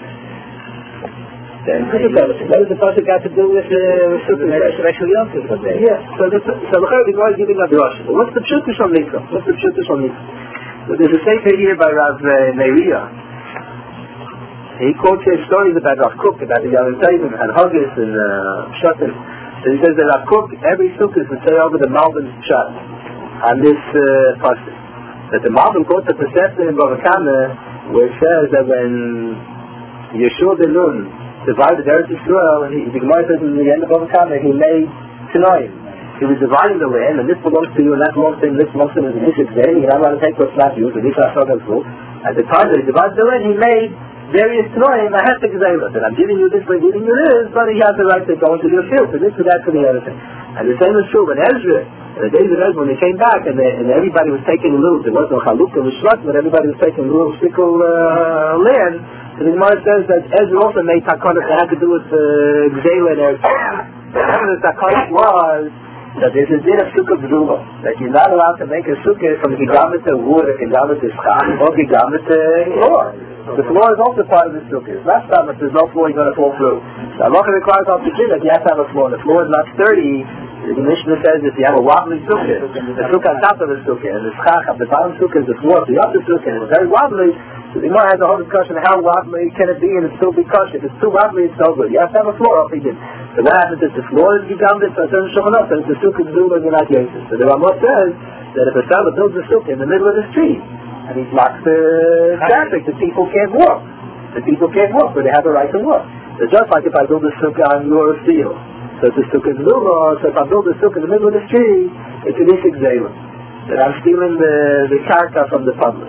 What does the pasuk got to do with the Sukkot? Yeah, so the so the Gemara is giving a drush. What's the pshutus from Mikra? What's the pshutus from Mikra? So there's a sefer here by Rav uh, Meiriah. He quotes his stories about Rav Kook, about the Yom Tovim and Haggis and Pshatim. So he says that Rav Kook every Sukkot would say over the Malbim Pshat on this uh, pasuk. That the Malbim quotes the Pesach in Bava Kama where it says that when Yeshua ben Nun divided Eretz Yisrael, and he, the Gemara says in the end of Bava Kama, he made Tanoim. He was dividing the land, and this belongs to you, and that belongs to him, this belongs to him, and this is there, you're not allowed to take what's not yours, and this is not yours. At the time that he divided the land, he made various Tanoim, I have to examine and I'm giving you this, I'm giving you this, but he has the right to go into your field, for this, for that, for the other thing. And the same is true when Ezra, in the days of Ezra, when they came back, and, they, and everybody was taking little, there was no Chalukah, no Shvat, but everybody was taking little sickle uh, land. So the Gemara says that Ezra also made takonos that had to do with Gzeila and Eretz. The takonos was that there's a din of sukkah b'duma, that you're not allowed to make a sukkah from gigamet to wood, or gigamet to schach, or gigamet to floor. The floor is also part of the sukkah. Last time, if there's no floor, you're going to fall through. So Allah requires off the that you have to have a floor. The floor is not sturdy. The Mishnah says if you have a wobbly sukkah, the sukkah on top of the sukkah, and the schach of the bottom sukkah is the floor of the upper sukkah, and it's very wobbly. So the Gemara has a whole discussion of how wobbly can it be and it still be kosher. If it's too wobbly, it's no good. You have to have a floor off it. So what happens if the floor is gigamdit, so it doesn't show enough, and the sukkah is doing it not yours. So the Ramah says that if a seller builds a sukkah in the middle of the street, and he blocks the traffic, the people can't walk. The people can't walk, but they have the right to walk. So just like if I build a sukkah on your field, so if the sukkah is Lula, so if I build a sukkah in the middle of the street, it's an Ishik Zayla. That I'm stealing the, the karka from the public.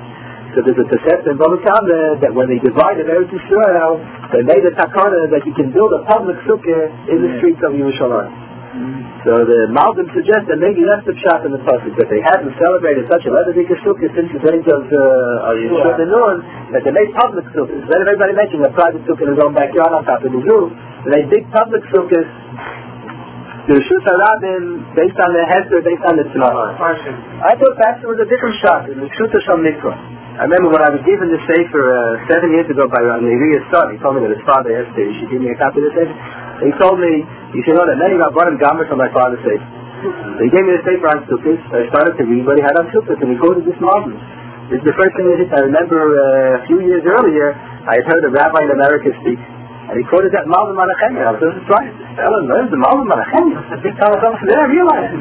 So there's a Tosefta in Bava Kama that when they divided Eretz Yisrael, they made a takana that you can build a public sukkah in the streets of Yerushalayim. Mm-hmm. So the Malbim suggests that maybe that's the pshat in the pasuk, that they hadn't celebrated such a leather sukkah since the days of uh, Yeshua ben Nun, that they made public sukkahs. Instead of everybody making a private sukkah in his own backyard on top of the roof, they made big public sukkahs. The Rishus HaRabim, based on the Hester, based on the Tzlach. I thought perhaps it was a different shot, the Rishus HaSham Mikra. I remember when I was given the Sefer uh, seven years ago by Neriya's son, he told me that his father asked me, he should give me a copy of the Sefer. He told me, you should know that many Rabbanim Gamers from my father's Sefer. So he gave me the Sefer on Sukkot. I started to read what he had on Sukkot, and he quoted this model. This is the first thing I did. I remember uh, a few years earlier, I had heard a rabbi in America speak. And he quoted that Malbim Manachem. I was so surprised. Ellen learns the Malbim Manachem. I realized.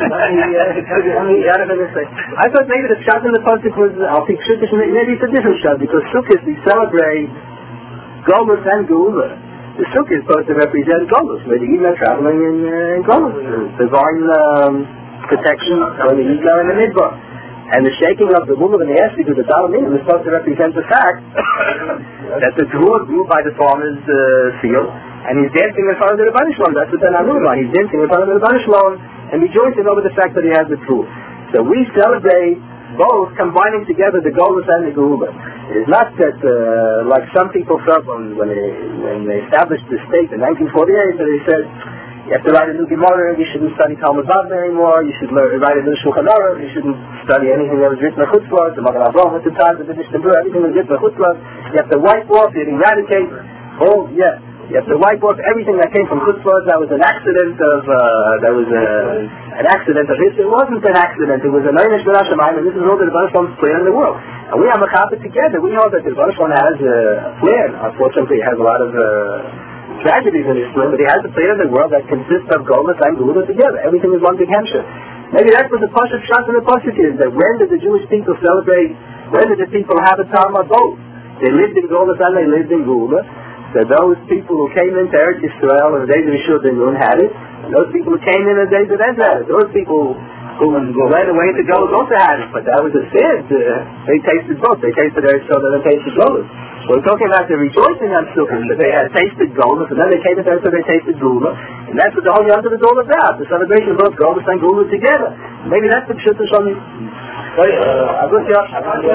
I thought maybe the shot in the pasuk was, I'll think Sukkot, maybe it's a different shot, because Sukkot, we celebrate Golus and Geula. The Sukkot is supposed to represent Golus, where the Yidden are traveling in, uh, in Golus. Divine um, protection when the Yidden are in the Midbar. And the shaking of the woman in the Estig with the Dalamim is supposed to represent the fact that the Teruah grew by the farmer's uh, field, and he's dancing in front of the Rebbeinu Shalom. That's what the Namun on. He's dancing in front of the Rebbeinu Shalom and rejoicing over the fact that he has the Teruah. So we celebrate both, combining together the Golus and the Geula. It is not that, uh, like some people felt when, when, they, when they established the state in nineteen forty-eight, that they said, you have to write a new Gemara, you shouldn't study Talmud Bavli anymore, you should learn, write a new Shulchan Aruch, you shouldn't study anything that was written in Chutzpah, the Magen Avraham at the time, the Mishnah Berurah, everything was written in Chutzpah. You have to wipe off, you have to eradicate, oh, yeah, you have to wipe off everything that came from Chutzpah. That was an accident of, uh, that was uh, an accident of history. It wasn't an accident, it was an Einish B'Nashem, and this is all that the Rebbeinu Shalom's plan in the world. And we have a copy together. We know that the Rebbeinu Shalom has a plan. Unfortunately, he has a lot of uh, tragedies in his plan, but he has a plan in the world that consists of Golus and Geula together. Everything is one big hemshah. Maybe that's what the Pasuk Shas in the Pasuk is, that when did the Jewish people celebrate, when did the people have a time of both? They lived in Golus and they lived in Geula. So those people who came into Eretz Yisrael in the days of Yeshua ben Nun had it, and those people who came in the days of Ezra had it. Those people who led away to Golus also had it, but that was a sin. They tasted both. They tasted Eretz Yisrael and they tasted Golus. We're talking about the rejoicing on Sukkot, that they had tasted Golus, and then they came into Eretz Yisrael, they tasted Geula, and that's what the whole Yom Tov is all about, the celebration of both Golus and Geula together. Maybe that's the Pshat Shani.